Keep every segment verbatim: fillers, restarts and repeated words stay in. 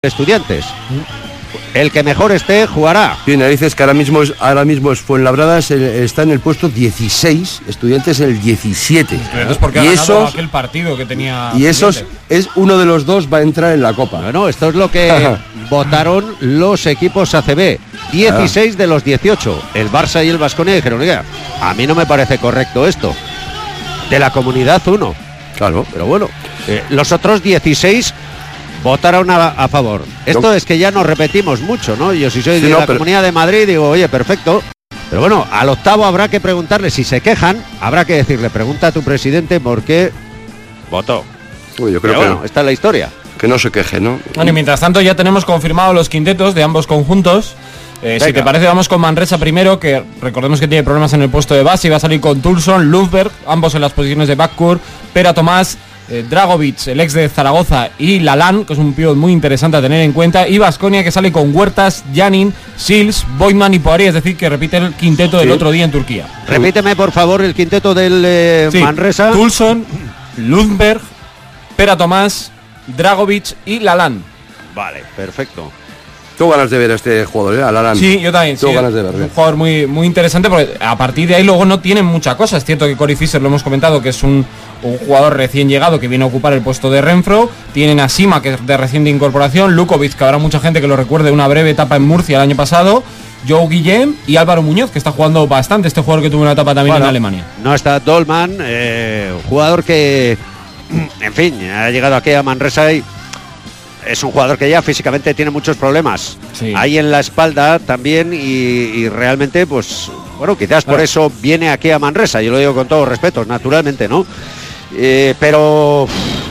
Estudiantes. El que mejor esté jugará. Sí, narices que ahora mismo es, ahora mismo es Fuenlabrada, es el, está en el puesto dieciséis, Estudiantes el diecisiete. Pero es porque y ha esos, ganado aquel partido que tenía. Y esos es uno de los dos va a entrar en la Copa. Bueno, esto es lo que votaron los equipos A C B. dieciséis ah. de los dieciocho. El Barça y el Baskonia dijeron, oiga, a mí no me parece correcto esto. De la comunidad uno. Claro, pero bueno, eh, los otros dieciséis votaron a, a favor. Esto no. Es que ya nos repetimos mucho, ¿no? Yo si soy sí, de no, la pero... Comunidad de Madrid digo, oye, perfecto. Pero bueno, al octavo habrá que preguntarle, si se quejan, habrá que decirle, pregunta a tu presidente por qué votó. Uy, yo creo pero que bueno, no. Esta es la historia. Que no se queje, ¿no? Bueno, y mientras tanto ya tenemos confirmados los quintetos de ambos conjuntos. Eh, si te parece, vamos con Manresa primero, que recordemos que tiene problemas en el puesto de base y va a salir con Tulson, Lundberg, ambos en las posiciones de backcourt, Pera Tomás, eh, Dragovic, el ex de Zaragoza, y Lalán, que es un pívot muy interesante a tener en cuenta, y Baskonia, que sale con Huertas, Janin, Sils, Boyman y Poirier, es decir, que repite el quinteto sí. del otro día en Turquía. Repíteme, por favor, el quinteto del eh, sí. Manresa. Tulson, Lundberg, Pera Tomás, Dragovic y Lalán. Vale, perfecto. Tengo ganas de ver a este jugador, ¿eh? Alarán. Sí, yo también. Tengo sí, ganas de verlo. Un jugador muy, muy interesante porque a partir de ahí luego no tienen mucha cosa. Es cierto que Corey Fisher, lo hemos comentado, que es un, un jugador recién llegado que viene a ocupar el puesto de Renfro. Tienen a Sima, que es de reciente incorporación. Lukovic, que habrá mucha gente que lo recuerde una breve etapa en Murcia el año pasado. Joe Guillem y Álvaro Muñoz, que está jugando bastante. Este jugador que tuvo una etapa también bueno, en Alemania. No está Dolman, eh, jugador que, en fin, ha llegado aquí a Manresa y es un jugador que ya físicamente tiene muchos problemas. Sí. Ahí en la espalda también y, y realmente, pues, bueno, quizás por eso viene aquí a Manresa. Yo lo digo con todos respetos, naturalmente, ¿no? Eh, pero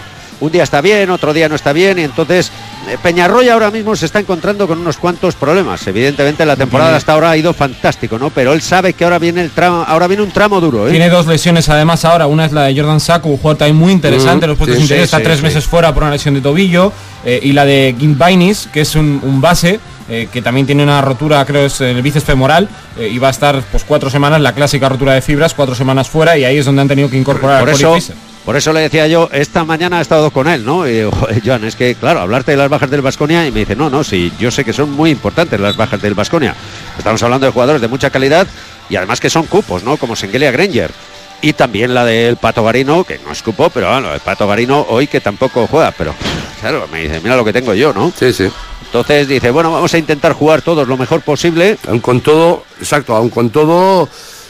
un día está bien, otro día no está bien y entonces eh, Peñarroya ahora mismo se está encontrando con unos cuantos problemas. Evidentemente la temporada hasta ahora ha ido fantástico, ¿no? Pero él sabe que ahora viene el tramo, ahora viene un tramo duro, ¿eh? Tiene dos lesiones además ahora, una es la de Jordan Saku, un jugador también muy interesante, uh, los puestos sí, interiores, sí, está sí, tres sí. meses fuera por una lesión de tobillo, eh, y la de Gimbainis, que es un, un base, eh, que también tiene una rotura, creo es el bíceps femoral, eh, y va a estar pues cuatro semanas, la clásica rotura de fibras, cuatro semanas fuera, y ahí es donde han tenido que incorporar por a eso, Fisher. Por eso le decía yo, esta mañana he estado con él, ¿no? Y, joder, Joan, es que, claro, hablarte de las bajas del Baskonia y me dice, no, no, sí, yo sé que son muy importantes las bajas del Baskonia. Estamos hablando de jugadores de mucha calidad y además que son cupos, ¿no? Como Sengelia Granger. Y también la del Pato Garino, que no es cupo, pero bueno, el Pato Garino hoy que tampoco juega, pero claro, me dice, mira lo que tengo yo, ¿no? Sí, sí. Entonces dice, bueno, vamos a intentar jugar todos lo mejor posible. Aun con todo, exacto, aun con todo...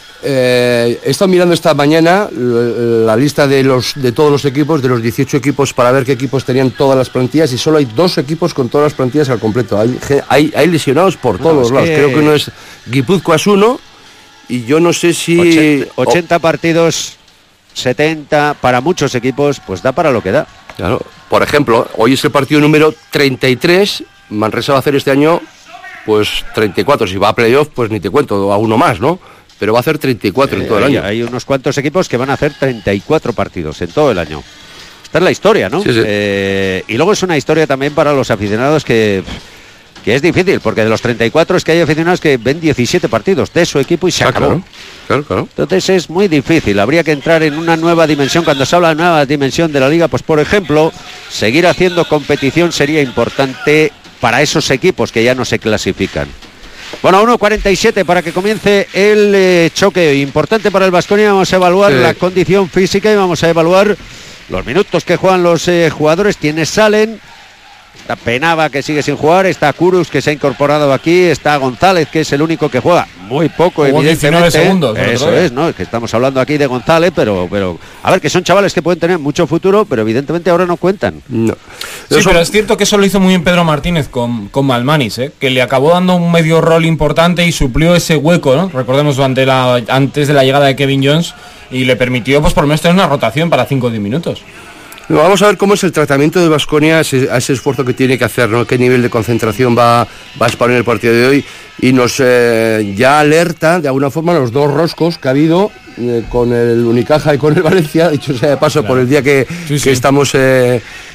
Eh, he estado mirando esta mañana la, la lista de los de todos los equipos, de los dieciocho equipos, para ver qué equipos tenían todas las plantillas y solo hay dos equipos con todas las plantillas al completo. Hay, hay, hay lesionados por todos no, los lados. Que... Creo que uno es Guipúzcoa es uno y yo no sé si... ochenta, ochenta oh. partidos, setenta para muchos equipos, pues da para lo que da. Claro. Por ejemplo, hoy es el partido número treinta y tres, Manresa va a hacer este año pues treinta y cuatro, si va a playoff pues ni te cuento, a uno más, ¿no? Pero va a hacer treinta y cuatro eh, en todo el hay, año. Hay unos cuantos equipos que van a hacer treinta y cuatro partidos en todo el año. Esta es la historia, ¿no? Sí, sí. Eh, y luego es una historia también para los aficionados que, que es difícil, porque de los treinta y cuatro es que hay aficionados que ven diecisiete partidos de su equipo y se ah, acabó. Claro, claro, claro. Entonces es muy difícil. Habría que entrar en una nueva dimensión. Cuando se habla de nueva dimensión de la liga, pues por ejemplo, seguir haciendo competición sería importante para esos equipos que ya no se clasifican. Bueno, uno cuarenta y siete para que comience el eh, choque. Importante para el Baskonia. Vamos a evaluar sí. la condición física y vamos a evaluar los minutos que juegan los eh, jugadores. Quienes salen. Está Penava, que sigue sin jugar. Está Kurus, que se ha incorporado aquí. Está González, que es el único que juega muy poco, Jugó evidentemente. diecinueve segundos. Eso es, ¿no? Es que estamos hablando aquí de González, pero, pero... A ver, que son chavales que pueden tener mucho futuro, pero evidentemente ahora no cuentan. No. Sí, eso... pero es cierto que eso lo hizo muy bien Pedro Martínez con, con Malmanis, ¿eh? Que le acabó dando un medio rol importante y suplió ese hueco, ¿no? Recordemos ante la, antes de la llegada de Kevin Jones y le permitió, pues por lo menos, tener una rotación para cinco o diez minutos. Vamos a ver cómo es el tratamiento de Baskonia a ese, a ese esfuerzo que tiene que hacer, ¿no? Qué nivel de concentración va, va a exponer el partido de hoy y nos eh, ya alerta de alguna forma los dos roscos que ha habido eh, con el Unicaja y con el Valencia, dicho sea de paso, claro. por el día que, sí, que sí. estamos eh,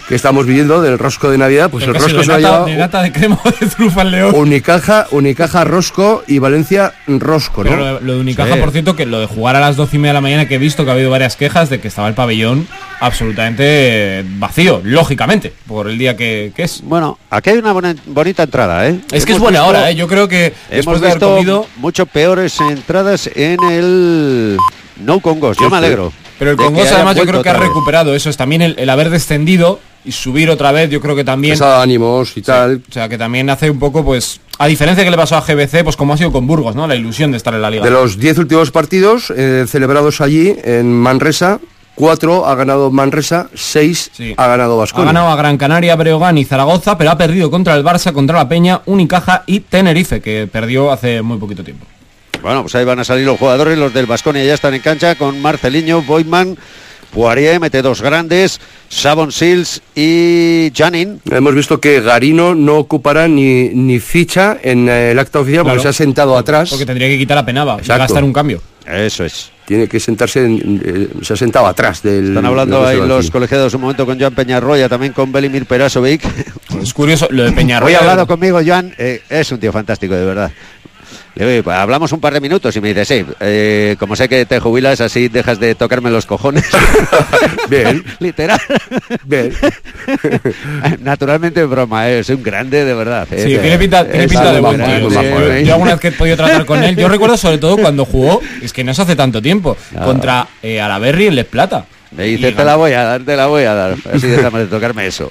que estamos viviendo del rosco de Navidad, pues pero el rosco de se lo ha nata, llevado de nata de crema de trufa al León. Unicaja, Unicaja Rosco y Valencia Rosco, ¿no? Pero lo, lo de Unicaja, Sí. por cierto, que lo de jugar a las doce y media de la mañana, que he visto que ha habido varias quejas de que estaba el pabellón absolutamente vacío, lógicamente, por el día que, que es. Bueno, aquí hay una buena- bonita entrada, ¿eh? Es que es Hemos buena visto- hora, ¿eh? Yo creo que después Hemos de haber visto comido... mucho peores entradas en el No Congos. Yo Sí, me sí. alegro. Pero el de que Congos hayan además yo vuelto creo que ha otra vez. recuperado eso, es también el, el haber descendido y subir otra vez, yo creo que también... Les ha dado ánimos y tal. O sea, que también hace un poco, pues, a diferencia que le pasó a G B C, pues como ha sido con Burgos, ¿no? La ilusión de estar en la liga. De los diez últimos partidos eh, celebrados allí en Manresa, cuatro ha ganado Manresa, seis Sí. ha ganado Ha Baskonia. ganado a Gran Canaria, Breogán y Zaragoza, pero ha perdido contra el Barça, contra la Peña, Unicaja y Tenerife, que perdió hace muy poquito tiempo. Bueno, pues ahí van a salir los jugadores. Los del Baskonia ya están en cancha con Marceliño, Boitman, Poirier, mete dos grandes, Sabon Sils y Janin. Hemos visto que Garino no ocupará ni, ni ficha en eh, el acta oficial porque Claro. se ha sentado atrás. Porque tendría que quitar a Penaba y Exacto. gastar un cambio. Eso es. Tiene que sentarse, en- eh, se ha sentado atrás del... Están hablando del ahí banquillo. los colegiados un momento con Joan Peñarroya, también con Belimir Perasovic. Es curioso, lo de Hoy Peñarroya... ha hablado conmigo, Joan, eh, es un tío fantástico, de verdad. Le digo, pues, hablamos un par de minutos y me dice, sí, eh, como sé que te jubilas, así dejas de tocarme los cojones. Bien. Literal. Bien. Naturalmente broma, eh, es un grande de verdad. eh, Sí, eh, tiene pinta, tiene es pinta de algo buen grande, tío. muy Sí, majo, yo, eh. yo alguna vez que he podido tratar con él, yo recuerdo sobre todo cuando jugó, es que no se hace tanto tiempo, Claro. contra eh, Alaberri en Les Plata. Me dice, Y te la voy a dar, te la voy a dar. Así déjame de tocarme eso.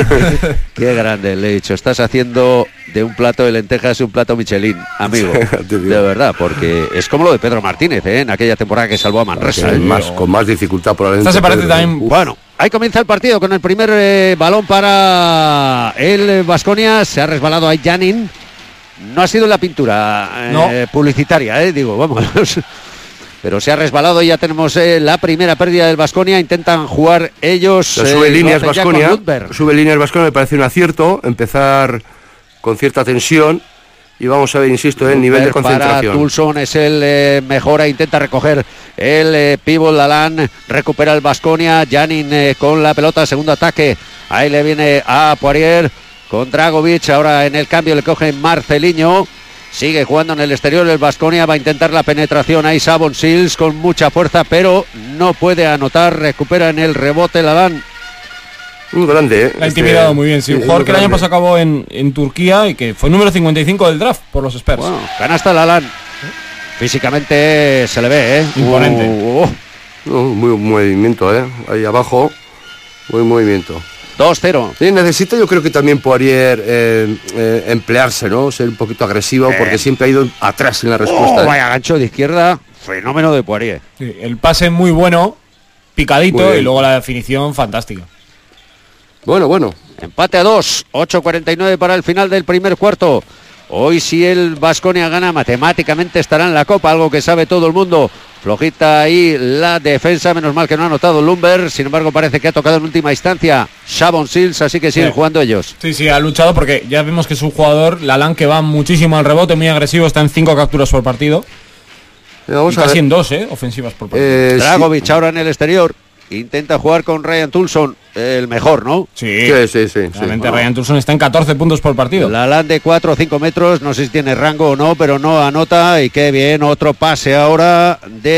Qué grande, le he dicho. Estás haciendo de un plato de lentejas un plato Michelin, amigo. Te digo. De verdad, porque es como lo de Pedro Martínez, ¿eh? En aquella temporada que salvó a Manresa. Que ¿eh? más, con más dificultad probablemente. Esta se parece Pedro, ¿eh? también- Uf. Bueno, ahí comienza el partido con el primer eh, balón para el Baskonia. Se ha resbalado ahí Janin. No ha sido la pintura eh, No. publicitaria, eh, digo, vamos. Pero se ha resbalado y ya tenemos eh, la primera pérdida del Baskonia. Intentan jugar ellos. La eh, sube lo líneas hacen ya con Baskonia, Lundberg. sube líneas Baskonia, me parece un acierto, empezar con cierta tensión y vamos a ver, insisto, el nivel de Para concentración. Tulson es el eh, mejora, intenta recoger el eh, pívot Lalán, recupera el Baskonia, Janin eh, con la pelota, segundo ataque, ahí le viene a Poirier con Dragovic, ahora en el cambio le coge Marceliño. Sigue jugando en el exterior el Baskonia, va a intentar la penetración ahí Sabon Sils con mucha fuerza, pero no puede anotar, recupera en el rebote Lalán. Muy grande, ¿eh? La ha Este- intimidado muy bien, sí. Un es jugador muy que el año grande. pasado acabó en, en Turquía y que fue número cincuenta y cinco del draft por los Spurs. Bueno, canasta Lalán. Físicamente se le ve, ¿eh? Imponente. Uh, uh, No, muy buen movimiento, ¿eh? Ahí abajo, buen movimiento. dos cero. Sí, necesita yo creo que también Poirier eh, eh, emplearse, ¿no? Ser un poquito agresivo Eh. porque siempre ha ido atrás en la respuesta. Oh, vaya gancho de izquierda, fenómeno de Poirier. Sí, el pase muy bueno, Muy picadito bien. y luego la definición fantástica. Bueno, bueno. Empate a dos, ocho cuarenta y nueve para el final del primer cuarto. Hoy si el Baskonia gana, matemáticamente estará en la Copa, algo que sabe todo el mundo. Flojita ahí la defensa, menos mal que no ha anotado Lundberg, sin embargo parece que ha tocado en última instancia Sabon Sils, así que siguen Sí. jugando ellos. Sí, sí, ha luchado porque ya vemos que es un jugador, Lalán, que va muchísimo al rebote, muy agresivo, está en cinco capturas por partido. Eh, Vamos Y a casi ver. en dos, ¿eh? Ofensivas por partido. Eh, sí. Dragovic ahora en el exterior, intenta jugar con Ryan Tulson, el mejor, ¿no? sí, Sí, sí, sí. sí. realmente Bueno. Ryan Tulson está en catorce puntos por partido. La LAN de cuatro o cinco metros, no sé si tiene rango o no, pero no anota. Y qué bien, otro pase ahora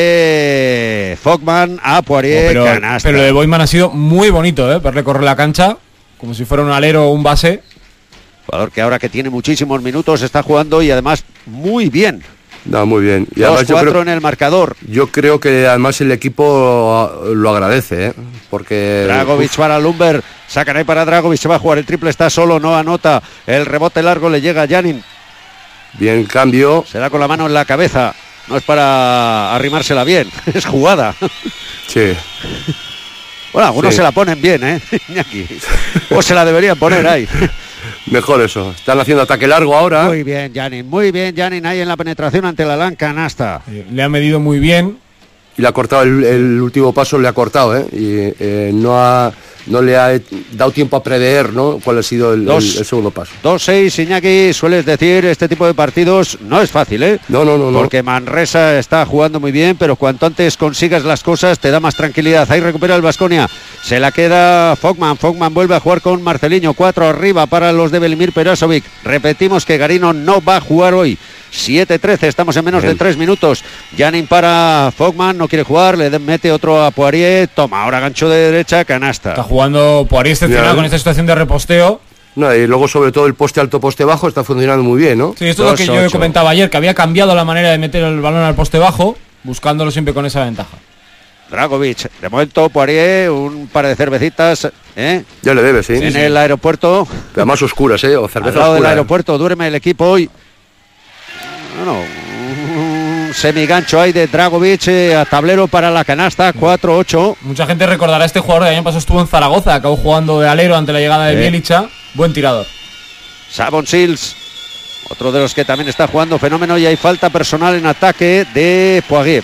de Fogman a Poirier, Oh, pero, canasta. pero lo de Boyman ha sido muy bonito, ¿eh? Verle correr la cancha como si fuera un alero o un base. Jugador que ahora que tiene muchísimos minutos está jugando y además muy bien. No, muy bien. Y dos además yo cuatro creo, en el marcador. yo creo que además el equipo lo agradece, ¿eh? Porque... Dragovic para Lundberg, sacan ahí para Dragovic, se va a jugar el triple, está solo, no anota. El rebote largo le llega a Janin, Bien cambio. se da con la mano en la cabeza. No es para arrimársela bien, es jugada. Sí. Bueno, algunos Sí. se la ponen bien, ¿eh? Iñaki. O se la deberían poner ahí. Mejor eso. Están haciendo ataque largo ahora. Muy bien, Janin, muy bien, Janin, ahí en la penetración ante la LAN, canasta. Eh, Le ha medido muy bien. Y le ha cortado el, el último paso, le ha cortado, ¿eh? Y eh, no ha no le ha dado tiempo a prever, ¿no?, cuál ha sido el, dos, el, el segundo paso. dos seis, Iñaki, sueles decir, este tipo de partidos no es fácil, ¿eh? No, no, no. Porque no. Manresa está jugando muy bien, pero cuanto antes consigas las cosas te da más tranquilidad. Ahí recupera el Baskonia, se la queda Fogman, Fogman vuelve a jugar con Marceliño, cuatro arriba para los de Velimir Perasovic. Repetimos que Garino no va a jugar hoy. siete trece, estamos en menos bien. de tres minutos. Janin para Fogman, no quiere jugar, le mete otro a Poirier, toma, ahora gancho de derecha, canasta. Está jugando Poirier excepcional con esta situación de reposteo. No, y luego sobre todo el poste alto, poste bajo está funcionando muy bien, ¿no? Sí, esto es lo que yo comentaba ayer, que había cambiado la manera de meter el balón al poste bajo, buscándolo siempre con esa ventaja. Dragovic, de momento Poirier, un par de cervecitas, ¿eh? Ya le debe, sí. En sí, el sí. aeropuerto. Pero más oscuras, ¿eh? O cerveza al lado oscura. del aeropuerto, duerme el equipo hoy. Bueno, un semigancho ahí de Dragovic eh, a tablero para la canasta, cuatro ocho. Mucha gente recordará a este jugador, el año pasado estuvo en Zaragoza, acabó jugando de alero ante la llegada de eh. Bielicha, buen tirador. Savon Sils, otro de los que también está jugando fenómeno, y hay falta personal en ataque de Poirier.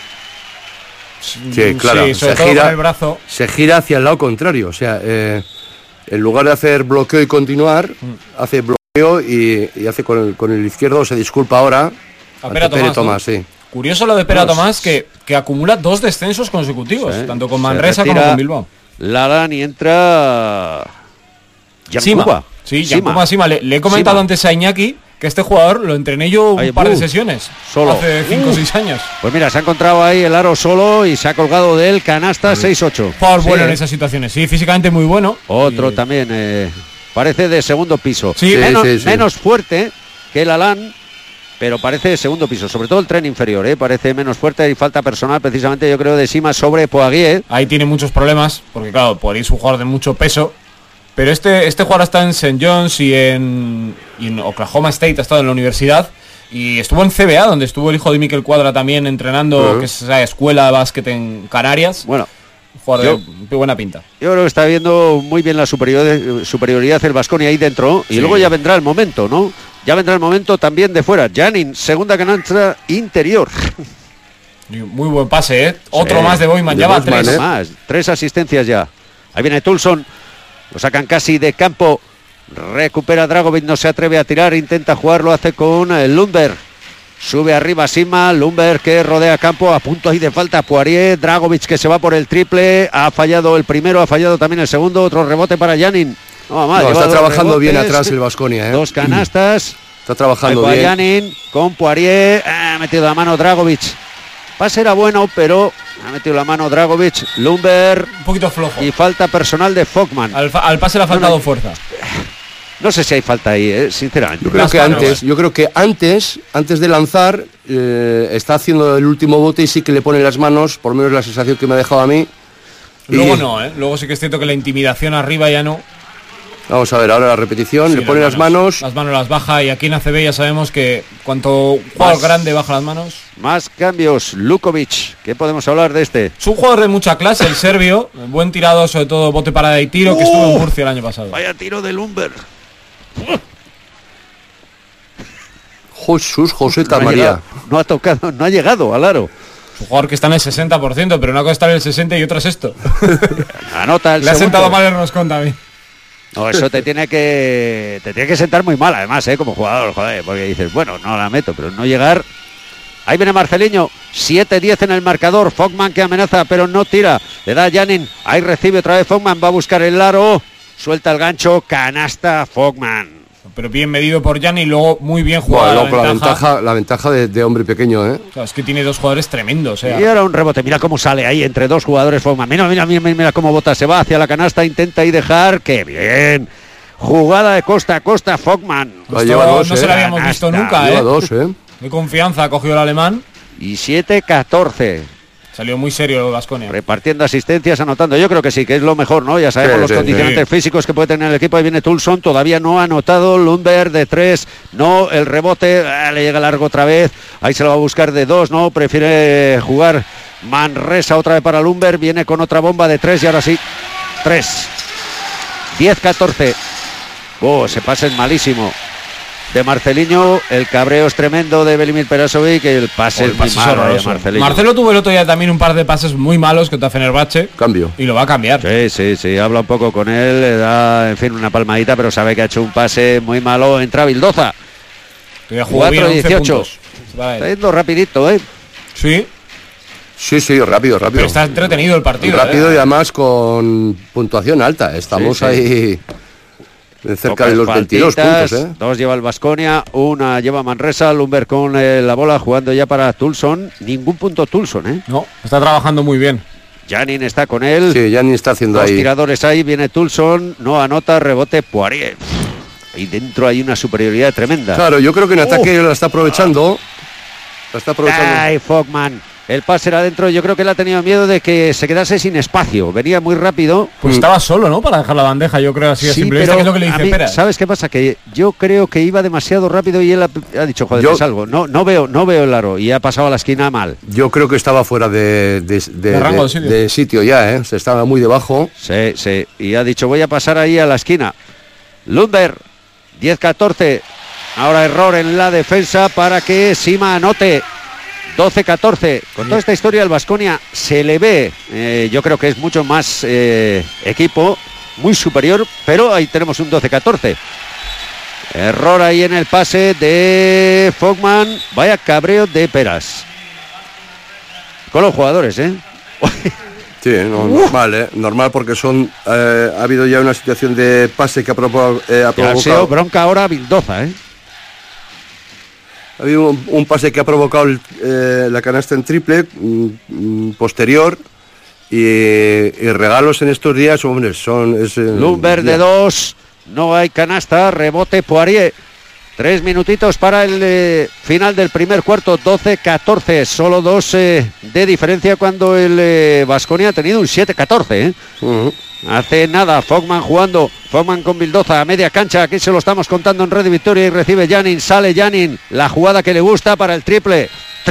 Sí, claro, sí, se, gira, el brazo. se gira hacia el lado contrario, o sea, eh, en lugar de hacer bloqueo y continuar, mm. hace bloqueo y, y hace con el, con el izquierdo, se disculpa ahora a Pere Tomás, Pere Tomás ¿no? sí. Curioso lo de Pere Tomás, que, que acumula dos descensos consecutivos, sí, tanto con Manresa como con Bilbao. Lalan y entra Sima. Sí, Yankuba Sima. Le, le he comentado Sima. antes a Iñaki que este jugador lo entrené yo un Ay, par de sesiones solo hace cinco o seis años. Pues mira, se ha encontrado ahí el aro solo y se ha colgado de él canasta seis ocho. Por sí. bueno en esas situaciones, sí, físicamente muy bueno. Otro y... también, eh, parece de segundo piso. Sí, menos, sí, sí. menos fuerte que el Alan, pero parece de segundo piso, sobre todo el tren inferior, ¿eh? Parece menos fuerte y falta personal precisamente, yo creo, de Sima sobre Poirier. Ahí tiene muchos problemas, porque claro, Poirier es un jugador de mucho peso. Pero este, este jugador está en Saint John's y en, y en Oklahoma State, ha estado en la universidad. Y estuvo en C B A, donde estuvo el hijo de Miquel Cuadra también entrenando, uh-huh. que es esa escuela de básquet en Canarias. Bueno, un jugador yo, de buena pinta. Yo creo que está viendo muy bien la superioridad, superioridad el Baskonia ahí dentro. Y sí. luego ya vendrá el momento, ¿no? Ya vendrá el momento también de fuera. Janin, segunda canasta interior. Muy buen pase, ¿eh? Otro sí. más de Boyman, ya va tres. ¿eh? Más, tres asistencias ya. Ahí viene Tulson. Lo sacan casi de campo. Recupera Dragovic, no se atreve a tirar. Intenta jugar, lo hace con el Lundberg. Sube arriba Sima. Lundberg que rodea campo. A punto ahí de falta Poirier. Dragovic que se va por el triple. Ha fallado el primero, ha fallado también el segundo. Otro rebote para Janin. No, mal, no, está trabajando rebotes, bien atrás el Baskonia, ¿eh? Dos canastas. Está trabajando bien. Janin con Poirier. Ha metido la mano Dragovic. Pase era bueno, pero ha metido la mano Dragovic. Lundberg un poquito flojo. Y falta personal de Fogman. Al, fa- al pase le ha faltado no, no, fuerza. No sé si hay falta ahí, ¿eh? Sinceramente. Yo creo que manos. antes, yo creo que antes, antes de lanzar, eh, está haciendo el último bote y sí que le pone las manos, por lo menos la sensación que me ha dejado a mí. Luego y... no, ¿eh? Luego sí que es cierto que la intimidación arriba ya no. Vamos a ver, ahora la repetición, sí, le pone las manos, las manos. Las manos las baja y aquí en A C B ya sabemos que cuanto jugador grande baja las manos. Más cambios, Lukovic, ¿qué podemos hablar de este? Es un jugador de mucha clase, el serbio, buen tirado, sobre todo bote parada y tiro, uh, que estuvo en Murcia el año pasado. Vaya tiro de Lundberg. Jesús, Joseta no María. Llegado, no ha tocado, no ha llegado al aro. Es un jugador que está en el sesenta por ciento, pero una cosa está en el sesenta y otra es esto. Anota el Le ha sentado mal el roscón también. No, eso te tiene que te tiene que sentar muy mal, además, ¿eh? Como jugador, joder, porque dices, bueno, no la meto, pero no llegar. Ahí viene Marceliño, siete diez en el marcador. Fogman que amenaza, pero no tira. Le da a Janin, ahí recibe otra vez Fogman, va a buscar el aro, suelta el gancho, canasta Fogman. Pero bien medido por Janin y luego muy bien jugado. Bueno, la, la ventaja, ventaja, la ventaja de, de hombre pequeño, ¿eh? Claro, es que tiene dos jugadores tremendos, ¿eh? Y ahora un rebote, mira cómo sale ahí entre dos jugadores Fogman. Mira, mira, mira, mira cómo bota, se va hacia la canasta, intenta ahí dejar, ¡qué bien! Jugada de costa a costa, Fogman. Pues dos, no eh. se la habíamos visto nunca, lleva ¿eh? Dos, ¿eh? De confianza ha cogido el alemán. Y siete catorce. Salió muy serio el Baskonia. Repartiendo asistencias, anotando. Yo creo que sí, que es lo mejor, ¿no? Ya sabemos sí, los sí, condicionantes sí. físicos que puede tener el equipo. Ahí viene Tulson, todavía no ha anotado. Lundberg de tres, no. El rebote, ah, le llega largo otra vez. Ahí se lo va a buscar de dos, ¿no? Prefiere jugar Manresa otra vez para Lundberg. Viene con otra bomba de tres y ahora sí, tres. diez catorce. Oh, ese pase es malísimo. de Marceliño, el cabreo es tremendo de Velimir Perasovic, el pase es muy malo de Marceliño. Marcelo tuvo el otro día también un par de pases muy malos contra Fenerbahce. Cambio. Y lo va a cambiar. Sí, sí, sí, habla un poco con él, le da, en fin, una palmadita, pero sabe que ha hecho un pase muy malo. Entra Vildoza. cuatro dieciocho. Está yendo rapidito, ¿eh? Sí. Sí, sí, rápido, rápido. Pero está entretenido el partido. Rápido ¿eh? Y además con puntuación alta. Estamos sí, sí. ahí cerca Pocas de los veintidós puntos. ¿eh? Dos lleva el Baskonia, una lleva Manresa, Lumber con eh, la bola jugando ya para Tulson. Ningún punto Tulson, ¿eh? No, está trabajando muy bien. Janin está con él. Sí, Janin está haciendo Dos ahí. Dos tiradores ahí, viene Tulson, no anota, rebote Poirier. Ahí dentro hay una superioridad tremenda. Claro, yo creo que en ataque oh. la está aprovechando. La está aprovechando. Ay, Fogman. El pase era adentro, yo creo que él ha tenido miedo de que se quedase sin espacio. Venía muy rápido. Pues mm. estaba solo, ¿no? Para dejar la bandeja, yo creo así de sí, simple. Pero ¿Qué es lo que le dice mí, Pera? ¿Sabes qué pasa? Que yo creo que iba demasiado rápido y él ha, ha dicho, joder, yo, salgo. No, no veo, no veo el aro y ha pasado a la esquina mal. Yo creo que estaba fuera de, de, de, de, rango de, sitio. de sitio ya, ¿eh? Se estaba muy debajo. Sí, sí. Y ha dicho, voy a pasar ahí a la esquina. Lumber, diez catorce. Ahora error en la defensa para que Sima anote. doce catorce. Con toda esta historia el Baskonia se le ve, eh, yo creo que es mucho más eh, equipo, muy superior, pero ahí tenemos un doce catorce. Error ahí en el pase de Fogman. Vaya cabreo de Peras con los jugadores, ¿eh? Sí, no, normal, ¿eh? Normal porque son eh, ha habido ya una situación de pase que ha, provo eh, ha provocado. Ha sido bronca ahora Vildoza, ¿eh? Ha habido un, un pase que ha provocado el, eh, la canasta en triple mm, posterior y, y regalos en estos días, hombre, son... Es, eh, Lumber de dos, no hay canasta, rebote Poirier. Tres minutitos para el eh, final del primer cuarto, doce catorce, solo dos eh, de diferencia cuando el Baskonia eh, ha tenido un siete catorce. ¿eh? Uh-huh. Hace nada, Fogman jugando, Fogman con Vildoza a media cancha, aquí se lo estamos contando en Red Victoria y recibe Janin, sale Janin, la jugada que le gusta para el triple.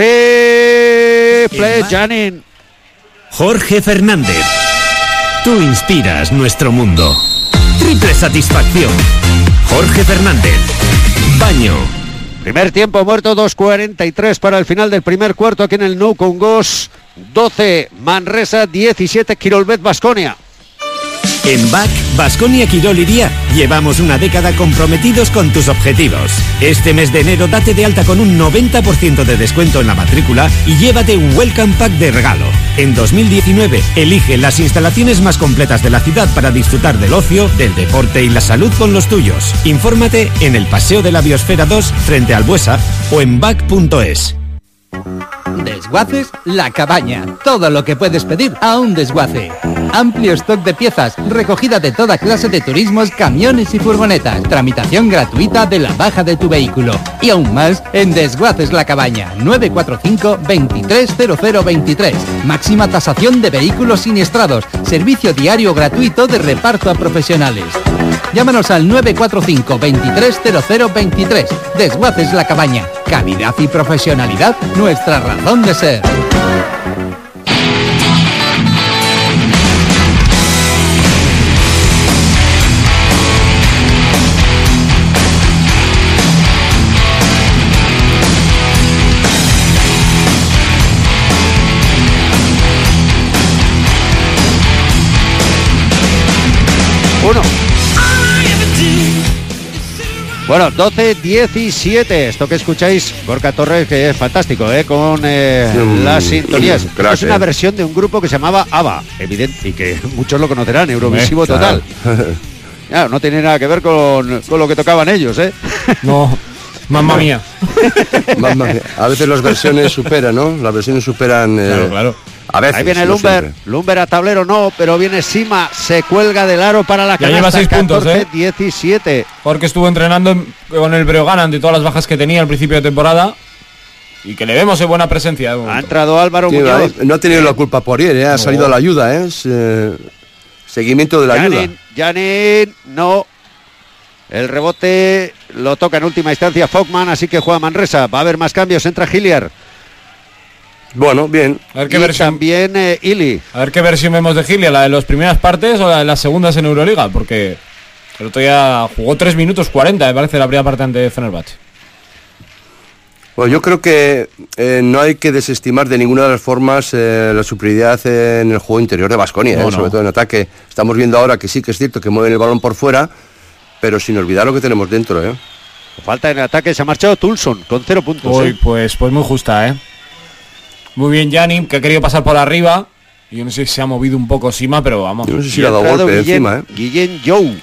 Triple Janin. Jorge Fernández, tú inspiras nuestro mundo. Triple satisfacción. Jorge Fernández. Baño. Primer tiempo muerto, dos cuarenta y tres para el final del primer cuarto aquí en el Nou Congos. doce Manresa, diecisiete Quirolbet Baskonia. En B A C, Baskonia Quirol Iría, llevamos una década comprometidos con tus objetivos. Este mes de enero date de alta con un noventa por ciento de descuento en la matrícula y llévate un Welcome Pack de regalo. En dos mil diecinueve, elige las instalaciones más completas de la ciudad para disfrutar del ocio, del deporte y la salud con los tuyos. Infórmate en el Paseo de la Biosfera dos frente al Buesa o en B A C punto es. Desguaces La Cabaña. Todo lo que puedes pedir a un desguace. Amplio stock de piezas, recogida de toda clase de turismos, camiones y furgonetas. Tramitación gratuita de la baja de tu vehículo. Y aún más en Desguaces La Cabaña. nueve cuatro cinco, veintitrés cero cero veintitrés. Máxima tasación de vehículos siniestrados. Servicio diario gratuito de reparto a profesionales. Llámanos al nueve cuatro cinco, veintitrés cero cero veintitrés. Desguaces La Cabaña. Calidad y profesionalidad, nuestra razón de ser. Uno. Bueno, doce diecisiete. Esto que escucháis, Gorka Torres, que es fantástico, ¿eh? Con eh, mm, las sintonías. Crack, es una eh. versión de un grupo que se llamaba ABBA, evidente, y que muchos lo conocerán, Eurovisivo eh, total. Claro. Claro, no tiene nada que ver con, con lo que tocaban ellos, ¿eh? No, mamma mía. Mamma mía. A veces las versiones superan, ¿no? Las versiones superan... Eh, claro, claro. A veces, ahí viene no Lumber, siempre. Lumber a tablero no, pero viene Sima, se cuelga del aro para la ya canasta. lleva seis puntos, ¿eh? diecisiete. Porque estuvo entrenando en, con el Breogán ante todas las bajas que tenía al principio de temporada y que le vemos en buena presencia. Ha entrado Álvaro sí, Muñoz. No ha tenido la culpa por él, ¿eh? Ha no. salido a la ayuda, ¿eh? Es, eh seguimiento de la Janin, ayuda. Janin, no. El rebote lo toca en última instancia Fogman, así que juega Manresa. Va a haber más cambios, entra Hilliard. Bueno, bien. A ver qué y versión, también eh, Ili. A ver qué versión vemos de Hilliard, la de las primeras partes o la de las segundas en Euroliga, porque el otro día jugó tres minutos cuarenta, me parece, la primera parte ante Fenerbahce. Bueno, yo creo que eh, no hay que desestimar de ninguna de las formas eh, la superioridad en el juego interior de Baskonia, no, eh, no. sobre todo en ataque. Estamos viendo ahora que sí que es cierto que mueven el balón por fuera, pero sin olvidar lo que tenemos dentro. ¿eh? Falta en el ataque, se ha marchado Tulson con cero puntos. Uy, ¿eh? pues, pues muy justa, ¿eh? Muy bien Janin, que ha querido pasar por arriba. Yo no sé si se ha movido un poco Sima, pero vamos. Yo no sé si le ha dado golpe Guillén, encima, ¿eh? Guillén Jou.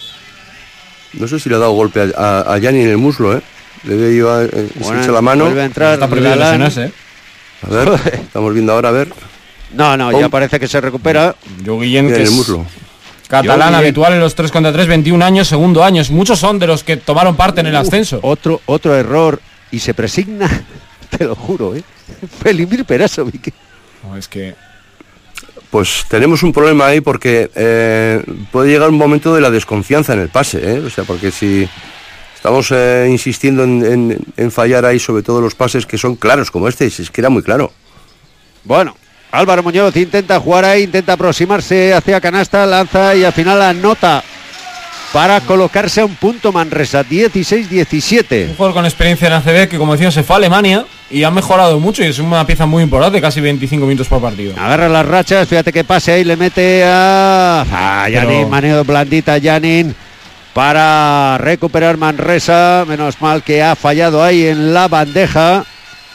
No sé si le ha dado golpe a, a, a Janin en el muslo, ¿eh? Le veo yo a, eh, bueno, se echa la mano. Vuelve a entrar. Está prohibido lesionarse, ¿eh? A ver, estamos viendo ahora, a ver. No, no, ya parece que se recupera. Yo Guillén, que en el muslo. Catalán, habitual en los tres contra tres, veintiún años, segundo año. Muchos son de los que tomaron parte en el ascenso. Uf, otro, otro error y se presigna, te lo juro, ¿eh? Felimir Perasovic. No, es que... Pues tenemos un problema ahí porque eh, puede llegar un momento de la desconfianza en el pase, ¿eh? O sea, porque si... Estamos eh, insistiendo en, en, en fallar ahí, sobre todo los pases que son claros, como este, es que era muy claro. Bueno, Álvaro Muñoz intenta jugar ahí, intenta aproximarse hacia canasta, lanza y al final anota para colocarse a un punto Manresa, dieciséis diecisiete. Un jugador con experiencia en A C B que, como decíamos, se fue a Alemania y ha mejorado mucho y es una pieza muy importante, casi veinticinco minutos por partido. Agarra las rachas, fíjate que pase ahí, le mete a... Ah, Janin, Pero... maneo blandita Janin. Para recuperar Manresa, menos mal que ha fallado ahí en la bandeja.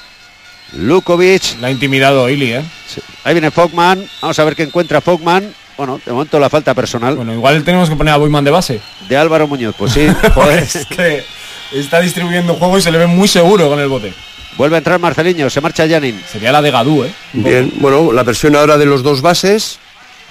Lukovic. La ha intimidado Ili, ¿eh? Sí. Ahí viene Fogman, vamos a ver qué encuentra Fogman. Bueno, de momento la falta personal. Bueno, igual tenemos que poner a Boyman de base. De Álvaro Muñoz, pues sí. Es que está distribuyendo juego y se le ve muy seguro con el bote. Vuelve a entrar Marceliño, se marcha Janin. Sería la de Gadú, ¿eh? Bien, bueno, la versión ahora de los dos bases.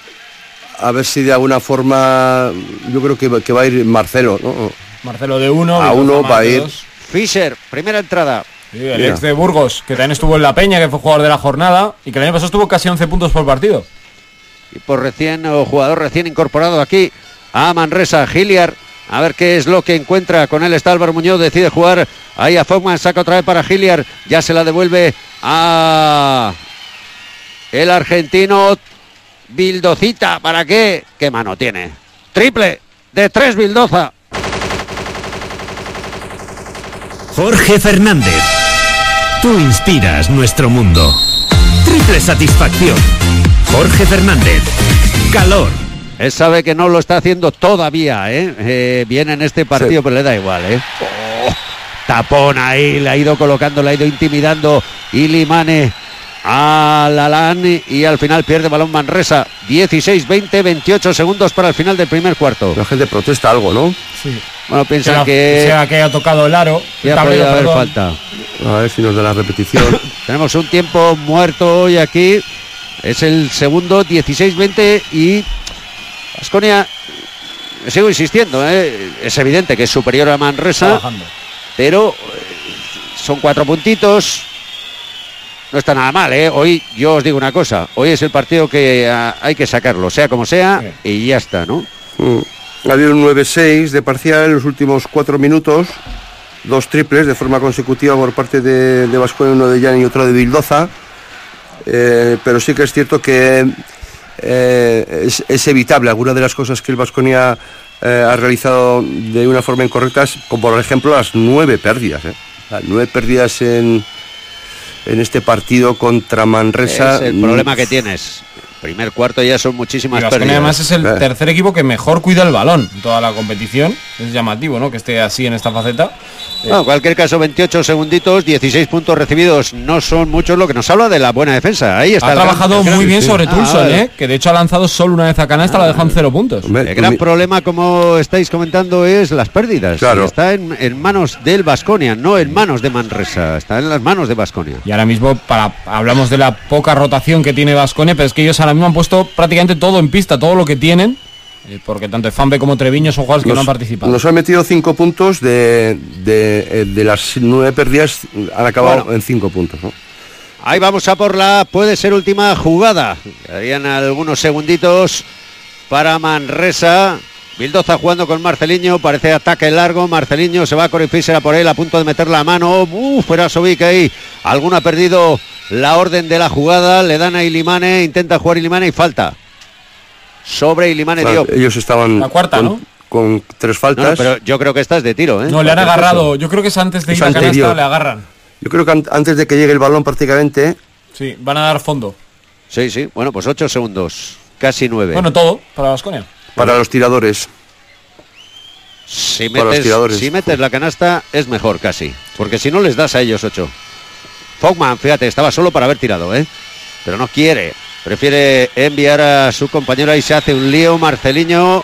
A ver si de alguna forma, yo creo que, que va a ir Marcelo, ¿no? Marcelo de uno. A uno va a ir. Fischer, primera entrada. Sí, el Mira. ex de Burgos, que también estuvo en La Peña, que fue jugador de la jornada, y que el año pasado estuvo casi once puntos por partido. Y por recién, o jugador recién incorporado aquí a Manresa, Hilliard. A ver qué es lo que encuentra. Con él está Álvaro Muñoz, decide jugar ahí a Fogman, saca otra vez para Hilliard. Ya se la devuelve a el argentino. Vildocita, ¿para qué? ¿Qué mano tiene? Triple de tres Vildoza. Jorge Fernández, tú inspiras nuestro mundo. Triple satisfacción. Jorge Fernández, calor. Él sabe que no lo está haciendo todavía, ¿eh? eh viene en este partido, sí. Pero le da igual, ¿eh? Oh, tapón ahí, le ha ido colocando, le ha ido intimidando Ilimane a Lalán y al final pierde balón Manresa. Dieciséis veinte, veintiocho segundos para el final del primer cuarto. La gente protesta algo, ¿no? Sí. Bueno, piensan sea, que... sea que haya tocado el aro. Ya tablero, podría haber perdón. falta. A ver si nos da la repetición. Tenemos un tiempo muerto hoy aquí. Es el segundo, dieciséis veinte y... Baskonia, sigo insistiendo, ¿eh? Es evidente que es superior a Manresa, pero son cuatro puntitos. No está nada mal, ¿eh? Hoy yo os digo una cosa, hoy es el partido que uh, hay que sacarlo, sea como sea, sí. Y ya está, ¿no? Mm. Ha habido un nueve seis de parcial en los últimos cuatro minutos, dos triples de forma consecutiva por parte de, de Baskonia, uno de Jan y otro de Vildoza, eh, pero sí que es cierto que eh, es, es evitable algunas de las cosas que el Baskonia eh, ha realizado de una forma incorrecta, como por ejemplo las nueve pérdidas, ¿eh? Las nueve pérdidas en... en este partido contra Manresa. Es el problema que tienes. Primer cuarto ya son muchísimas y pérdidas. Además es el eh. tercer equipo que mejor cuida el balón en toda la competición. Es llamativo, ¿no? Que esté así en esta faceta. No, en cualquier caso, veintiocho segunditos, dieciséis puntos recibidos. No son muchos, lo que nos habla de la buena defensa. Ahí está. Ha el trabajado gran, muy gran, bien sí. sobre ah, Tulson, vale. ¿eh? Que de hecho ha lanzado solo una vez a canasta, ah, la dejan cero puntos. El gran problema, como estáis comentando, es las pérdidas. Claro. Está en, en manos del Baskonia, no en manos de Manresa. Está en las manos de Baskonia. Y ahora mismo para, hablamos de la poca rotación que tiene Baskonia, pero es que ellos ahora mismo han puesto prácticamente todo en pista, todo lo que tienen. Porque tanto Fanbe como Treviño son jugadores que nos, no han participado. Nos han metido cinco puntos de, de, de las nueve pérdidas, han acabado bueno. en cinco puntos, ¿no? Ahí vamos a por la, puede ser última jugada. Quedarían algunos segunditos para Manresa. Vildoza jugando con Marceliño, parece ataque largo. Marceliño se va a Corey Fischer a por él, a punto de meter la mano. Uf, Perasovic ahí. Alguno ha perdido la orden de la jugada. Le dan a Ilimane, intenta jugar Ilimane y falta. Sobre Ilimane claro, Diop. Ellos estaban la cuarta, con, ¿no? con tres faltas. No, no, pero yo creo que esta es de tiro, ¿eh? No, le han agarrado. Yo creo que es antes de ir es a anterior. canasta, le agarran. Yo creo que an- antes de que llegue el balón prácticamente... Sí, van a dar fondo. Sí, sí, bueno, pues ocho segundos, casi nueve. Bueno, todo para Baskonia. Para los tiradores. Si Para los metes, tiradores. si metes la canasta es mejor casi, porque si no les das a ellos ocho. Fogman, fíjate, estaba solo para haber tirado, ¿eh? Pero no quiere, prefiere enviar a su compañero, ahí se hace un lío Marceliño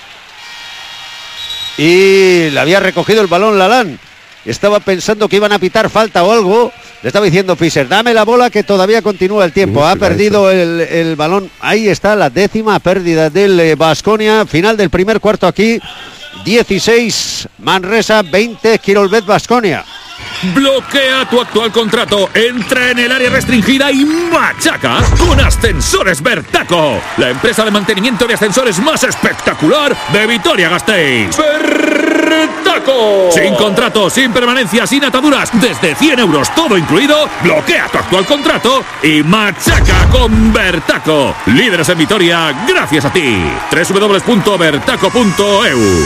y le había recogido el balón Lalán. Estaba pensando que iban a pitar falta o algo. Le estaba diciendo Fischer, dame la bola que todavía continúa el tiempo. Ha perdido el, el balón. Ahí está la décima pérdida del Baskonia. Final del primer cuarto aquí. dieciséis Manresa, veinte Kirolbet Baskonia. Bloquea tu actual contrato, entra en el área restringida y machaca con Ascensores Bertaco, la empresa de mantenimiento de ascensores más espectacular de Vitoria-Gasteiz. ¡Bertaco! Sin contrato, sin permanencia, sin ataduras, desde cien euros todo incluido. Bloquea tu actual contrato y machaca con Bertaco. Líderes en Vitoria, gracias a ti. doble u doble u doble u punto bertaco punto e u.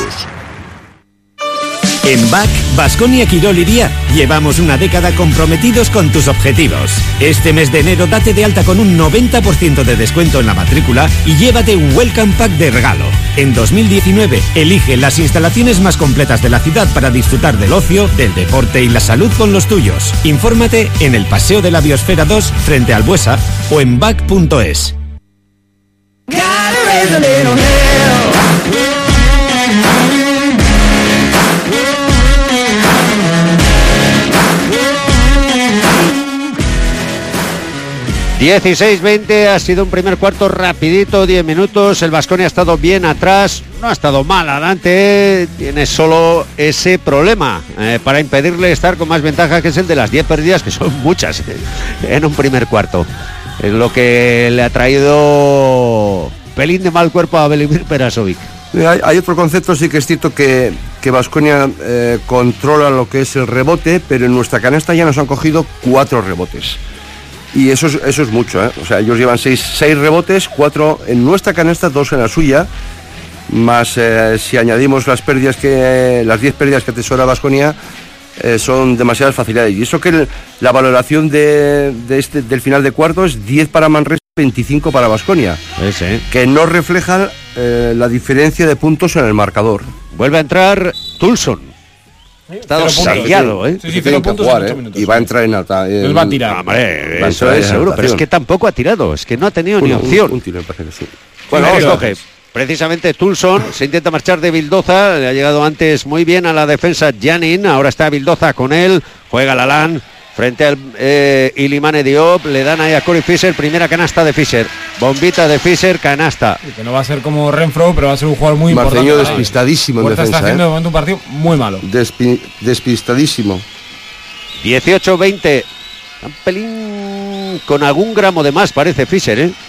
En B A C, Baskonia Kirol Iría, llevamos una década comprometidos con tus objetivos. Este mes de enero date de alta con un noventa por ciento de descuento en la matrícula y llévate un Welcome Pack de regalo. En dos mil diecinueve, elige las instalaciones más completas de la ciudad para disfrutar del ocio, del deporte y la salud con los tuyos. Infórmate en el Paseo de la Biosfera dos, frente al Buesa, o en bac punto es. dieciséis veinte, ha sido un primer cuarto rapidito, diez minutos, el Baskonia ha estado bien atrás, no ha estado mal adelante, tiene solo ese problema eh, para impedirle estar con más ventaja, que es el de las diez pérdidas, que son muchas eh, en un primer cuarto. Es lo que le ha traído pelín de mal cuerpo a Velimir Perasovic. Hay, hay otro concepto, sí que es cierto que que Baskonia eh, controla lo que es el rebote, pero en nuestra canasta ya nos han cogido cuatro rebotes. Y eso es, eso es mucho, ¿eh? O sea, ellos llevan seis, seis rebotes, cuatro en nuestra canasta, dos en la suya, más eh, si añadimos las pérdidas que, las diez pérdidas que atesora Baskonia, eh, son demasiadas facilidades. Y eso que el, la valoración de, de este, del final de cuarto es diez para Manresa, veinticinco para Baskonia, Ese. que no reflejan eh, la diferencia de puntos en el marcador. Vuelve a entrar Tulson. Ha estado sellado, ¿eh? Sí, sí, cero puntos jugar, en ocho eh, minutos. y va a entrar en alta. En, Él va a tirar. Hombre, Va a eso entrar es en seguro, pero es anotación. que tampoco ha tirado, es que no ha tenido ni Un- opción. Un, un tiro, me parece que sí. Bueno, Sí, vamos, coge. coge. Precisamente Tulson se intenta marchar de Bildoza, le ha llegado antes muy bien a la defensa Janin, ahora está Bildoza con él, juega Lalán frente al eh, Ilimane Diop, le dan ahí a Corey Fischer, primera canasta de Fischer, bombita de Fischer, canasta. Que no va a ser como Renfro, pero va a ser un jugador muy Marceño importante. despistadísimo en Huerta defensa, está haciendo ¿eh? de momento un partido muy malo. Despi- despistadísimo. dieciocho veinte, un pelín con algún gramo de más parece Fischer, ¿eh?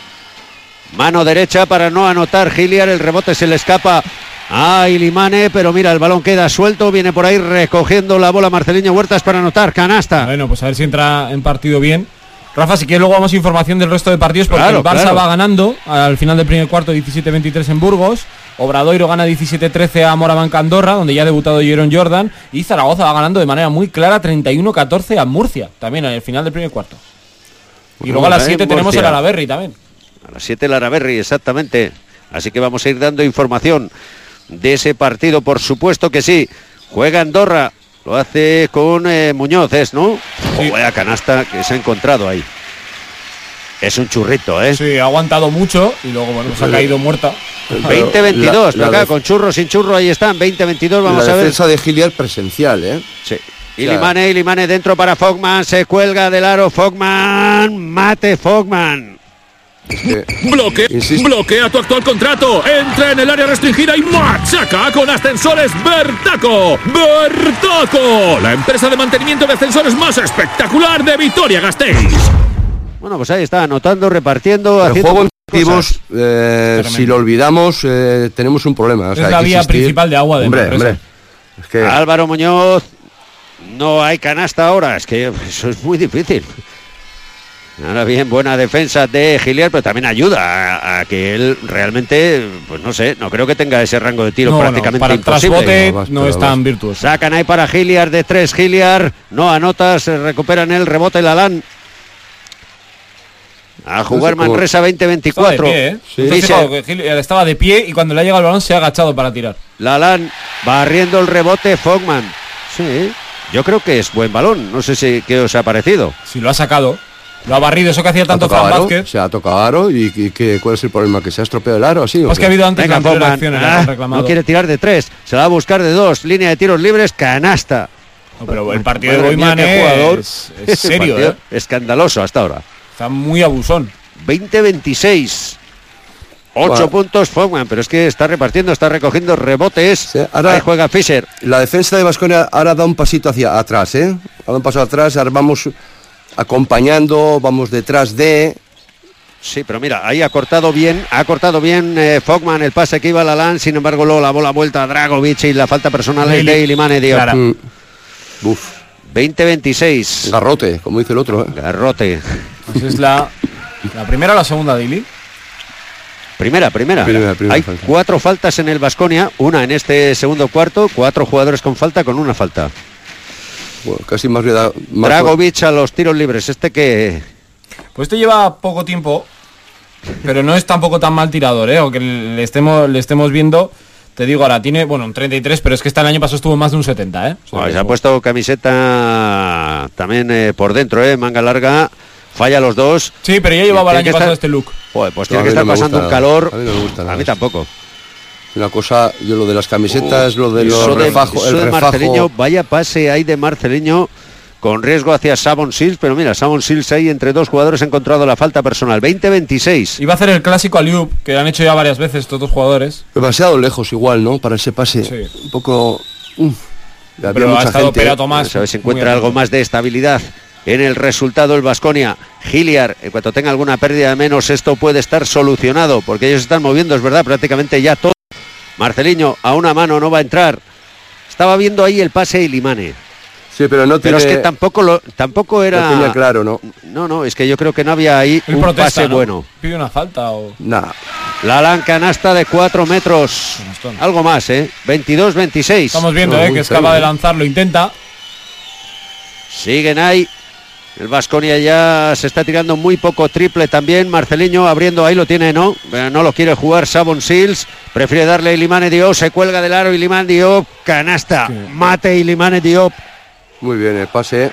Mano derecha para no anotar Hilliard, el rebote se le escapa a Ilimane, pero mira, el balón queda suelto, viene por ahí recogiendo la bola Marceliño Huertas para anotar, canasta. Bueno, pues a ver si entra en partido bien. Rafa, si quieres luego damos información del resto de partidos, porque Claro, el Barça claro. va ganando al final del primer cuarto diecisiete veintitrés en Burgos, Obradoiro gana diecisiete trece a Morabanca Andorra, donde ya ha debutado Jeron Jordan, y Zaragoza va ganando de manera muy clara treinta y uno catorce a Murcia, también al final del primer cuarto. Y luego a las eh, siete tenemos Murcia. el Alaberri también. A las siete el Araberri, exactamente. Así que vamos a ir dando información de ese partido, por supuesto que sí. Juega Andorra, lo hace con eh, Muñoz, ¿es, no? Sí. Oh, vaya canasta que se ha encontrado ahí. Es un churrito, ¿eh? Sí, ha aguantado mucho y luego bueno, se ha caído muerta. veinte veintidos, La- pero la acá def- con churro, sin churro, ahí están, veinte veintidós, vamos la a ver. defensa de Hilliard presencial, ¿eh? Sí. Ilimane, Ilimane dentro para Fogman, se cuelga del aro Fogman, mate Fogman. Es que, Bloque, Insisto. bloquea tu actual contrato. Entra en el área restringida y machaca con Ascensores Bertaco. Bertaco, la empresa de mantenimiento de ascensores más espectacular de Vitoria-Gasteiz. Bueno, pues ahí está, anotando, repartiendo, el haciendo juego en cosas. activos, eh, Tremendo. si lo olvidamos, eh, tenemos un problema. O sea, Es hay la que vía insistir. principal de agua de Hombre, Manresa. hombre. Es que Álvaro Muñoz, no hay canasta ahora, es que eso es muy difícil. Ahora bien, buena defensa de Hilliard, pero también ayuda a, a que él realmente, pues no sé, no creo que tenga ese rango de tiro no, prácticamente no, para imposible. el trasbote No, vas, no es vas. tan virtuoso. Sacan ahí para Hilliard de tres, Hilliard no anota, se recuperan el rebote Lalán. A jugar No sé cómo- Manresa veinte veinticuatro. Estaba de pie, ¿eh? Sí. ¿Te has Fisher, fijado que Hilliard estaba de pie y cuando le ha llegado el balón se ha agachado para tirar? Lalán barriendo el rebote, Fogman. Sí, yo creo que es buen balón. No sé si qué os ha parecido. Si lo ha sacado, lo ha barrido, eso que hacía ¿Ha tanto tocado Fran aro? Vázquez. Se ha tocado aro y, y que, ¿cuál es el problema? ¿Que se ha estropeado el aro así? ¿o Es que qué? ha habido antes Venga, la anterior Fogman. acción, le Ah, han reclamado. no quiere tirar de tres. Se la va a buscar de dos. Línea de tiros libres, canasta. No, pero el partido de Madre mía, Boyman qué jugador. es, es serio, Partido ¿eh? escandaloso hasta ahora. Está muy abusón. veinte veintiséis. ocho Bueno. puntos Fogman, pero es que está repartiendo, está recogiendo rebotes. Sí, ahora- Ahí juega Fisher. La defensa de Baskonia ahora da un pasito hacia atrás, ¿eh? Ha dado un paso atrás, ahora vamos acompañando, vamos detrás de... Sí, pero mira, ahí ha cortado bien, ha cortado bien eh, Fogman el pase que iba a Lalán, sin embargo luego la bola vuelta a Dragovic y la falta personal es de Ilimane Diop. Clara. Mm. Uf, veinte veintiséis. garrote, como dice el otro, ¿eh? Garrote. Pues es la, la primera o la segunda, Dili. Primera, primera. Primera, primera Hay falta. cuatro faltas en el Baskonia, una en este segundo cuarto, cuatro jugadores con falta con una falta. Bueno, casi más... Reda, más Dragovic a los tiros libres, este que... Pues este lleva poco tiempo, pero no es tampoco tan mal tirador, ¿eh? Aunque le estemos, le estemos viendo, te digo ahora, tiene, bueno, un treinta y tres, pero es que este el año pasado estuvo más de un setenta, ¿eh? O sea, Bueno, que se ha es- puesto camiseta también eh, por dentro, ¿eh? Manga larga, falla los dos. Sí, pero ya llevaba el Tiene que año pasado estar- este look. Joder, pues No, tiene a que mí estar no me pasando gusta un nada. calor. A mí no me gusta nada A mí eso. tampoco. Una cosa, yo lo de las camisetas, lo de los Eso de, refajos, eso el de Marceliño, refajo... vaya pase ahí de Marceliño con riesgo hacia Savon Sills, pero mira, Savon Sills ahí entre dos jugadores ha encontrado la falta personal. veinte veintiséis. Iba a hacer el clásico alley-oop, que han hecho ya varias veces estos dos jugadores. Demasiado lejos igual, ¿no? Para ese pase. Sí. Un poco... uf, había Pero ha mucha estado gente, Pera ¿eh? Tomás. A ver si muy encuentra atento. algo más de estabilidad en el resultado el Baskonia. Hilliard, en cuanto tenga alguna pérdida de menos, esto puede estar solucionado, porque ellos están moviendo, es verdad, prácticamente ya todo. Marceliño a una mano no va a entrar. Estaba viendo ahí el pase Ilimane, Sí, pero no pero tiene... es que tampoco lo, tampoco era. No tenía claro, ¿no? No, no, es que yo creo que no había ahí Él un protesta, pase ¿no? bueno. Pide una falta o... Nada. La Lan canasta de cuatro metros. Canastón. Algo más, ¿eh? veintidós veintiséis. Estamos viendo, No, ¿eh? muy Que es feo, capaz de ¿eh? lanzar, lo intenta. Siguen ahí. El Baskonia ya se está tirando muy poco triple también. Marceliño abriendo ahí, lo tiene, ¿no? Pero no lo quiere jugar Savon Sills. Prefiere darle a Ilimane Diop. Se cuelga del aro Ilimane Diop. Canasta. Sí. Mate Ilimane Diop. Muy bien el pase.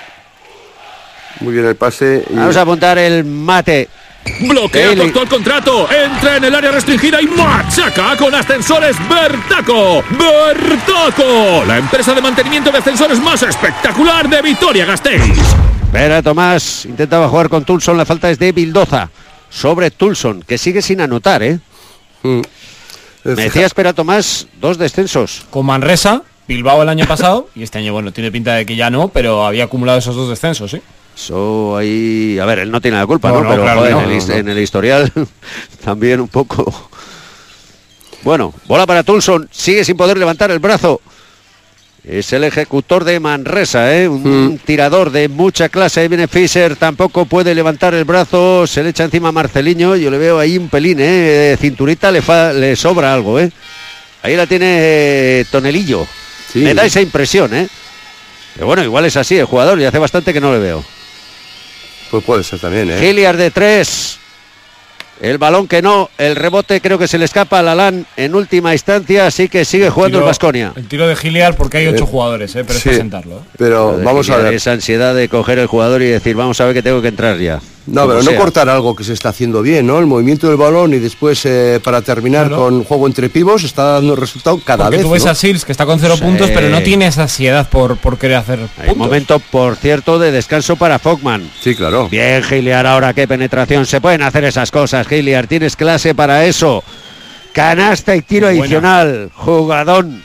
Muy bien el pase. y- Vamos a apuntar el mate. Bloquea tu Bailey. actual contrato. Entra en el área restringida y machaca con Ascensores Bertaco. Bertaco, la empresa de mantenimiento de ascensores más espectacular de Vitoria-Gasteiz. Vera Tomás intentaba jugar con Tulson. La falta es de Bildoza sobre Tulson, que sigue sin anotar, ¿eh? Mm. Eh, Me fija- decía Espera Tomás, dos descensos. Con Manresa, Bilbao el año pasado, y este año, bueno, tiene pinta de que ya no, pero había acumulado esos dos descensos, ¿sí? Eso ahí, a ver, él no tiene la culpa, No, ¿no? no, Pero claro joder, que en, no, el, no, his- no. en el historial también un poco. Bueno, bola para Tulson, sigue sin poder levantar el brazo. Es el ejecutor de Manresa, ¿eh? Un Mm. tirador de mucha clase. Ahí viene Fisher, tampoco puede levantar el brazo. Se le echa encima a Marceliño. Yo le veo ahí un pelín, ¿eh? Cinturita le, fa- le sobra algo, ¿eh? Ahí la tiene eh, Tonelillo. Sí. Me da esa impresión, ¿eh? Pero bueno, igual es así el jugador y hace bastante que no le veo. Pues puede ser también, ¿eh? Hilliard de tres. El balón que no, el rebote creo que se le escapa a Lalán en última instancia, así que sigue jugando el Tiro- Baskonia. El tiro de Hilliard porque hay ocho Eh, jugadores, ¿eh? Pero es sí. para sentarlo, ¿eh? Pero vamos a ver. Esa ansiedad de coger el jugador y decir, vamos a ver que tengo que entrar ya. No, Como pero no sea. cortar algo que se está haciendo bien, ¿no? El movimiento del balón y después eh, para terminar Claro. con juego entre pivos está dando resultado cada Porque vez. tú ves ¿no? a Sills que está con cero Sí. puntos, pero no tiene esa ansiedad por, por querer hacer Hay un puntos. momento, por cierto, de descanso para Fogman. Sí, claro. Bien, Hilliard, ahora qué penetración. Se pueden hacer esas cosas, Hilliard. Tienes clase para eso. Canasta y tiro Buena. adicional. Jugadón.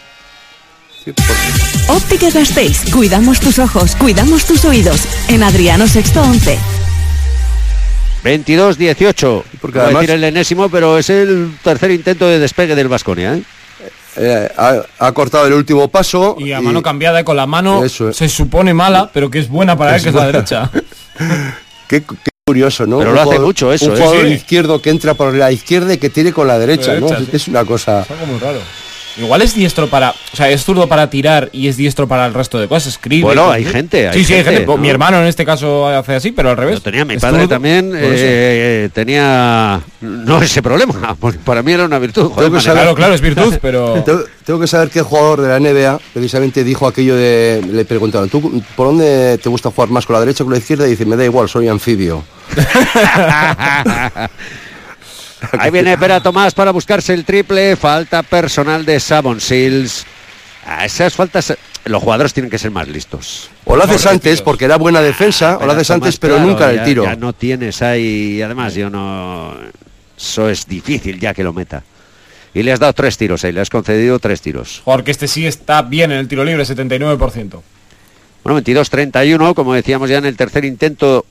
Ópticas Gasteiz. Cuidamos tus ojos, cuidamos tus oídos. En Adriano Sexto once. veintidós dieciocho. Porque Iba a además- decir el enésimo, pero es el tercer intento de despegue del Baskonia, ¿eh? Eh, ha, ha cortado el último paso. Y a mano cambiada, y con la mano Eso es. se supone mala, pero que es buena para él, que es la derecha. ¿Qué, qué curioso, ¿no? Pero un lo hace jugador, mucho eso, un ¿eh? jugador Sí. izquierdo que entra por la izquierda y que tiene con la derecha, derecha, ¿no? sí. Es una cosa... Es algo muy raro. Igual es diestro para... O sea, es zurdo para tirar y es diestro para el resto de cosas. Escribe. Bueno, y- hay gente, hay sí, sí, hay gente, gente. ¿no? Mi hermano en este caso hace así, pero al revés. Lo tenía mi Es padre zurdo, también, por eso. eh, tenía no ese problema, porque para mí era una virtud. Joder, Tengo que manejar- Claro, claro, es virtud, pero... Tengo, tengo que saber qué jugador de la N B A precisamente dijo aquello de... Le preguntaron, ¿tú por dónde te gusta jugar más, con la derecha o con la izquierda? Y dice, me da igual, soy anfibio. Ahí viene Pera Tomás para buscarse el triple. Falta personal de Sabon Sills. A esas faltas, los jugadores tienen que ser más listos. O lo haces antes porque era buena defensa, o lo Pera haces Tomás, antes pero claro, nunca ya, el tiro. Ya no tienes ahí. Además, yo no. Eso es difícil ya que lo meta. Y le has dado tres tiros ahí, le has concedido tres tiros. Porque este sí está bien en el tiro libre, setenta y nueve por ciento. Bueno, veintidós treinta y uno, como decíamos ya en el tercer intento.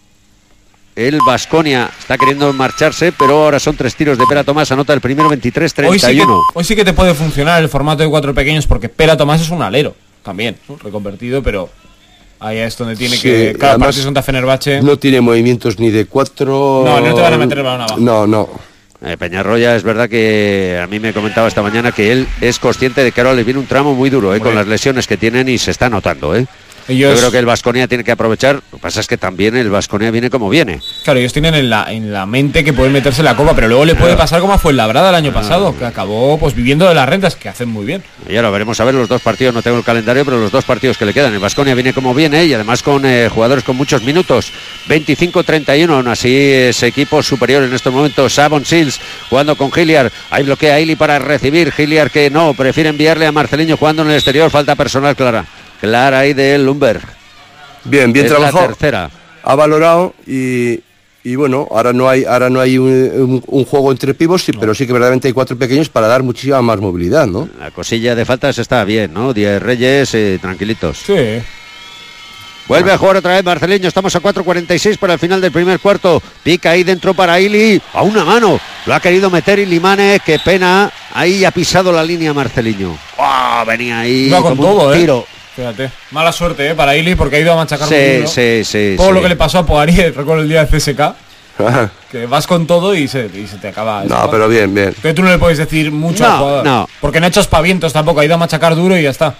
El Baskonia está queriendo marcharse, pero ahora son tres tiros de Pera Tomás. Anota el primero, veintitrés Hoy sí, treinta y que, uno. hoy sí que te puede funcionar el formato de cuatro pequeños porque Pera Tomás es un alero también, ¿no? Reconvertido, pero ahí es donde tiene Sí, que... Cada además, partido contra Fenerbahce... No tiene movimientos ni de cuatro... No, no te van a meter el balón abajo. No, no. Eh, Peñarroya, es verdad que a mí me comentaba esta mañana que él es consciente de que ahora le viene un tramo muy duro, eh, con las lesiones que tienen y se está notando. Eh. Ellos- Yo creo que el Baskonia tiene que aprovechar. Lo que pasa es que también el Baskonia viene como viene. Claro, ellos tienen en la, en la mente que pueden meterse en la copa, pero luego le puede pasar como a Fuenlabrada el año pasado, que acabó pues viviendo de las rentas, que hacen muy bien. Y ahora veremos a ver los dos partidos, no tengo el calendario, pero los dos partidos que le quedan. El Baskonia viene como viene y además con eh, jugadores con muchos minutos. veinticinco treinta y uno, aún así es equipo superior en estos momentos. Sabon Sills jugando con Hilliard. Ahí bloquea a Ili para recibir. Hilliard que no, prefiere enviarle a Marceliño jugando en el exterior. Falta personal clara. Clara ahí de Lumberg. Bien, bien Es la trabajado. tercera. Ha valorado y, y bueno, ahora no hay ahora no hay un, un- un juego entre pibos, sí, pero sí que verdaderamente hay cuatro pequeños para dar muchísima más movilidad, ¿no? La cosilla de faltas está bien, ¿no? Diez Reyes, eh, tranquilitos. Sí. Vuelve a jugar otra vez Marceliño. Estamos a cuatro cuarenta y seis para el final del primer cuarto. Pica ahí dentro para Ili. A una mano. Lo ha querido meter Ilimane. Qué pena. Ahí ha pisado la línea Marceliño. ¡Oh! Venía ahí Iba con como un todo, ¿eh? tiro. Fíjate. Mala suerte, ¿eh? Para Ili, porque ha ido a machacar muy Sí, duro. sí, sí. Todo sí. lo que le pasó a Poirier, recuerdo el día de C S K, que vas con todo y se, y se te acaba. No, esto. pero bien, bien. Que tú no le puedes decir mucho No, al jugador. no. Porque no ha hecho aspavientos tampoco, ha ido a machacar duro y ya está.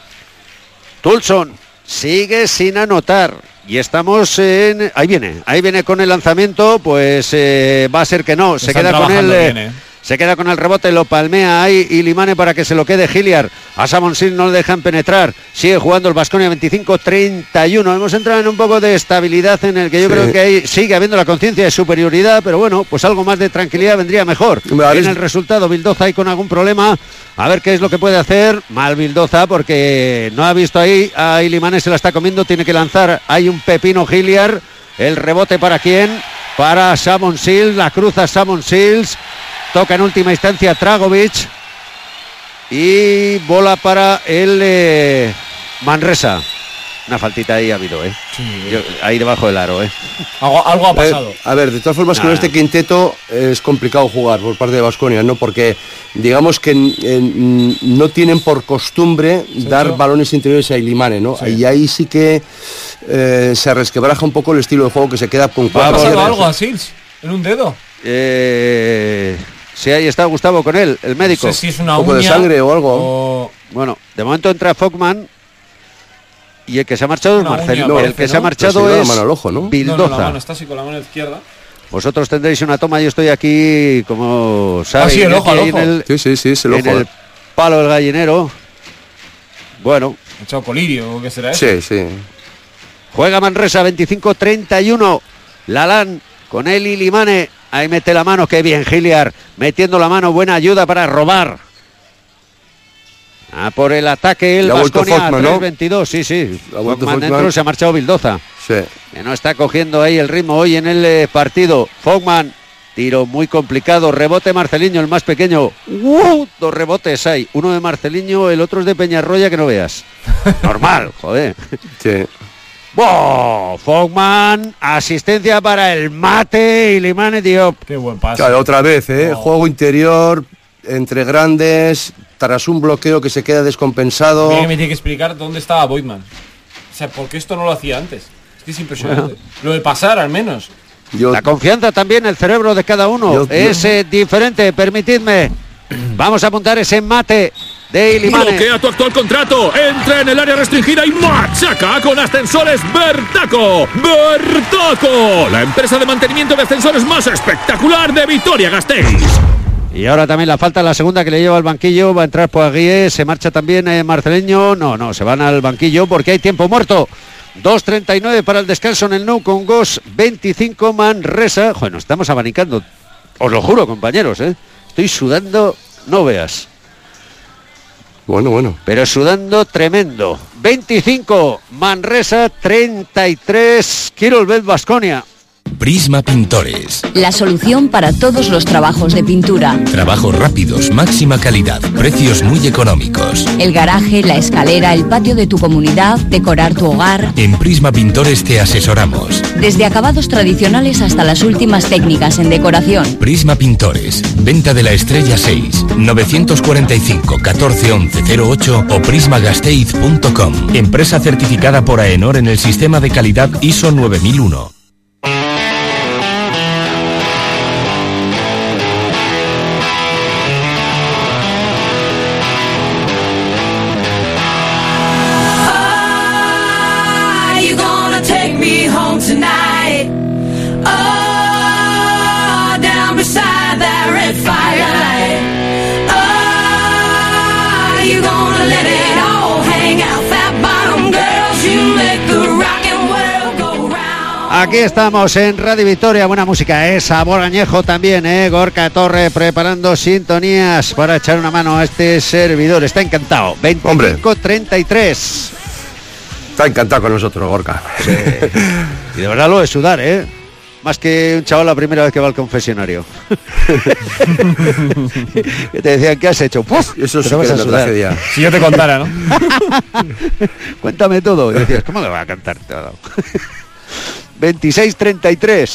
Tulson sigue sin anotar. Y estamos en... Ahí viene, ahí viene con el lanzamiento. Pues eh, va a ser que no. Se Están queda con el... trabajando eh, bien, ¿eh? Se queda con el rebote, lo palmea ahí Ilimane para que se lo quede Hilliard. A Sabon Sills no le dejan penetrar. Sigue jugando el Baskonia veinticinco treinta y uno. Hemos entrado en un poco de estabilidad en el que yo Sí. creo que ahí sigue habiendo la conciencia de superioridad, pero bueno, pues algo más de tranquilidad vendría mejor. Vale. Viene el resultado, Vildoza ahí con algún problema. A ver qué es lo que puede hacer. Mal Vildoza porque no ha visto ahí a Ilimane, se la está comiendo, tiene que lanzar. Hay un pepino Hilliard. El rebote para quién? Para Sabon Sills, la cruza Sabon Sills. Toca en última instancia Dragovic. Y bola para el eh, Manresa. Una faltita ahí ha habido, ¿eh? Yo- ahí debajo del aro, ¿eh? Algo, algo ha Eh, pasado. a ver, de todas formas, con Nah. este quinteto es complicado jugar por parte de Baskonia, ¿no? Porque digamos que eh, no tienen por costumbre dar yo- balones interiores a Ilimane, ¿no? Sí. Y ahí sí que eh, se resquebraja un poco el estilo de juego que se queda con ¿Ha cuatro. pasado hombres. algo a Sills? ¿En un dedo? Eh, sí, ahí está Gustavo con él, el médico. No sé si es una Un poco de uña sangre o algo. o- Bueno, de momento entra Fogman. Y el que se ha marchado es Una Marcelo. uña el parece, que se ha ¿no? marchado Pero se le da la es mano al ojo, ¿no? No, Vildoza. no, la mano está así con la mano izquierda. Vosotros tendréis una toma, yo estoy aquí, como sabéis, Ah, sí, el ojo, aquí el en ojo. el, Sí, sí, sí, se lo en el palo del gallinero. Bueno, Ha echado colirio, ¿o qué será eso? Sí, sí. juega Manresa veinticinco treinta y uno. Lalán con el Ilimane. Ahí mete la mano, qué bien Hilliard. Metiendo la mano, buena ayuda para robar. A por el ataque el Le ha vuelto Baskonia, Fogman, ¿no? tres veintidós, sí, sí. Le ha vuelto Fogman Fogman. dentro, se ha marchado Vildoza. Sí. Que no está cogiendo ahí el ritmo hoy en el eh, partido. Fogman, tiro muy complicado. Rebote Marceliño, el más pequeño. ¡Uh! Dos rebotes hay. Uno de Marceliño, el otro es de Peñarroya, que no veas. Normal, joder. Sí. ¡Wow! Fogman, asistencia para el mate. Ilimane Diop. Qué buen pase. Claro, otra vez, ¿eh? No. Juego interior, entre grandes, tras un bloqueo que se queda descompensado. Mira que me tiene que explicar dónde estaba Boydman. O sea, ¿por qué esto no lo hacía antes? Es que es impresionante. Lo de pasar, al menos. Yo, la confianza también, el cerebro de cada uno yo, es yo. Eh, diferente, permitidme. Vamos a apuntar ese mate de Ilimane. Bloquea tu actual contrato, entra en el área restringida y machaca con Ascensores Bertaco. Bertaco, la empresa de mantenimiento de ascensores más espectacular de Vitoria-Gasteiz. Y ahora también la falta, la segunda que le lleva al banquillo, va a entrar Poaguier, se marcha también eh, Marceleño, no, no, se van al banquillo porque hay tiempo muerto. dos treinta y nueve para el descanso en el Nou con Gos, veinticinco Manresa. Joder, nos estamos abanicando, os lo juro, compañeros, ¿eh? Estoy sudando, no veas. Bueno, bueno. Pero sudando tremendo. veinticinco Manresa, treinta y tres Quirolbet Baskonia. Prisma Pintores. La solución para todos los trabajos de pintura. Trabajos rápidos, máxima calidad, precios muy económicos. El garaje, la escalera, el patio de tu comunidad, decorar tu hogar. En Prisma Pintores te asesoramos. Desde acabados tradicionales hasta las últimas técnicas en decoración. Prisma Pintores. Venta de la Estrella seis, novecientos cuarenta y cinco, catorce once cero ocho o prismagasteiz punto com. Empresa certificada por AENOR en el sistema de calidad I S O nueve mil uno. Aquí estamos en Radio Vitoria, buena música, es sabor añejo también, ¿eh? Gorka Torre preparando sintonías para echar una mano a este servidor, está encantado. veinticinco treinta y tres. Está encantado con nosotros, Gorka. Sí. Y de verdad lo de sudar, ¿eh? Más que un chaval la primera vez que va al confesionario. Que te decían, ¿qué has hecho? ¡Puf! Eso sí que es una tragedia. Si yo te contara, ¿no? Cuéntame todo. Y decías, ¿cómo le va a cantar? veintiséis treinta y tres.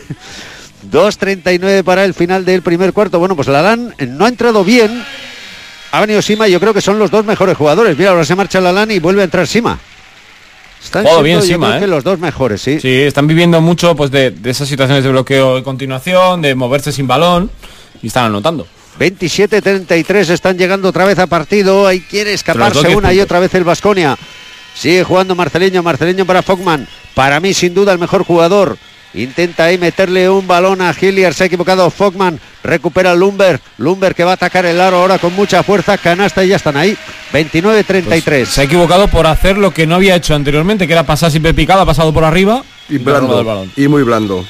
dos treinta y nueve para el final del primer cuarto. Bueno, pues Lalán no ha entrado bien. Ha venido Sima y yo creo que son los dos mejores jugadores. Mira, ahora se marcha Lalán y vuelve a entrar Sima. Están siendo, bien Sima, ¿eh? Los dos mejores, sí. Sí, están viviendo mucho pues de, de esas situaciones de bloqueo de continuación, de moverse sin balón y están anotando. veintisiete treinta y tres, están llegando otra vez a partido. Ahí quiere escaparse una puntos. Y otra vez el Baskonia. Sigue jugando Marceleño, Marceleño para Fogman. Para mí, sin duda, el mejor jugador. Intenta ahí meterle un balón a Hilliard. Se ha equivocado Fogman. Recupera Lumber. Lumber que va a atacar el aro ahora con mucha fuerza. Canasta y ya están ahí. veintinueve treinta y tres. Pues se ha equivocado por hacer lo que no había hecho anteriormente, que era pasar siempre picado, ha pasado por arriba. Y blando. Y muy blando.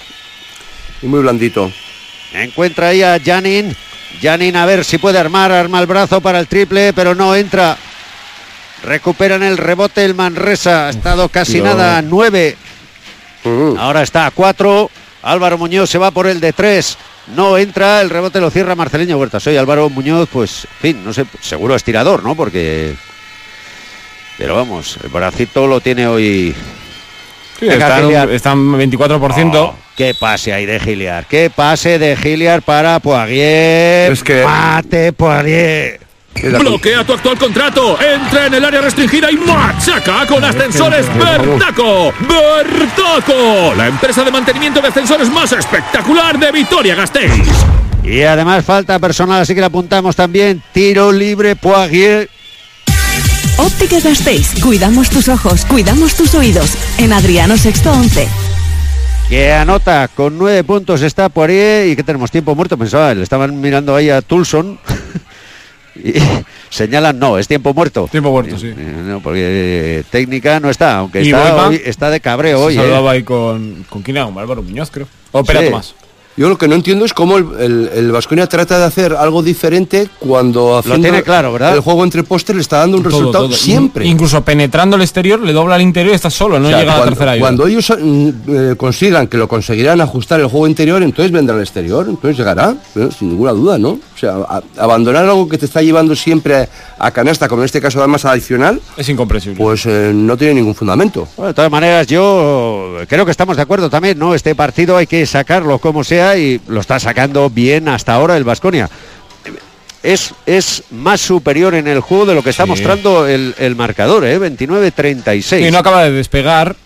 Y muy blandito. Encuentra ahí a Janin. Janin a ver si puede armar. Arma el brazo para el triple, pero no entra. Recuperan el rebote el Manresa. Ha estado casi no. nada. nueve. Uh-huh. Ahora está a cuatro. Álvaro Muñoz se va por el de tres. No entra. El rebote lo cierra Marceleño Huerta. Soy Álvaro Muñoz, pues, en fin, no sé, seguro es tirador, ¿no? Porque... Pero vamos, el bracito lo tiene hoy... Sí, están, están veinticuatro por ciento. Oh, qué pase ahí de Hilliard. Qué pase de Hilliard para Poirier. Es que... Mate Poirier. Bloquea tu actual contrato, entra en el área restringida y machaca con Ascensores Bertaco. Bertaco, la empresa de mantenimiento de ascensores más espectacular de Vitoria-Gasteiz. Y además falta personal, así que le apuntamos también. Tiro libre Poirier. Ópticas Gasteiz, cuidamos tus ojos, cuidamos tus oídos. En Adriano Sexto once. Que anota con nueve puntos está Poirier. Y que tenemos tiempo muerto, pensaba, le estaban mirando ahí a Tulson. Y señalan, no, es tiempo muerto. Tiempo muerto, sí. No, porque eh, técnica no está, aunque está, hoy, está de cabreo hoy. Se hablaba eh. ahí con, con quién era, con Álvaro Muñoz, creo. O Pera sí. Tomás. Yo lo que no entiendo es cómo el Baskonia el, el trata de hacer algo diferente cuando lo tiene claro, ¿verdad? El juego entre postes le está dando un todo, resultado todo. siempre. Incluso penetrando el exterior, le dobla al interior y está solo, no o sea, llega cuando, a la tercera ayuda. Cuando ellos eh, consigan que lo conseguirán ajustar el juego interior, entonces vendrá al exterior, entonces llegará, ¿eh? Sin ninguna duda, ¿no? O sea, a, abandonar algo que te está llevando siempre a, a canasta, como en este caso además adicional, es incomprensible. Pues eh, no tiene ningún fundamento. Bueno, de todas maneras, yo creo que estamos de acuerdo también, ¿no? Este partido hay que sacarlo como sea y lo está sacando bien hasta ahora el Baskonia. Es, es más superior en el juego de lo que está sí. mostrando el, el marcador, ¿eh? veintinueve treinta y seis. Y no acaba de despegar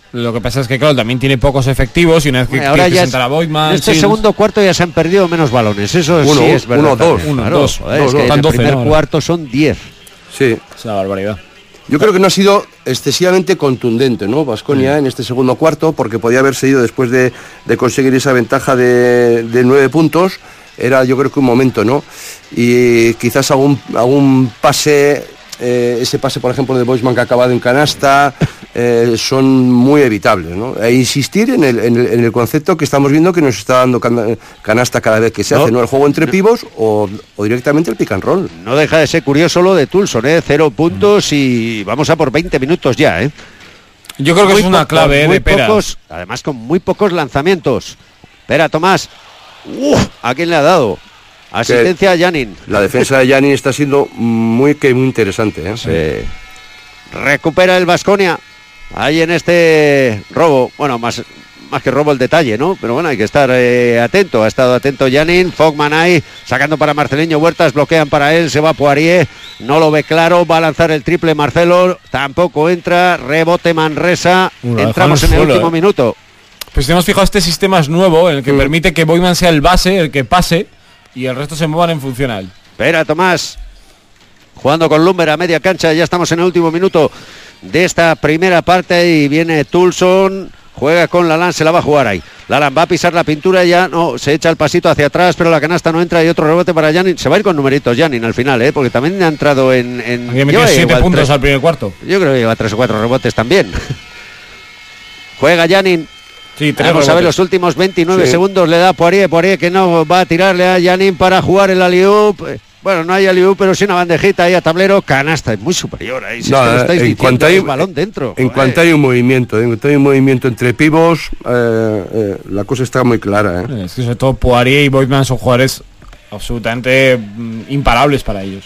Lo que pasa es que, claro, también tiene pocos efectivos y una vez que, ahora que ya presenta a Boydman... En este Shields, segundo cuarto ya se han perdido menos balones, eso Uno, sí es verdad. uno, dos. Uno, Claro, dos. dos, Es dos, que están en el doce, primer ¿no? cuarto son diez. Sí. Es una barbaridad. Yo creo que no ha sido excesivamente contundente, ¿no? Baskonia en este segundo cuarto, porque podía haber seguido después de, de conseguir esa ventaja de, de nueve puntos. Era, yo creo que un momento, ¿no? Y quizás algún, algún pase, eh, ese pase, por ejemplo, de Boysman que ha acabado en canasta, eh, son muy evitables, ¿no? E insistir en el, en, el, en el concepto que estamos viendo que nos está dando can, canasta cada vez que se no, hace, ¿no? El juego entre no. pivos o, o directamente el pick and roll. No deja de ser curioso lo de Tulson, ¿eh? Cero puntos y vamos a por veinte minutos ya, ¿eh? Yo creo que muy es una pocos, clave, ¿eh? Muy de Pera. pocos, además con muy pocos lanzamientos. Pera, Tomás. Uf, ¿a quién le ha dado? Asistencia que a Janin. La defensa de Janin está siendo muy, que muy interesante, ¿eh? Sí. Recupera el Baskonia. Ahí en este robo. Bueno, más, más que robo el detalle, ¿no? Pero bueno, hay que estar eh, atento. Ha estado atento Janin. Fogman ahí, sacando para Marceliño Huertas. Bloquean para él. Se va Poirier. No lo ve claro. Va a lanzar el triple Marcelo. Tampoco entra. Rebote Manresa. Bueno, entramos en el suelo, último eh. minuto. Pues si hemos fijado, este sistema es nuevo, en el que mm. permite que Boydman sea el base, el que pase, y el resto se muevan en funcional. Espera, Tomás. Jugando con Lumber a media cancha, ya estamos en el último minuto de esta primera parte y viene Tulson, juega con Lalan, se la va a jugar ahí. Lalan va a pisar la pintura, ya no, se echa el pasito hacia atrás, pero la canasta no entra y otro rebote para Janin. Se va a ir con numeritos Janin al final, ¿eh? Porque también ha entrado en... en Aquí metió siete puntos tres, al primer cuarto. Yo creo que lleva tres o cuatro rebotes también. Juega Janin. Sí, Vamos rebotes. A ver los últimos veintinueve sí. segundos, le da Poirier, Poirier que no va a tirarle a Janin para jugar el alley-oop. Bueno, no hay alley-oop, pero sí una bandejita ahí a tablero, canasta, es muy superior ahí. Si no, es que lo estáis en cuanto hay balón dentro. En cuanto hay un movimiento, en cuanto hay un movimiento entre pivos, eh, eh, la cosa está muy clara. ¿eh? Es que sobre todo Poirier y Boydman son jugadores absolutamente mm, imparables para ellos.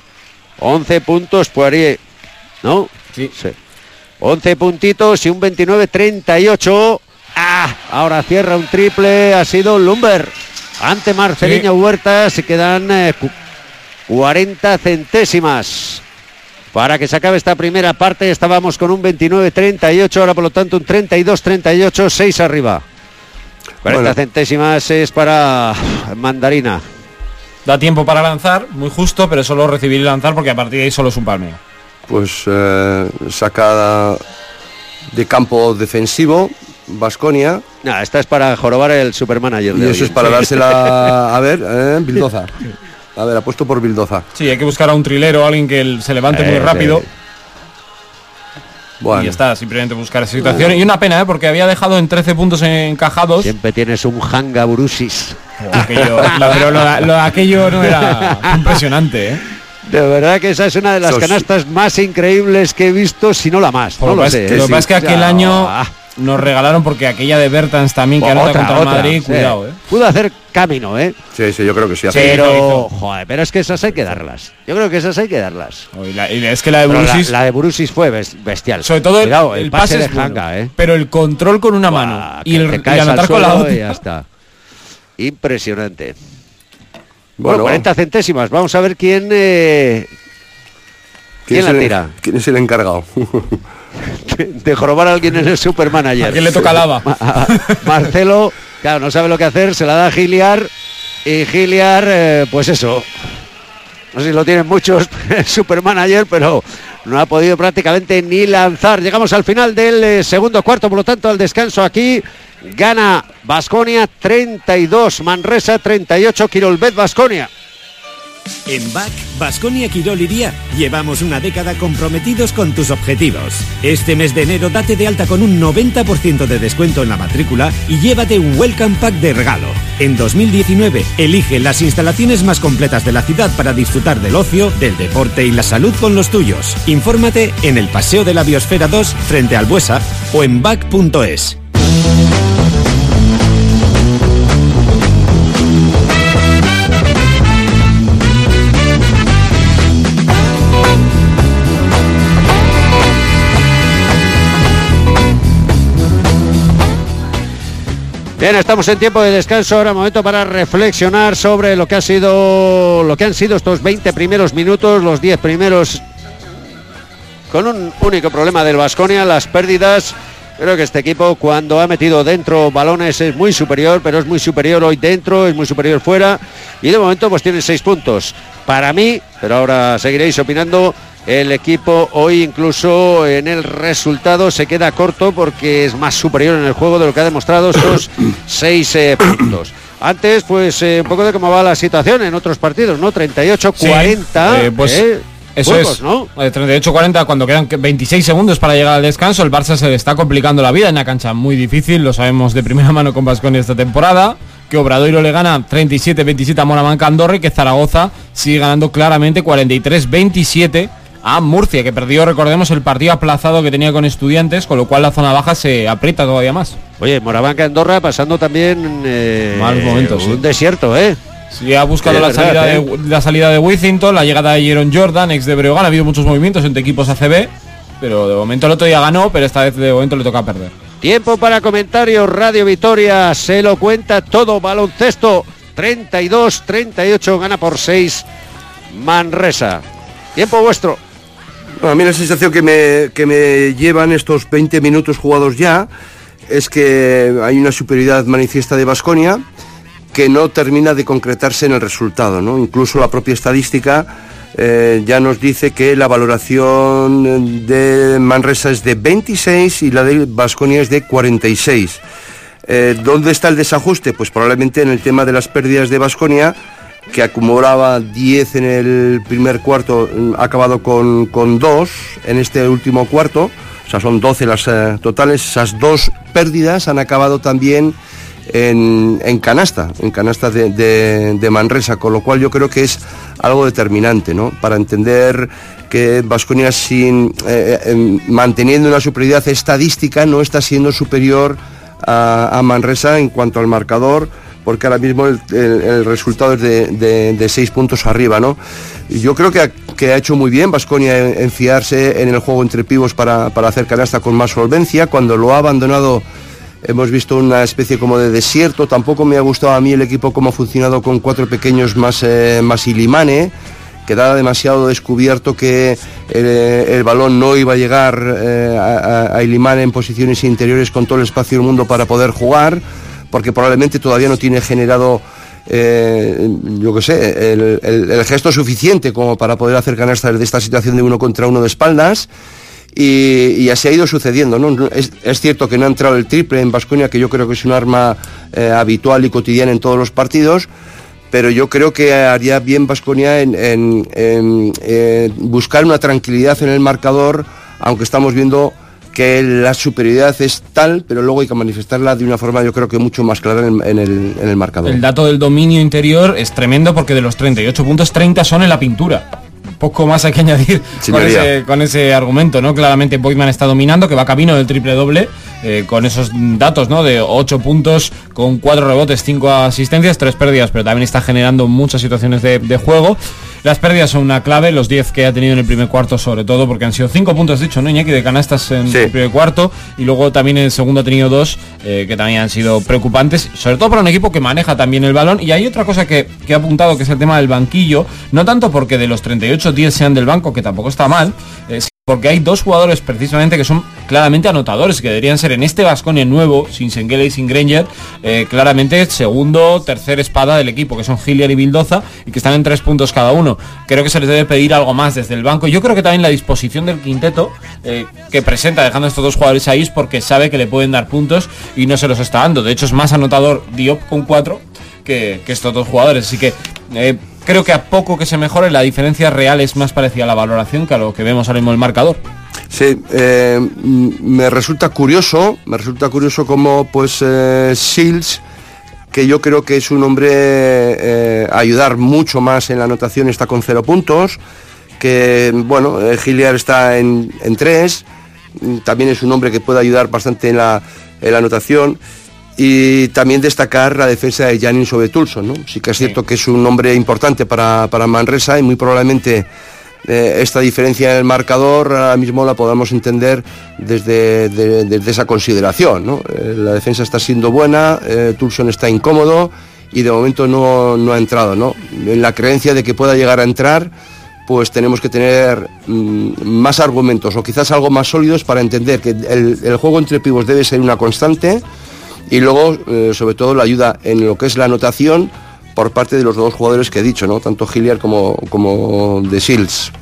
once puntos Poirier, ¿no? Sí. sí. once puntitos y un veintinueve treinta y ocho. Ah, ahora cierra un triple, ha sido Lumber ante Marceliño sí. Huertas y quedan eh, cuarenta centésimas para que se acabe esta primera parte. Estábamos con un veintinueve treinta y ocho, ahora por lo tanto un treinta y dos treinta y ocho, seis arriba. cuarenta bueno. centésimas es para Mandarina. Da tiempo para lanzar, muy justo, pero solo recibir y lanzar porque a partir de ahí solo es un palmeo. Pues eh, sacada de campo defensivo Baskonia. No, esta es para jorobar el supermanager. Y eso es para dársela a ver, eh, Bildoza. A ver, apuesto por Bildoza. Sí, hay que buscar a un trilero, alguien que se levante eh, muy rápido. Eh. Bueno. Y ya está, simplemente buscar esa situación. Bueno. Y una pena, ¿eh? Porque había dejado en trece puntos encajados. Siempre tienes un Hanga Burusis. Aquello, lo, pero lo, lo, aquello no era impresionante, ¿eh? De verdad que esa es una de las Sos... canastas más increíbles que he visto, si no la más. No lo, lo sé. Que lo que pasa es que aquel año nos regalaron, porque aquella de Bertans también, que anota contra el otra, Madrid, sí. cuidado, ¿eh? Pudo hacer camino, ¿eh? Sí, sí, yo creo que sí. Pero, joder, pero es que esas hay que darlas. Yo creo que esas hay que darlas. Oh, y la, y es que la de Burusis... La, la de Burusis fue bestial. Sobre todo cuidado, el, el pase, pase de bueno, Hanga, ¿eh? Pero el control con una Buah, mano y, el, y anotar con la otra. Y ya está. Impresionante. Bueno, bueno, cuarenta centésimas. Vamos a ver quién... Eh, ¿Quién, ¿Quién la tira? El, ¿Quién es el encargado? de, de jorobar a alguien en el supermanager. ¿A quién le toca lava? Marcelo, claro, no sabe lo que hacer, se la da a Giliar. Y Giliar, eh, pues eso. No sé si lo tienen muchos, el supermanager, pero no ha podido prácticamente ni lanzar. Llegamos al final del eh, segundo cuarto, por lo tanto, al descanso aquí. Gana Baskonia treinta y dos, Manresa treinta y ocho, Quirolbet Baskonia. En B A C, Baskonia Quirol Iría, llevamos una década comprometidos con tus objetivos. Este mes de enero date de alta con un noventa por ciento de descuento en la matrícula y llévate un Welcome Pack de regalo. En dos mil diecinueve, elige las instalaciones más completas de la ciudad para disfrutar del ocio, del deporte y la salud con los tuyos. Infórmate en el Paseo de la Biosfera dos, frente al Buesa, o en bac punto es. Bien, estamos en tiempo de descanso, ahora momento para reflexionar sobre lo que ha sido, lo que han sido estos veinte primeros minutos, los diez primeros con un único problema del Baskonia, las pérdidas Creo que este equipo, cuando ha metido dentro balones, es muy superior, pero es muy superior hoy dentro, es muy superior fuera, y de momento pues tiene seis puntos. Para mí, pero ahora seguiréis opinando, el equipo hoy incluso en el resultado se queda corto porque es más superior en el juego de lo que ha demostrado estos seis eh, puntos. Antes, pues eh, un poco de cómo va la situación en otros partidos, ¿no? treinta y ocho cuarenta. Sí, eh, pues... Eh, Eso Juegos, es, ¿no? treinta y ocho cuarenta cuando quedan veintiséis segundos para llegar al descanso. El Barça se le está complicando la vida en una cancha muy difícil, lo sabemos de primera mano con Baskonia esta temporada, que Obradoiro le gana treinta y siete veintisiete a Morabanca Andorra y que Zaragoza sigue ganando claramente cuarenta y tres veintisiete a Murcia, que perdió, recordemos, el partido aplazado que tenía con Estudiantes, con lo cual la zona baja se aprieta todavía más. Oye, Morabanca Andorra pasando también eh, malos momentos, un sí. desierto, ¿eh? Sí, ha buscado sí, la, verdad, salida ¿eh? de, la salida de Withington, la llegada de Jeron Jordan, ex de Breogán. Ha habido muchos movimientos entre equipos A C B, pero de momento el otro día ganó, pero esta vez de momento le toca perder. Tiempo para comentarios, Radio Vitoria se lo cuenta todo, baloncesto, treinta y dos treinta y ocho, gana por seis Manresa. Tiempo vuestro. Bueno, a mí la sensación que me, que me llevan estos veinte minutos jugados ya es que hay una superioridad manifiesta de Baskonia que no termina de concretarse en el resultado, ¿no? Incluso la propia estadística eh, ya nos dice que la valoración de Manresa es de veintiséis y la de Baskonia es de cuarenta y seis. Eh, ¿Dónde está el desajuste? Pues probablemente en el tema de las pérdidas de Baskonia, que acumulaba diez en el primer cuarto, ha acabado con, con dos en este último cuarto, o sea, son doce las eh, totales. Esas dos pérdidas han acabado también En, en canasta, en canasta de, de, de Manresa, con lo cual yo creo que es algo determinante, ¿no? Para entender que Baskonia, sin eh, eh, manteniendo una superioridad estadística, no está siendo superior a, a Manresa en cuanto al marcador, porque ahora mismo el, el, el resultado es de, de, de seis puntos arriba, ¿no? Yo creo que ha, que ha hecho muy bien Baskonia en, en fiarse en el juego entre pivos para, para hacer canasta con más solvencia. Cuando lo ha abandonado hemos visto una especie como de desierto. Tampoco me ha gustado a mí el equipo cómo ha funcionado con cuatro pequeños más, eh, más Ilimane. Quedaba demasiado descubierto que el, el balón no iba a llegar eh, a, a Ilimane en posiciones interiores con todo el espacio del mundo para poder jugar, porque probablemente todavía no tiene generado, eh, yo qué sé, el, el, el gesto suficiente como para poder hacer canastas de esta situación de uno contra uno de espaldas. Y, y así ha ido sucediendo, ¿no? Es, es cierto que no ha entrado el triple en Baskonia, que yo creo que es un arma eh, habitual y cotidiana en todos los partidos, pero yo creo que haría bien Baskonia en, en, en eh, buscar una tranquilidad en el marcador, aunque estamos viendo que la superioridad es tal, pero luego hay que manifestarla de una forma, yo creo que mucho más clara en, en, el, en el marcador. El dato del dominio interior es tremendo, porque de los treinta y ocho puntos, treinta son en la pintura. Poco más hay que añadir con ese, con ese argumento, ¿no? Claramente Boydman está dominando, que va camino del triple doble, eh, con esos datos, ¿no? De ocho puntos, con cuatro rebotes, cinco asistencias, tres pérdidas, pero también está generando muchas situaciones de, de juego. Las pérdidas son una clave, los diez que ha tenido en el primer cuarto, sobre todo, porque han sido cinco puntos, dicho, ¿no, Iñaki? De canastas en sí. el primer cuarto, y luego también en el segundo ha tenido dos, eh, que también han sido preocupantes, sobre todo para un equipo que maneja también el balón. Y hay otra cosa que, que he apuntado, que es el tema del banquillo, no tanto porque de los treinta y ocho, diez sean del banco, que tampoco está mal, eh, porque hay dos jugadores precisamente que son claramente anotadores, que deberían ser en este Baskonia nuevo, sin Senguela y sin Granger, eh, claramente segundo, tercer espada del equipo, que son Hilliard y Bildoza, y que están en tres puntos cada uno. Creo que se les debe pedir algo más desde el banco. Yo creo que también la disposición del quinteto eh, que presenta, dejando a estos dos jugadores ahí, es porque sabe que le pueden dar puntos y no se los está dando. De hecho, es más anotador Diop con cuatro que, que estos dos jugadores, así que eh, creo que a poco que se mejore, la diferencia real es más parecida a la valoración que a lo que vemos ahora mismo en el marcador. Sí, eh, me resulta curioso, me resulta curioso como pues eh, Shields, que yo creo que es un hombre eh, a ayudar mucho más en la anotación, está con cero puntos, que bueno, eh, Hilliard está en, en tres, también es un hombre que puede ayudar bastante en la, en la anotación. Y también destacar la defensa de Janin sobre Tulson, ¿no? Sí que es cierto sí. que es un hombre importante para, para Manresa, y muy probablemente eh, esta diferencia en el marcador ahora mismo la podamos entender desde, de, desde esa consideración, ¿no? Eh, la defensa está siendo buena, eh, Tulson está incómodo y de momento no, no ha entrado, ¿no? En la creencia de que pueda llegar a entrar, pues tenemos que tener mmm, más argumentos o quizás algo más sólidos para entender que el, el juego entre pibos debe ser una constante y luego, eh, sobre todo, la ayuda en lo que es la anotación por parte de los dos jugadores que he dicho, ¿no? Tanto Hilliard como, como de Shields.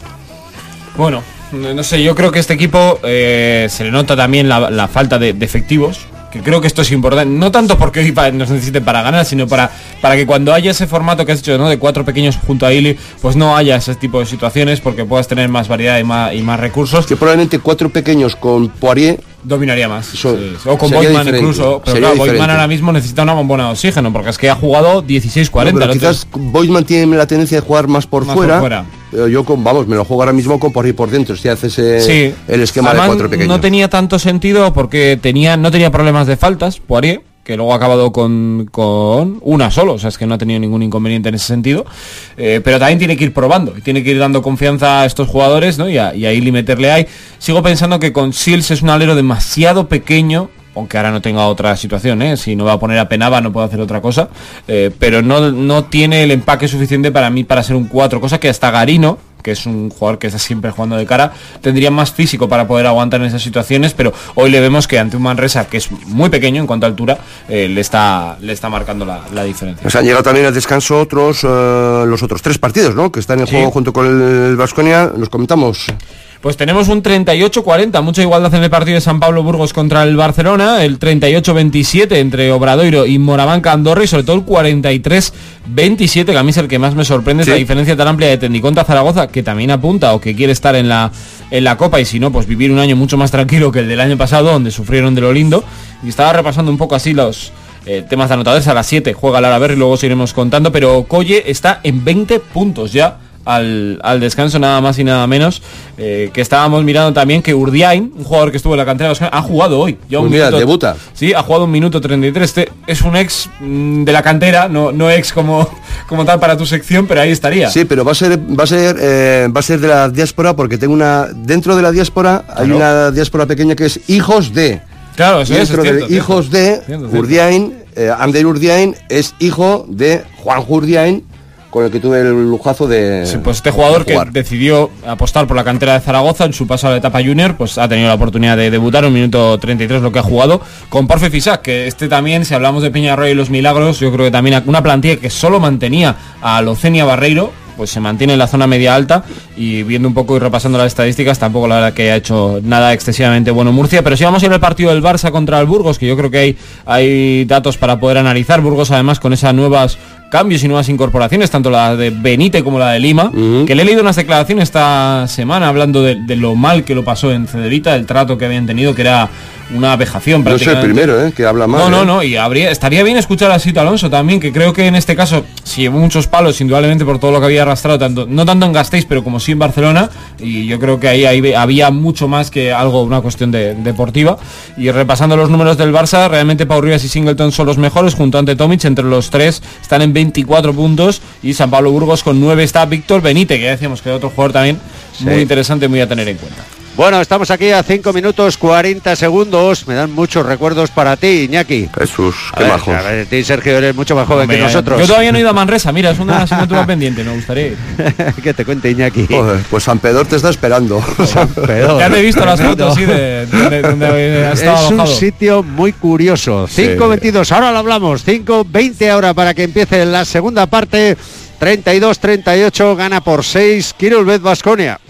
Bueno, no sé, yo creo que este equipo eh, se le nota también la, la falta de, de efectivos, que creo que esto es importante, no tanto porque hoy nos necesiten para ganar, sino para, para que cuando haya ese formato que has hecho, ¿no?, de cuatro pequeños junto a Ili, pues no haya ese tipo de situaciones, porque puedas tener más variedad y más, y más recursos. Que probablemente cuatro pequeños con Poirier dominaría más. So, sí. O con Boydman incluso, pero claro, Boydman ahora mismo necesita una bombona de oxígeno, porque es que ha jugado dieciséis cuarenta. No, quizás Boydman tiene la tendencia de jugar más por más fuera. Por fuera. Yo con, vamos, me lo juego ahora mismo con Poirier por dentro, si haces ese, sí. el esquema además, de cuatro pequeños. No tenía tanto sentido porque tenía, no tenía problemas de faltas, Poirier, que luego ha acabado con, con una solo, o sea, es que no ha tenido ningún inconveniente en ese sentido, eh, pero también tiene que ir probando, y tiene que ir dando confianza a estos jugadores, ¿no? Y a, y a Ili meterle ahí. Sigo pensando que con Shields es un alero demasiado pequeño, aunque ahora no tenga otra situación, ¿eh? Si no va a poner a Penava no puede hacer otra cosa, eh, pero no, no tiene el empaque suficiente para mí para ser un cuatro, cosa que hasta Garino, que es un jugador que está siempre jugando de cara, tendría más físico para poder aguantar en esas situaciones, pero hoy le vemos que ante un Manresa que es muy pequeño en cuanto a altura, eh, le está le está marcando la, la diferencia. Nos han llegado también al descanso otros uh, los otros tres partidos, ¿no?, que están en sí. juego junto con el Baskonia, los comentamos. Pues tenemos un treinta y ocho cuarenta, mucha igualdad en el partido de San Pablo Burgos contra el Barcelona, el treinta y ocho veintisiete entre Obradoiro y Morabanca Andorra, y sobre todo el cuarenta y tres veintisiete, que a mí es el que más me sorprende, sí. Es la diferencia tan amplia de Tendiconta Zaragoza, que también apunta o que quiere estar en la, en la Copa, y si no, pues vivir un año mucho más tranquilo que el del año pasado, donde sufrieron de lo lindo. Y estaba repasando un poco así los eh, temas de anotadores. A las siete juega Lara Berry, luego seguiremos contando, pero Colle está en veinte puntos ya Al, al descanso, nada más y nada menos, eh, que estábamos mirando también que Urdiain, un jugador que estuvo en la cantera, ha jugado hoy. Ya un pues mira, minuto, debuta. Sí, ha jugado un minuto treinta y tres. Este es un ex mmm, de la cantera, no, no ex como, como tal para tu sección, pero ahí estaría. Sí, pero va a ser va a ser eh, va a ser de la diáspora, porque tengo una dentro de la diáspora, claro. Hay una diáspora pequeña que es hijos de. Claro, eso dentro es, de cierto, hijos cierto. de Cierto, Urdiain, eh, Ander Urdiain es hijo de Juan Urdiain, con el que tuve el lujazo de... Sí, pues este jugador que decidió apostar por la cantera de Zaragoza en su paso a la etapa junior, pues ha tenido la oportunidad de debutar, un minuto treinta y tres lo que ha jugado, con Porfe Fisac, que este también, si hablamos de Peñarroya y los milagros, yo creo que también una plantilla que solo mantenía a Locenia Barreiro, pues se mantiene en la zona media alta, y viendo un poco y repasando las estadísticas, tampoco la verdad que haya hecho nada excesivamente bueno Murcia. Pero si vamos a ir al partido del Barça contra el Burgos, que yo creo que hay, hay datos para poder analizar. Burgos además con esas nuevas cambios y nuevas incorporaciones, tanto la de Benite como la de Lima, uh-huh. que le he leído unas declaraciones esta semana hablando de, de lo mal que lo pasó en Cederita, el trato que habían tenido, que era una vejación. No soy el primero, ¿eh?, que habla mal. No, no, ¿eh? no, y habría, estaría bien escuchar a Sito Alonso también, que creo que en este caso se llevó muchos palos, indudablemente, por todo lo que había arrastrado, tanto no tanto en Gasteiz, pero como sí en Barcelona, y yo creo que ahí, ahí había mucho más que algo, una cuestión de, deportiva. Y repasando los números del Barça, realmente Pau Rivas y Singleton son los mejores, junto a Ante Tomic, entre los tres están en veinticuatro puntos, y San Pablo Burgos con nueve está Víctor Benite, que ya decíamos que es otro jugador también sí. muy interesante, muy a tener en cuenta. Bueno, estamos aquí a cinco minutos cuarenta segundos. Me dan muchos recuerdos para ti, Iñaki. Jesús, qué majo. A ver, ti, Sergio, eres mucho más joven Hombre, que nosotros. Yo todavía no he ido a Manresa, mira, es una asignatura pendiente, me gustaría ir. Que te cuente, Iñaki. Joder, pues San Pedor te está esperando. San Pedor. Ya te he visto las fotos, sí, de donde, donde has estado Es alojado. un sitio muy curioso. cinco veintidós, sí. Ahora lo hablamos. cinco veinte ahora para que empiece la segunda parte. treinta y dos treinta y ocho, gana por seis Kirolbet Baskonia.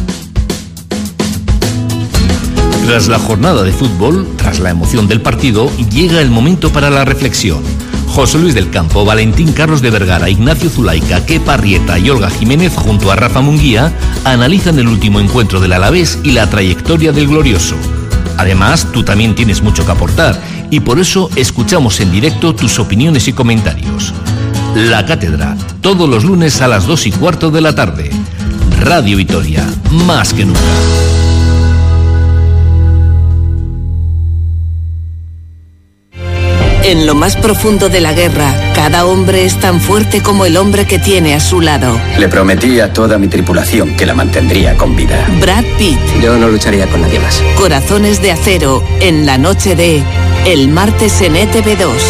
Tras la jornada de fútbol, tras la emoción del partido, llega el momento para la reflexión. José Luis del Campo, Valentín Carlos de Vergara, Ignacio Zulaika, Kepa Arrieta y Olga Jiménez junto a Rafa Munguía analizan el último encuentro del Alavés y la trayectoria del glorioso. Además, tú también tienes mucho que aportar y por eso escuchamos en directo tus opiniones y comentarios. La Cátedra, todos los lunes a las dos y cuarto de la tarde. Radio Vitoria, más que nunca. En lo más profundo de la guerra, cada hombre es tan fuerte como el hombre que tiene a su lado. Le prometí a toda mi tripulación que la mantendría con vida. Brad Pitt. Yo no lucharía con nadie más. Corazones de acero, en la noche de... El martes en E T V dos.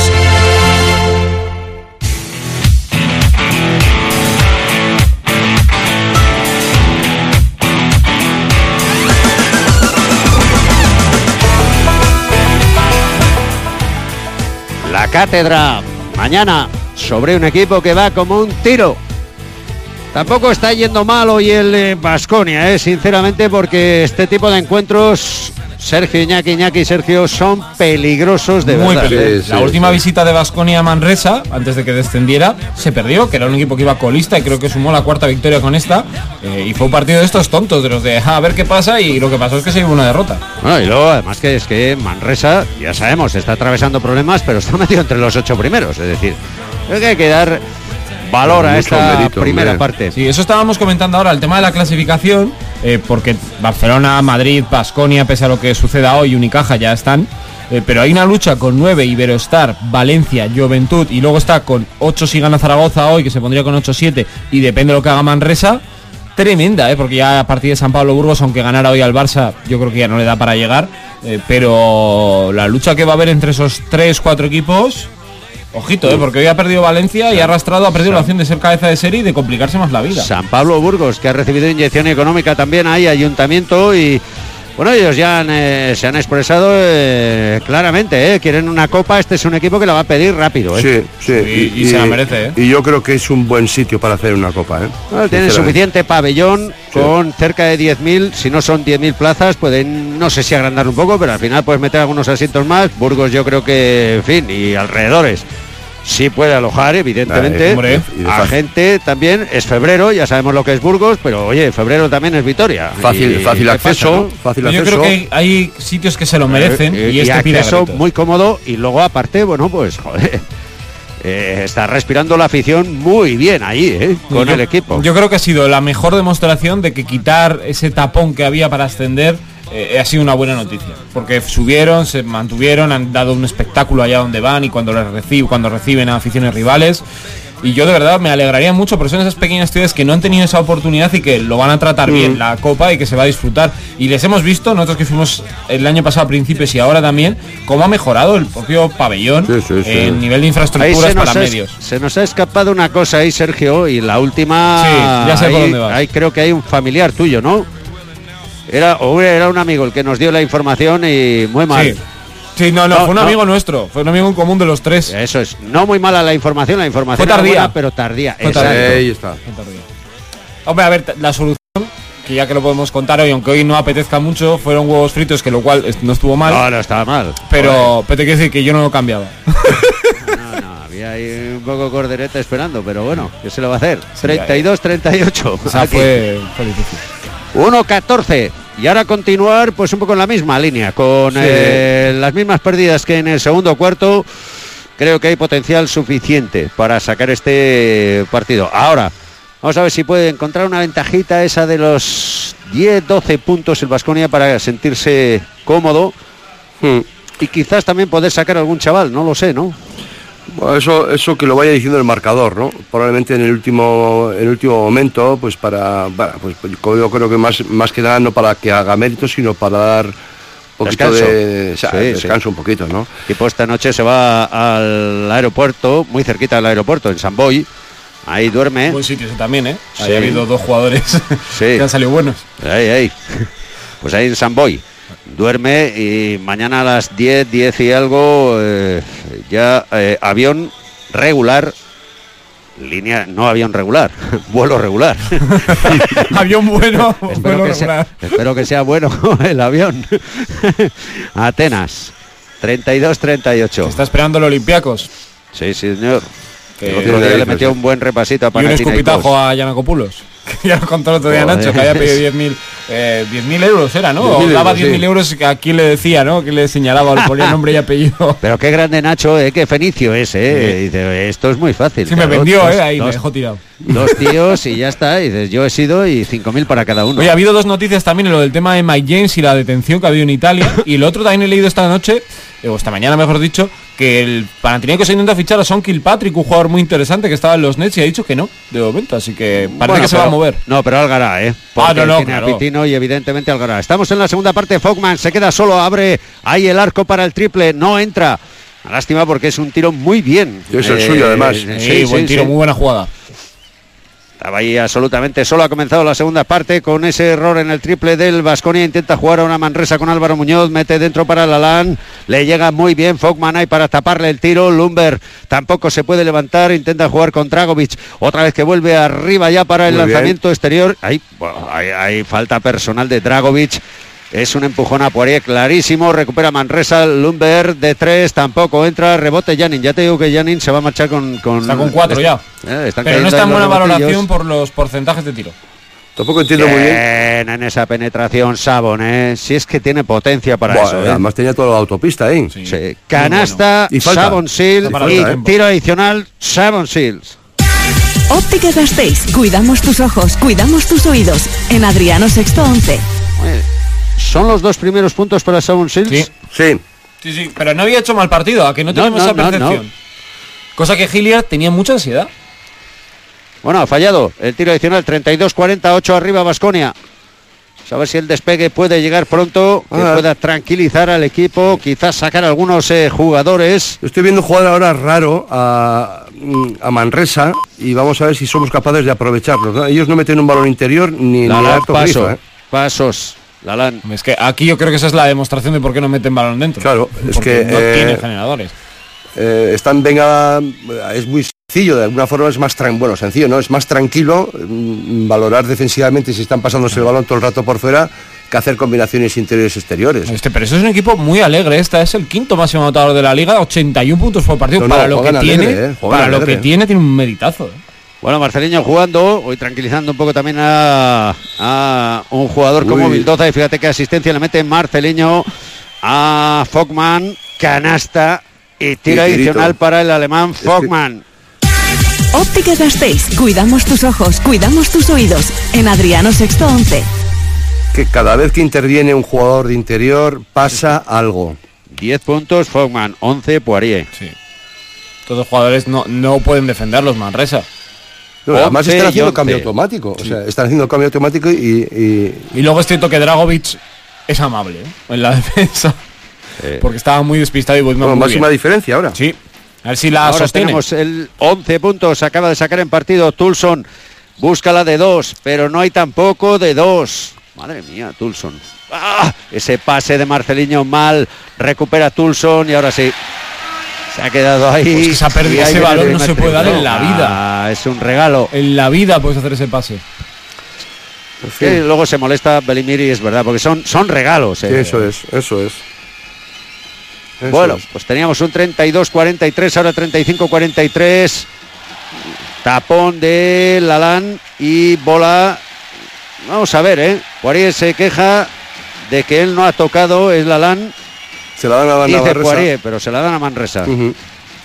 La cátedra mañana sobre un equipo que va como un tiro. Tampoco está yendo mal hoy el Baskonia, eh, sinceramente, porque este tipo de encuentros, Sergio, Iñaki, Iñaki y Sergio, son peligrosos de Muy verdad. peligrosos. Sí, la sí, última sí. visita de Baskonia a Manresa, antes de que descendiera, se perdió, que era un equipo que iba colista y creo que sumó la cuarta victoria con esta. Eh, y fue un partido de estos tontos, de los de ah, a ver qué pasa, y lo que pasó es que se llevó una derrota. Bueno, y luego además que es que Manresa, ya sabemos, está atravesando problemas, pero está metido entre los ocho primeros. Es decir, creo que hay que dar valor a esta mérito, primera hombre. parte. Sí, eso estábamos comentando ahora, el tema de la clasificación, eh, porque Barcelona, Madrid, Baskonia, pese a lo que suceda hoy, Unicaja ya están, eh, pero hay una lucha con nueve, Iberostar, Valencia, Juventud, y luego está con ocho si gana Zaragoza hoy, que se pondría con ocho siete, y depende de lo que haga Manresa, tremenda, eh, porque ya a partir de San Pablo Burgos, aunque ganara hoy al Barça, yo creo que ya no le da para llegar, eh, pero la lucha que va a haber entre esos tres, cuatro equipos... Ojito, eh, porque hoy ha perdido Valencia y ha arrastrado, ha perdido la opción de ser cabeza de serie y de complicarse más la vida. San Pablo Burgos, que ha recibido inyección económica también, hay ayuntamiento y... Bueno, ellos ya han, eh, se han expresado eh, claramente, eh, quieren una copa, este es un equipo que la va a pedir rápido. Eh. Sí, sí. Y, y, y se la merece. Eh. Y yo creo que es un buen sitio para hacer una copa. Eh. Bueno, tienen suficiente pabellón, sí, con cerca de diez mil, si no son diez mil plazas, pueden, no sé si agrandar un poco, pero al final puedes meter algunos asientos más. Burgos yo creo que, en fin, y alrededores. Sí puede alojar, evidentemente, Vale, a gente también. Es febrero, ya sabemos lo que es Burgos, pero oye, febrero también es Vitoria. Fácil, y, fácil acceso, pasa, ¿no? fácil yo acceso. creo que hay, hay sitios que se lo merecen eh, y, y este pide acceso gritos. muy cómodo y luego aparte, bueno, pues joder, eh, está respirando la afición muy bien ahí, eh, con yo, el equipo. Yo creo que ha sido la mejor demostración de que quitar ese tapón que había para ascender eh, ha sido una buena noticia, porque subieron, se mantuvieron, han dado un espectáculo allá donde van y cuando les reciben, cuando reciben a aficiones rivales. Y yo de verdad me alegraría mucho, pero son esas pequeñas ciudades que no han tenido esa oportunidad y que lo van a tratar mm. bien, la copa, y que se va a disfrutar. Y les hemos visto, nosotros que fuimos el año pasado a principios y ahora también, cómo ha mejorado el propio pabellón sí, sí, sí. en nivel de infraestructuras para medios. Es, se nos ha escapado una cosa ahí, Sergio, y la última... Sí, ya sé ahí, por dónde vas. Ahí creo que hay un familiar tuyo, ¿no? Era, o era un amigo el que nos dio la información y muy mal. Sí. Sí, no, no, no, fue un amigo no. nuestro, fue un amigo en común de los tres. Eso es, no muy mala la información, la información fue tardía, buena, pero tardía. Fue tardía. Ahí está. Fue tardía. Hombre, a ver, la solución, que ya que lo podemos contar hoy, aunque hoy no apetezca mucho, fueron huevos fritos, que lo cual no estuvo mal. No, no estaba mal. Pero, pero te quiero decir que yo no lo cambiaba. No, no, había ahí un poco cordereta esperando, pero bueno, ¿qué se lo va a hacer? Sí, treinta y dos treinta y ocho. O sea, fue, fue difícil. uno catorce. Y ahora continuar pues un poco en la misma línea, con sí. eh, las mismas pérdidas que en el segundo cuarto. Creo que hay potencial suficiente para sacar este partido. Ahora, vamos a ver si puede encontrar una ventajita esa de los diez doce puntos el Baskonia para sentirse cómodo. Hmm. Y quizás también poder sacar algún chaval, no lo sé, ¿no? Bueno, eso, eso que lo vaya diciendo el marcador, ¿no? Probablemente en el último, en el último momento, pues para, bueno, pues yo creo que más, más que nada no para que haga mérito, sino para dar un poquito descanso. de, o sea, sí, descanso sí. un poquito, ¿no? Y pues esta noche se va al aeropuerto, muy cerquita del aeropuerto, en San Boi. Ahí duerme. Buen sitio ese también, ¿eh? Sí. Ahí ha habido dos jugadores sí. que han salido buenos. Ahí, ahí. Pues ahí en San Boi. Duerme y mañana a las diez, diez y algo eh, ya eh, avión regular, línea, no avión regular, vuelo regular. Avión bueno, espero, vuelo que regular. Sea, espero que sea bueno el avión. Atenas, treinta y dos treinta y ocho. ¿Está esperando el Olympiacos? Sí, sí, señor. El otro día le metió un buen repasito a Panathinaikos. Y un escupitajo a Giannakopoulos. Que ya lo contó el otro día Nacho, que había pedido diez mil eh, diez mil euros, ¿era, no? O daba diez mil sí. euros, a quién le decía, ¿no? Que le señalaba, le ponía nombre y apellido. Pero qué grande Nacho, ¿eh? Qué fenicio es, ¿eh? Sí. Dice, esto es muy fácil. Sí, claro, me vendió, dos, ¿eh? Ahí dos, me dejó tirado. Dos tíos y ya está. Y dices, yo he sido y cinco mil para cada uno. Oye, ha habido dos noticias también, lo del tema de Mike James y la detención que ha habido en Italia. Y el otro también he leído esta noche, o esta mañana mejor dicho, que el Panathinaikos se intenta fichar a Son Kilpatrick, un jugador muy interesante que estaba en los Nets, y ha dicho que no, de momento, así que parece bueno, que se pero, va a mover. No, pero Algará, ¿eh? Porque ah, no, no, tiene claro. a Pitino y evidentemente Algará. Estamos en la segunda parte, Fogman se queda solo, abre ahí el arco para el triple, no entra. Lástima porque es un tiro muy bien. Y es el eh, suyo además. Sí, sí, buen tiro, sí. Muy buena jugada. Estaba ahí absolutamente solo. Ha comenzado la segunda parte con ese error en el triple del Baskonia. Intenta jugar a una Manresa con Álvaro Muñoz. Mete dentro para Lalán. Le llega muy bien Fogman ahí para taparle el tiro. Lumber tampoco se puede levantar. Intenta jugar con Dragovic. Otra vez que vuelve arriba ya para el muy lanzamiento bien. Exterior. Ahí, bueno, hay, hay falta personal de Dragovic. Es un empujón a Poirier clarísimo. Recupera Manresa. Lumber de tres. Tampoco entra. Rebote Janin. Ya te digo que Janin se va a marchar con... con está con cuatro ya. Eh, Pero no está en buena valoración por los porcentajes de tiro. Tampoco entiendo bien, muy bien. En esa penetración Sabon, ¿eh? Si es que tiene potencia para bueno, eso. ¿eh? Además tenía toda la autopista ahí. Sí. Sí. Canasta, bueno. y Sabon Shields y, y ¿eh? tiro adicional Sabon Shields. Ópticas Gasteiz. Cuidamos tus ojos, cuidamos tus oídos. En Adriano Sexto once. Oye, ¿son los dos primeros puntos para Sabon Shields? Sí. Sí. Sí, sí, pero no había hecho mal partido, a que no tenemos no, no, esa percepción. No, no. Cosa que Hilliard tenía mucha ansiedad. Bueno, ha fallado el tiro adicional, treinta y dos cuarenta y ocho arriba Baskonia. A ver si el despegue puede llegar pronto, que ah. pueda tranquilizar al equipo, quizás sacar algunos eh, jugadores. Estoy viendo jugar ahora raro a, a Manresa y vamos a ver si somos capaces de aprovecharlos, ¿no? Ellos no meten un balón interior ni, la ni la harto paso, grifo, ¿eh? Pasos. Lalán. Es que aquí yo creo que esa es la demostración de por qué no meten balón dentro. Claro, es porque que no eh, tiene generadores. Eh, están, venga, es muy sencillo, de alguna forma es más tran- bueno, sencillo, ¿no? Es más tranquilo mmm, valorar defensivamente si están pasándose el balón todo el rato por fuera que hacer combinaciones interiores exteriores. Este, pero eso es un equipo muy alegre. Esta es el quinto máximo anotador de la liga, ochenta y uno puntos por partido. No, no, para lo que alegre, tiene, eh, para alegre. lo que tiene, tiene un meritazo. ¿eh? Bueno, Marceliño jugando, hoy tranquilizando un poco también a, a un jugador Uy. como Vildoza, y fíjate qué asistencia le mete Marceliño a Fogman, canasta y tiro adicional para el alemán Fogman. Ópticas Gasteiz, cuidamos tus ojos, cuidamos tus oídos, en Adriano Sexto once. Que cada vez que interviene un jugador de interior pasa algo. diez puntos Fogman, once Poirier. Sí. Todos los jugadores no, no pueden defenderlos, Manresa. No, además están haciendo cambio automático, sí. o sea, están haciendo cambio automático y, y... Y luego es cierto que Dragovic es amable, ¿eh? En la defensa, eh. porque estaba muy despistado y bueno, máxima diferencia ahora. Sí, a ver si la ahora sostiene. Tenemos el once puntos, acaba de sacar en partido Tulson, busca la de dos, pero no hay tampoco de dos. Madre mía, Tulson. ¡Ah! Ese pase de Marceliño mal, recupera Tulson y ahora sí. Se ha quedado ahí. Pues que se ha perdido ese balón, no se puede dar en la vida. Ah, es un regalo. En la vida puedes hacer ese pase. Que luego se molesta Belimiri, es verdad, porque son, son regalos. Eh. Sí, eso es, eso es. Eso bueno, es. pues teníamos un treinta y dos cuarenta y tres, ahora treinta y cinco cuarenta y tres. Tapón de Lalán y bola. Vamos a ver, ¿eh? Poirier se queja de que él no ha tocado, es Lalán. Se la dan a Manresa. Dice Poirier, pero se la dan a Manresa. Uh-huh.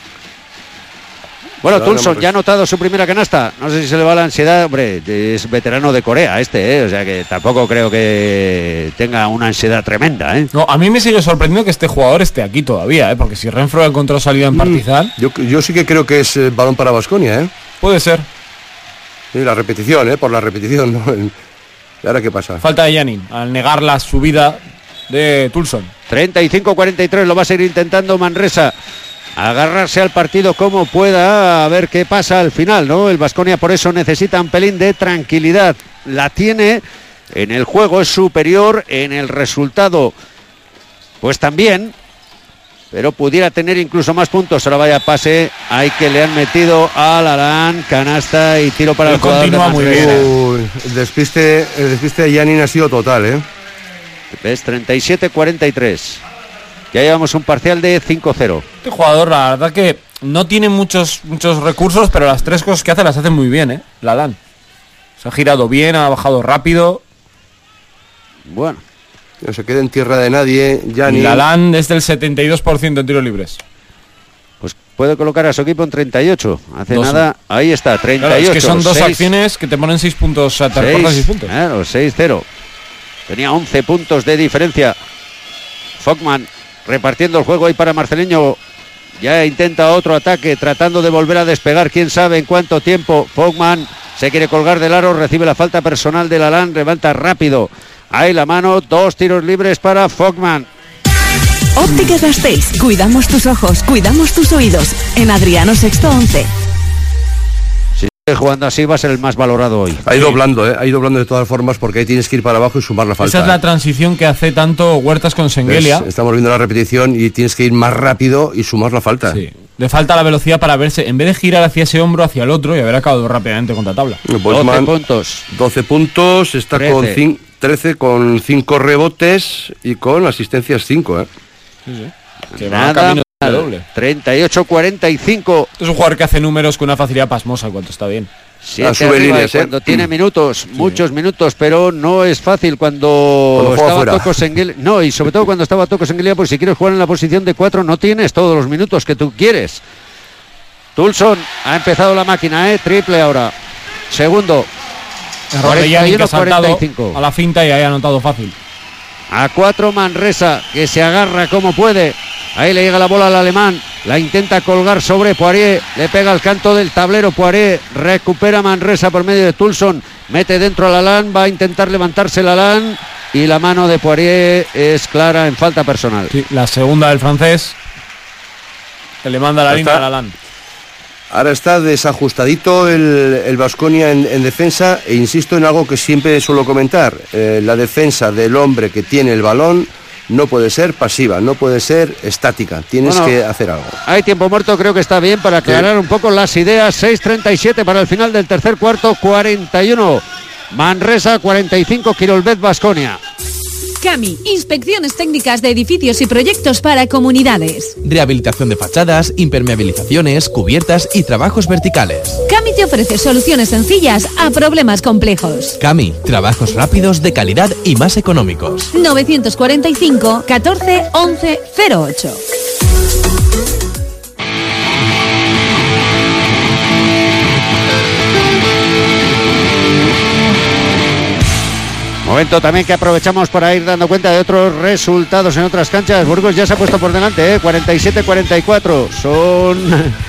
Bueno, Tulson ya ha notado su primera canasta. No sé si se le va la ansiedad. Hombre, es veterano de Corea este, ¿eh? O sea que tampoco creo que tenga una ansiedad tremenda, ¿eh? No, a mí me sigue sorprendiendo que este jugador esté aquí todavía, ¿eh? Porque si Renfro ha encontrado salida en mm, Partizan... Yo, yo sí que creo que es eh, balón para Baskonia, ¿eh? Puede ser. Sí, la repetición, ¿eh? Por la repetición, ¿no? ¿Y ahora qué pasa? Falta de Janin, al negar la subida de Tulson. treinta y cinco cuarenta y tres, lo va a seguir intentando Manresa. Agarrarse al partido como pueda, a ver qué pasa al final, ¿no? El Baskonia por eso necesita un pelín de tranquilidad. La tiene, en el juego es superior, en el resultado pues también, pero pudiera tener incluso más puntos. Ahora vaya pase, hay que le han metido a Lalán, canasta y tiro para el, el jugador continúa de muy bien. Uy, el despiste, el despiste de Janin ha sido total, ¿eh? ¿Ves? treinta y siete cuarenta y tres. Ya llevamos un parcial de cinco cero. Este jugador, la verdad que no tiene muchos muchos recursos, pero las tres cosas que hace las hace muy bien, ¿eh? Lalán. Se ha girado bien, ha bajado rápido. Bueno. No se queda en tierra de nadie. Janin. Lalán es del setenta y dos por ciento en tiros libres. Pues puede colocar a su equipo en treinta y ocho. Hace dos. nada, ahí está, treinta y ocho. Claro, es que son dos seis. Acciones que te ponen seis puntos, o sea, te recortan seis puntos. Claro, seis cero. Tenía once puntos de diferencia. Fogman repartiendo el juego ahí para Marceliño. Ya intenta otro ataque, tratando de volver a despegar. Quién sabe en cuánto tiempo. Fogman se quiere colgar del aro, recibe la falta personal de Lalán, levanta rápido. Ahí la mano, dos tiros libres para Fogman. Ópticas Gasteiz, cuidamos tus ojos, cuidamos tus oídos. En Adriano Sexto once. jugando así va a ser el más valorado hoy. Ha ido doblando, ¿eh? Ha ido doblando de todas formas porque ahí tienes que ir para abajo y sumar la falta. Esa es la ¿eh? transición que hace tanto Huertas con Sengelia. Es, estamos viendo la repetición y tienes que ir más rápido y sumar la falta. Sí. Le falta la velocidad para verse, en vez de girar hacia ese hombro, hacia el otro y haber acabado rápidamente contra tabla. doce puntos. doce puntos, está trece. Con cin- trece con cinco rebotes y con asistencias cinco, ¿eh? Sí, sí. Que va camino de doble. treinta y ocho cuarenta y cinco. Es un jugador que hace números con una facilidad pasmosa cuando está bien. Siete sube líneas, ¿eh? Cuando tiene minutos, sí. muchos minutos, pero no es fácil cuando, cuando estaba Toko Sengelia. No, y sobre todo cuando estaba Toko Sengelia, pues si quieres jugar en la posición de cuatro no tienes todos los minutos que tú quieres. Tulson ha empezado la máquina, ¿eh? Triple ahora. Segundo. cuarenta y uno cuarenta y cinco. A la finta y ahí ha anotado fácil. A cuatro Manresa, que se agarra como puede. Ahí le llega la bola al alemán, la intenta colgar sobre Poirier, le pega el canto del tablero Poirier, recupera Manresa por medio de Tulson, mete dentro a Lalán, va a intentar levantarse Lalán y la mano de Poirier es clara en falta personal. Sí, la segunda del francés, que le manda la línea a Lalán. Ahora está desajustadito el Baskonia en, en defensa e insisto en algo que siempre suelo comentar, eh, la defensa del hombre que tiene el balón no puede ser pasiva, no puede ser estática, tienes bueno, que hacer algo. Hay tiempo muerto, creo que está bien para aclarar sí. un poco las ideas. Seis treinta y siete para el final del tercer cuarto, cuarenta y uno Manresa, cuarenta y cinco Quirolbet Baskonia. CAMI, inspecciones técnicas de edificios y proyectos para comunidades. Rehabilitación de fachadas, impermeabilizaciones, cubiertas y trabajos verticales. CAMI te ofrece soluciones sencillas a problemas complejos. CAMI, trabajos rápidos, de calidad y más económicos. novecientos cuarenta y cinco catorce once cero ocho. Momento también que aprovechamos para ir dando cuenta de otros resultados en otras canchas. Burgos ya se ha puesto por delante, ¿eh? cuarenta y siete cuarenta y cuatro. Son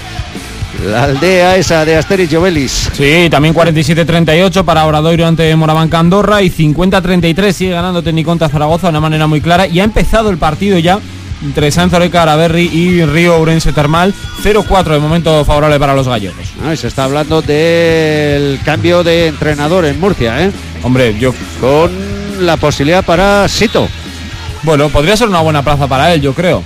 la aldea esa de Asterix Jovelis. Sí, también cuarenta y siete treinta y ocho para Obradoiro ante Morabanca Andorra y cincuenta treinta y tres sigue ganando Tecniconta Zaragoza de una manera muy clara. Y ha empezado el partido ya entre Sanz Oreca Araberri y Río Ourense Termal. cero cuatro de momento favorable para los gallegos. Ah, se está hablando del cambio de entrenador en Murcia, ¿eh? Hombre, yo con la posibilidad para Sito. Bueno, podría ser una buena plaza para él, yo creo.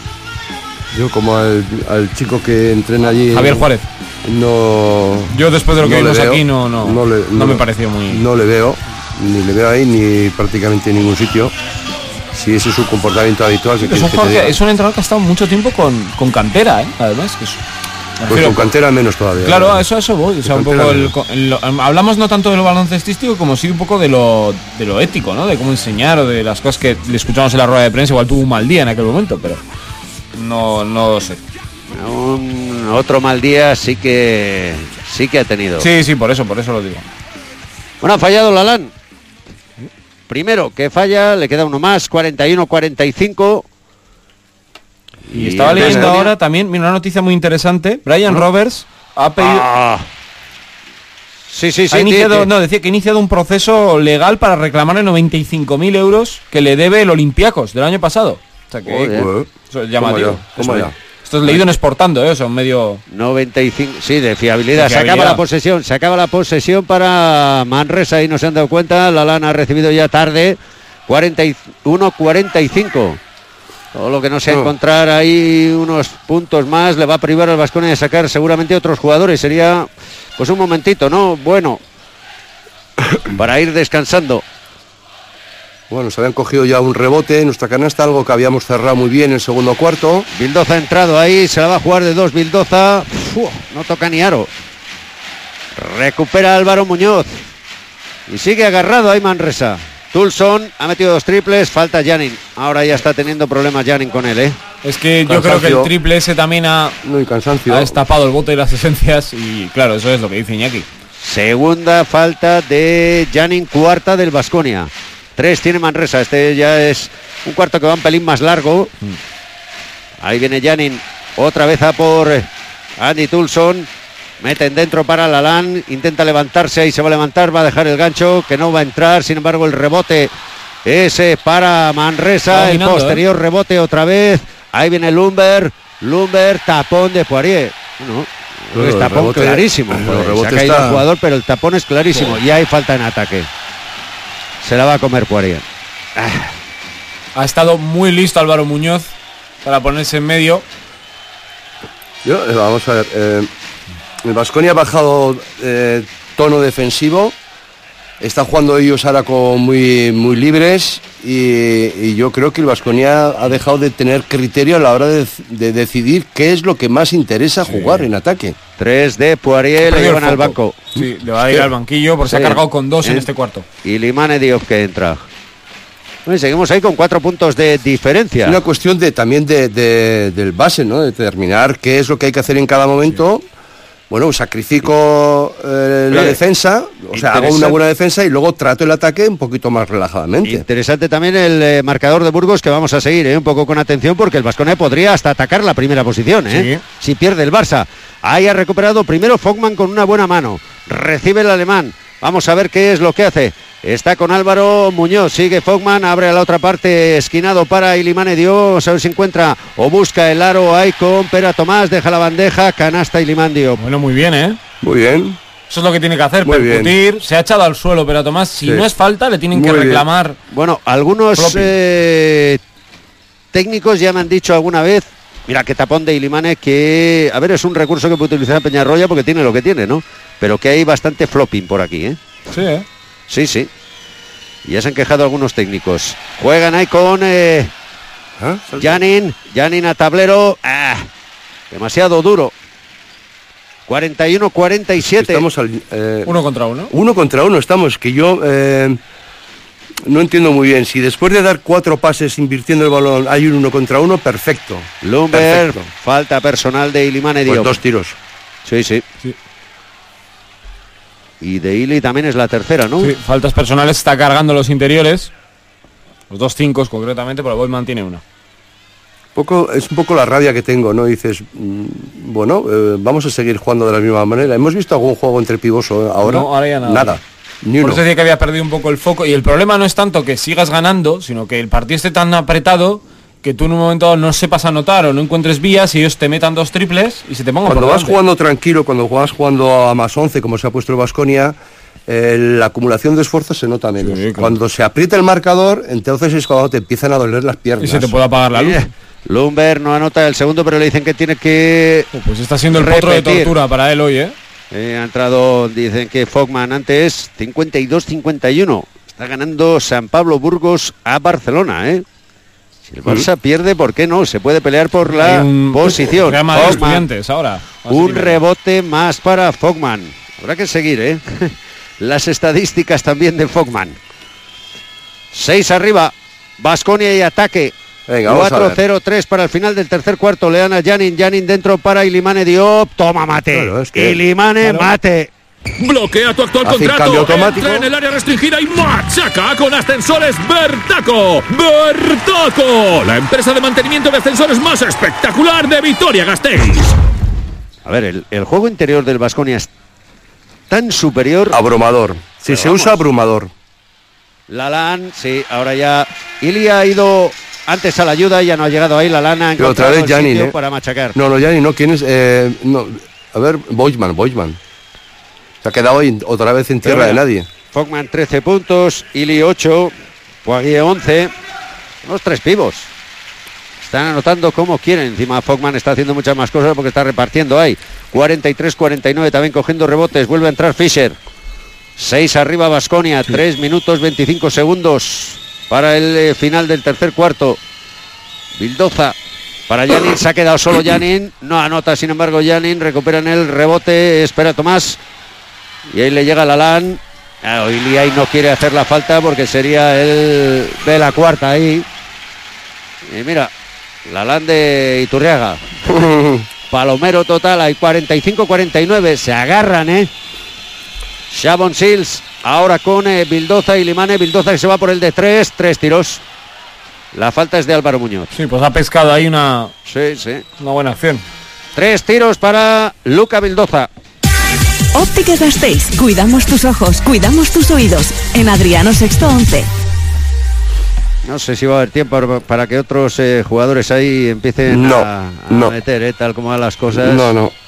Yo como al, al chico que entrena allí, Javier Juárez. No. Yo después de lo que no vimos veo, aquí no no, no, le, no, no me pareció muy. No le veo, ni le veo ahí ni prácticamente en ningún sitio. Si ese es su comportamiento habitual. Sí, es, un que es un entrenador que ha estado mucho tiempo con, con cantera, ¿eh? Además que es. Pues con cantera menos todavía. Claro, a eso, a eso voy. O sea, un poco el, el, el, hablamos no tanto de lo baloncestístico como sí un poco de lo de lo ético, ¿no? De cómo enseñar o de las cosas que le escuchamos en la rueda de prensa. Igual tuvo un mal día en aquel momento, pero no no sé. Un otro mal día sí que sí que ha tenido. Sí, sí, por eso, por eso lo digo. Bueno, ha fallado Lalán. Primero que falla, le queda uno más, cuarenta y uno cuarenta y cinco. Y, y estaba leyendo ahora también, mira, una noticia muy interesante. Brian ¿no? Roberts ha pedido... Ah. Sí, sí, sí. Ha iniciado, tío, no, decía que ha iniciado un proceso legal para reclamarle noventa y cinco mil euros que le debe el Olympiacos del año pasado. O sea que... Joder. Eso es llamativo. ¿Cómo ya? Esto es leído en Exportando, ¿eh? Son medio... noventa y cinco, sí, de fiabilidad. de fiabilidad. Se acaba la posesión, se acaba la posesión para Manresa y no se han dado cuenta. Lalán ha recibido ya tarde. cuarenta y uno cuarenta y cinco. Todo lo que no sea encontrar ahí unos puntos más le va a privar al Baskonia de sacar seguramente otros jugadores. Sería pues un momentito, ¿no? Bueno, para ir descansando. Bueno, se habían cogido ya un rebote en nuestra canasta, algo que habíamos cerrado muy bien en el segundo cuarto. Bildoza ha entrado ahí, se la va a jugar de dos Bildoza. Uf, no toca ni aro. Recupera Álvaro Muñoz. Y sigue agarrado ahí Manresa. Tulson ha metido dos triples, falta Janin. Ahora ya está teniendo problemas Janin con él, ¿eh? Es que yo creo que el triple ese también ha, no hay cansancio. ha destapado el bote y las esencias y claro, eso es lo que dice Iñaki. Segunda falta de Janin, cuarta del Baskonia. Tres tiene Manresa, este ya es un cuarto que va un pelín más largo. Mm. Ahí viene Janin, otra vez a por Andy Tulson. Meten dentro para Lalán, intenta levantarse y se va a levantar, va a dejar el gancho que no va a entrar, sin embargo el rebote ese para Manresa, el posterior eh. rebote otra vez, ahí viene Lumber, Lumber, tapón de Poirier. Bueno, No, es tapón rebote, clarísimo. Pues, se ha caído está... el jugador, pero el tapón es clarísimo. Oh. Y hay falta en ataque. Se la va a comer Poirier. Ah. Ha estado muy listo Álvaro Muñoz para ponerse en medio. Yo, eh, vamos a ver. Eh, el Baskonia ha bajado eh, tono defensivo. Está jugando ellos ahora con muy, muy libres. Y, y yo creo que el Baskonia ha dejado de tener criterio a la hora de, de decidir qué es lo que más interesa sí. jugar en ataque. Tres de Poirier, le llevan al banco. Sí, le va a ir sí. al banquillo porque sí. se ha cargado con dos sí. en este cuarto. Y Limane Diop que entra. Bueno, seguimos ahí con cuatro puntos de diferencia. Una cuestión de también de, de, del base, ¿no? De determinar qué es lo que hay que hacer en cada momento. Sí. Bueno, sacrifico eh, la defensa, o sea, hago una buena defensa y luego trato el ataque un poquito más relajadamente. Interesante también el eh, marcador de Burgos, que vamos a seguir eh, un poco con atención, porque el Baskonia podría hasta atacar la primera posición, eh, sí. si pierde el Barça. Ahí ha recuperado primero Fogman con una buena mano. Recibe el alemán. Vamos a ver qué es lo que hace. Está con Álvaro Muñoz, sigue Fogman, abre a la otra parte, esquinado para Ilimane Diop, a ver si encuentra o busca el aro ahí con Pera Tomás, deja la bandeja, canasta Ilimane Diop. Bueno, muy bien, ¿eh? Muy bien. Eso es lo que tiene que hacer, muy percutir, bien. Se ha echado al suelo Pera Tomás, si sí. no es falta le tienen muy que reclamar. Bien. Bueno, algunos eh, técnicos ya me han dicho alguna vez, mira qué tapón de Ilimane, que, a ver, es un recurso que puede utilizar Peñarroya porque tiene lo que tiene, ¿no? Pero que hay bastante flopping por aquí, ¿eh? Sí, ¿eh? Sí, sí. Y ya se han quejado algunos técnicos. Juegan ahí con eh, ¿Ah? Janin. Janin a tablero. Ah, demasiado duro. cuarenta y uno cuarenta y siete. Estamos al, eh, uno contra uno. Uno contra uno estamos. Que yo eh, no entiendo muy bien. Si después de dar cuatro pases invirtiendo el balón hay un uno contra uno, perfecto. Lumber, perfecto. Falta personal de Ilimane Diop. Pues dos tiros. Sí, sí. sí. Y de Ili también es la tercera, ¿no? Sí, faltas personales, está cargando los interiores. Los dos cinco concretamente, pero Boyman tiene una. Poco, es un poco la rabia que tengo, ¿no? Dices, mmm, bueno, eh, vamos a seguir jugando de la misma manera. ¿Hemos visto algún juego entre pivoso ahora? No, ahora ya nada. Nada. Ni Por uno. eso decía que había perdido un poco el foco. Y el problema no es tanto que sigas ganando, sino que el partido esté tan apretado que tú en un momento no sepas anotar o no encuentres vías y ellos te metan dos triples y se te pongan cuando por vas delante. Jugando tranquilo, cuando vas jugando a más once, como se ha puesto el Baskonia, eh, la acumulación de esfuerzos se nota menos. Sí, claro. Cuando se aprieta el marcador, entonces es cuando te empiezan a doler las piernas. Y se te puede apagar la luz. Lumber no anota el segundo, pero le dicen que tiene que oh, pues está siendo el potro de tortura para él hoy, ¿eh? eh ha entrado, dicen que Fogman antes, cincuenta y dos cincuenta y uno. Está ganando San Pablo Burgos a Barcelona, ¿eh? Si el Barça pierde, ¿por qué no? Se puede pelear por la un, posición. Un, de estudiantes ahora. Un rebote más para Fogman. Habrá que seguir, ¿eh? Las estadísticas también de Fogman. Seis arriba. Baskonia y ataque. Venga, cuatro cero tres para el final del tercer cuarto. Le dan a Janin. Janin dentro para Ilimane Diop. Toma mate. Claro, es que, Ilimane claro. mate. Bloquea tu actual Hace contrato. Entra en el área restringida y machaca con Ascensores Bertaco. Bertaco, la empresa de mantenimiento de ascensores más espectacular de Vitoria-Gasteiz. A ver, el, el juego interior del Baskonia es tan superior. Abrumador. Si se vamos. usa, abrumador. Lalan, sí, ahora ya. Ili ha ido antes a la ayuda, ya no ha llegado ahí. Lalan ha encontrado otra vez el Janin, sitio ¿eh? para machacar. No, no, Janin, no. ¿Quién es? Eh, no. A ver, Boyman, Boyman. Se ha quedado ahí otra vez en tierra de nadie. Fogman trece puntos, Ili ocho, Poirier once. Los tres pivos. Están anotando como quieren. Encima Fogman está haciendo muchas más cosas porque está repartiendo ahí. cuarenta y tres cuarenta y nueve también cogiendo rebotes. Vuelve a entrar Fischer. seis arriba Baskonia. Sí. tres minutos veinticinco segundos para el eh, final del tercer cuarto. Bildoza. Para Janin, se ha quedado solo Janin. No anota, sin embargo, Janin. Recuperan el rebote. Espera Tomás. Y ahí le llega Lalan. Ah, Ili ahí no quiere hacer la falta porque sería el de la cuarta ahí. Y mira, Lalan de Iturriaga. Palomero total, hay cuarenta y cinco cuarenta y nueve. Se agarran, ¿eh? Shavon Shields ahora con eh, Bildoza y Limane. Bildoza que se va por el de tres. Tres tiros. La falta es de Álvaro Muñoz. Sí, pues ha pescado ahí una, sí, sí. una buena acción. Tres tiros para Luca Bildoza. Ópticas Gasteiz. Cuidamos tus ojos, cuidamos tus oídos. En Adriano Sexto once. No sé si va a haber tiempo para que otros eh, jugadores ahí empiecen no, a, a no. meter, eh, tal como van las cosas. No, no.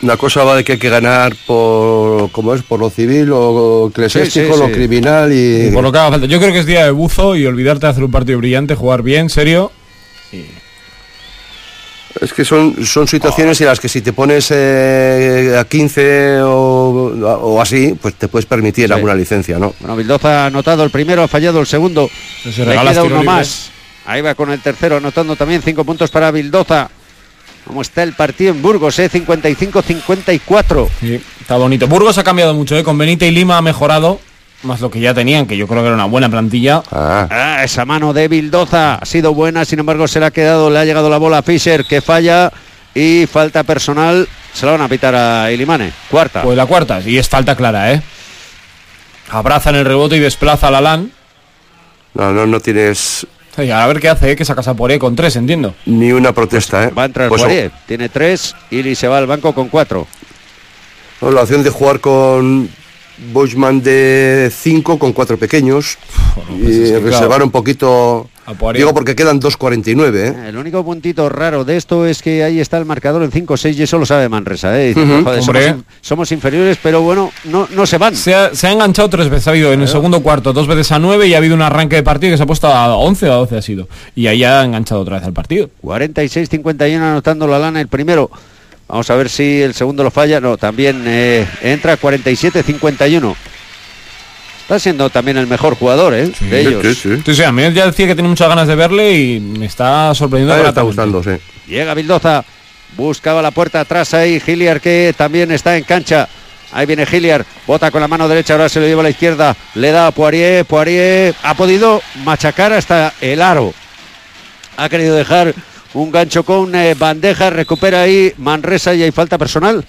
Una cosa va de que hay que ganar por, ¿cómo es? Por lo civil o eclesiástico, sí, sí, lo sí. criminal y... y... Por lo que haga falta. Yo creo que es día de buzo y olvidarte de hacer un partido brillante, jugar bien, serio. Y... Es que son, son situaciones oh. en las que si te pones eh, a quince o, o así, pues te puedes permitir sí. alguna licencia, ¿no? Bueno, Vildoza ha anotado el primero, ha fallado el segundo. Se Le queda uno más. Ahí va con el tercero, anotando también cinco puntos para Vildoza. ¿Cómo está el partido en Burgos, eh? cincuenta y cinco cincuenta y cuatro. Sí, está bonito. Burgos ha cambiado mucho, ¿eh? Con Benítez y Lima ha mejorado, más lo que ya tenían, que yo creo que era una buena plantilla. Ah, ah esa mano de Vildoza ha sido buena, sin embargo se le ha quedado, le ha llegado la bola a Fischer, que falla, y falta personal, se la van a pitar a Ilimane. Cuarta. Pues la cuarta, y es falta clara, ¿eh? Abraza en el rebote y desplaza a Lalán. No, no, no tienes... Sí, a ver qué hace, ¿eh? Que sacas a Poirier con tres, entiendo. Ni una protesta, ¿eh? Va a entrar pues Poirier, oh. tiene tres, y se va al banco con cuatro. No, la opción de jugar con Boixman de cinco, con cuatro pequeños, bueno, pues y es que, reservar claro, un poquito... Digo porque quedan dos cuarenta y nueve, ¿eh? El único puntito raro de esto es que ahí está el marcador en cinco seis y eso lo sabe Manresa, ¿eh? Dice, uh-huh. joder, somos, in, somos inferiores, pero bueno, no, no se van. Se ha, se ha enganchado tres veces, ha habido en el segundo cuarto dos veces a nueve y ha habido un arranque de partido que se ha puesto a once o a doce ha sido. Y ahí ha enganchado otra vez al partido. cuarenta y seis cincuenta y uno anotando la lana el primero. Vamos a ver si el segundo lo falla. No, también eh, entra cuarenta y siete cincuenta y uno. Está siendo también el mejor jugador, ¿eh? Sí, de ellos. Sí, sí. Sí, sí, a mí ya decía que tenía muchas ganas de verle y me está sorprendiendo. Me está gustando, sí. Llega Vildoza, buscaba la puerta atrás ahí, Hilliard que también está en cancha. Ahí viene Hilliard, bota con la mano derecha, ahora se lo lleva a la izquierda, le da a Poirier, Poirier ha podido machacar hasta el aro. Ha querido dejar un gancho con eh, bandeja, recupera ahí Manresa y hay falta personal.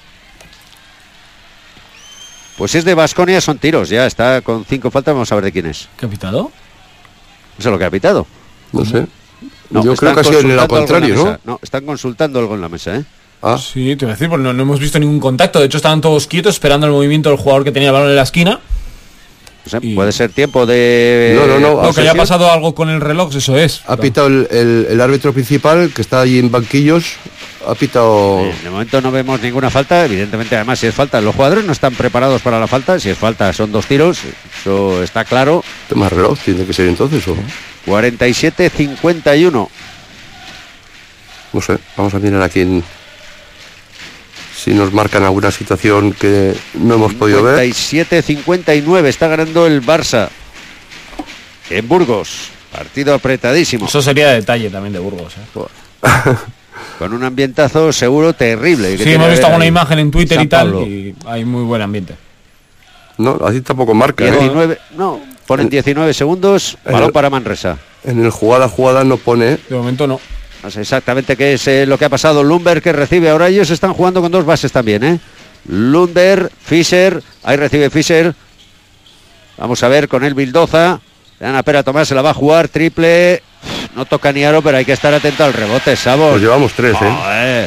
Pues es de Baskonia, son tiros, ya está con cinco faltas, vamos a ver de quién es. ¿Qué ha pitado? Eso es lo que ha pitado. No sé. No, Yo creo que ha sido en lo contrario, ¿no? No, están consultando algo en la mesa, ¿eh? Ah. Sí, te voy a decir, porque no, no hemos visto ningún contacto. De hecho, estaban todos quietos esperando el movimiento del jugador que tenía el balón en la esquina. No sé, y... Puede ser tiempo de... No, no, no. No, que haya pasado algo con el reloj, eso es. Ha pitado el, el, el árbitro principal, que está allí en banquillos. Ha pitado... Eh, de momento no vemos ninguna falta. Evidentemente, además, si es falta, los jugadores no están preparados para la falta. Si es falta, son dos tiros. Eso está claro. ¿Tema reloj tiene que ser entonces o...? cuarenta y siete cincuenta y uno. No sé, vamos a mirar aquí en... si nos marcan alguna situación que no hemos podido ver. cincuenta y siete cincuenta y nueve está ganando el Barça en Burgos. Partido apretadísimo. Eso sería detalle también de Burgos, ¿eh? Con un ambientazo seguro terrible. Sí, hemos visto alguna imagen en Twitter y tal, y hay muy buen ambiente. No, así tampoco marca. diecinueve, no, ponen diecinueve segundos, balón para Manresa. En el jugada jugada no pone. De momento no. No sé exactamente qué es eh, lo que ha pasado. Lundberg que recibe, ahora ellos están jugando con dos bases también, ¿eh? Lundberg, Fischer, ahí recibe Fischer. Vamos a ver con el Vildoza. Ana Pera Tomás se la va a jugar, triple. No toca ni aro, pero hay que estar atento al rebote, Sabos. Pues llevamos tres, ¿eh? Joder.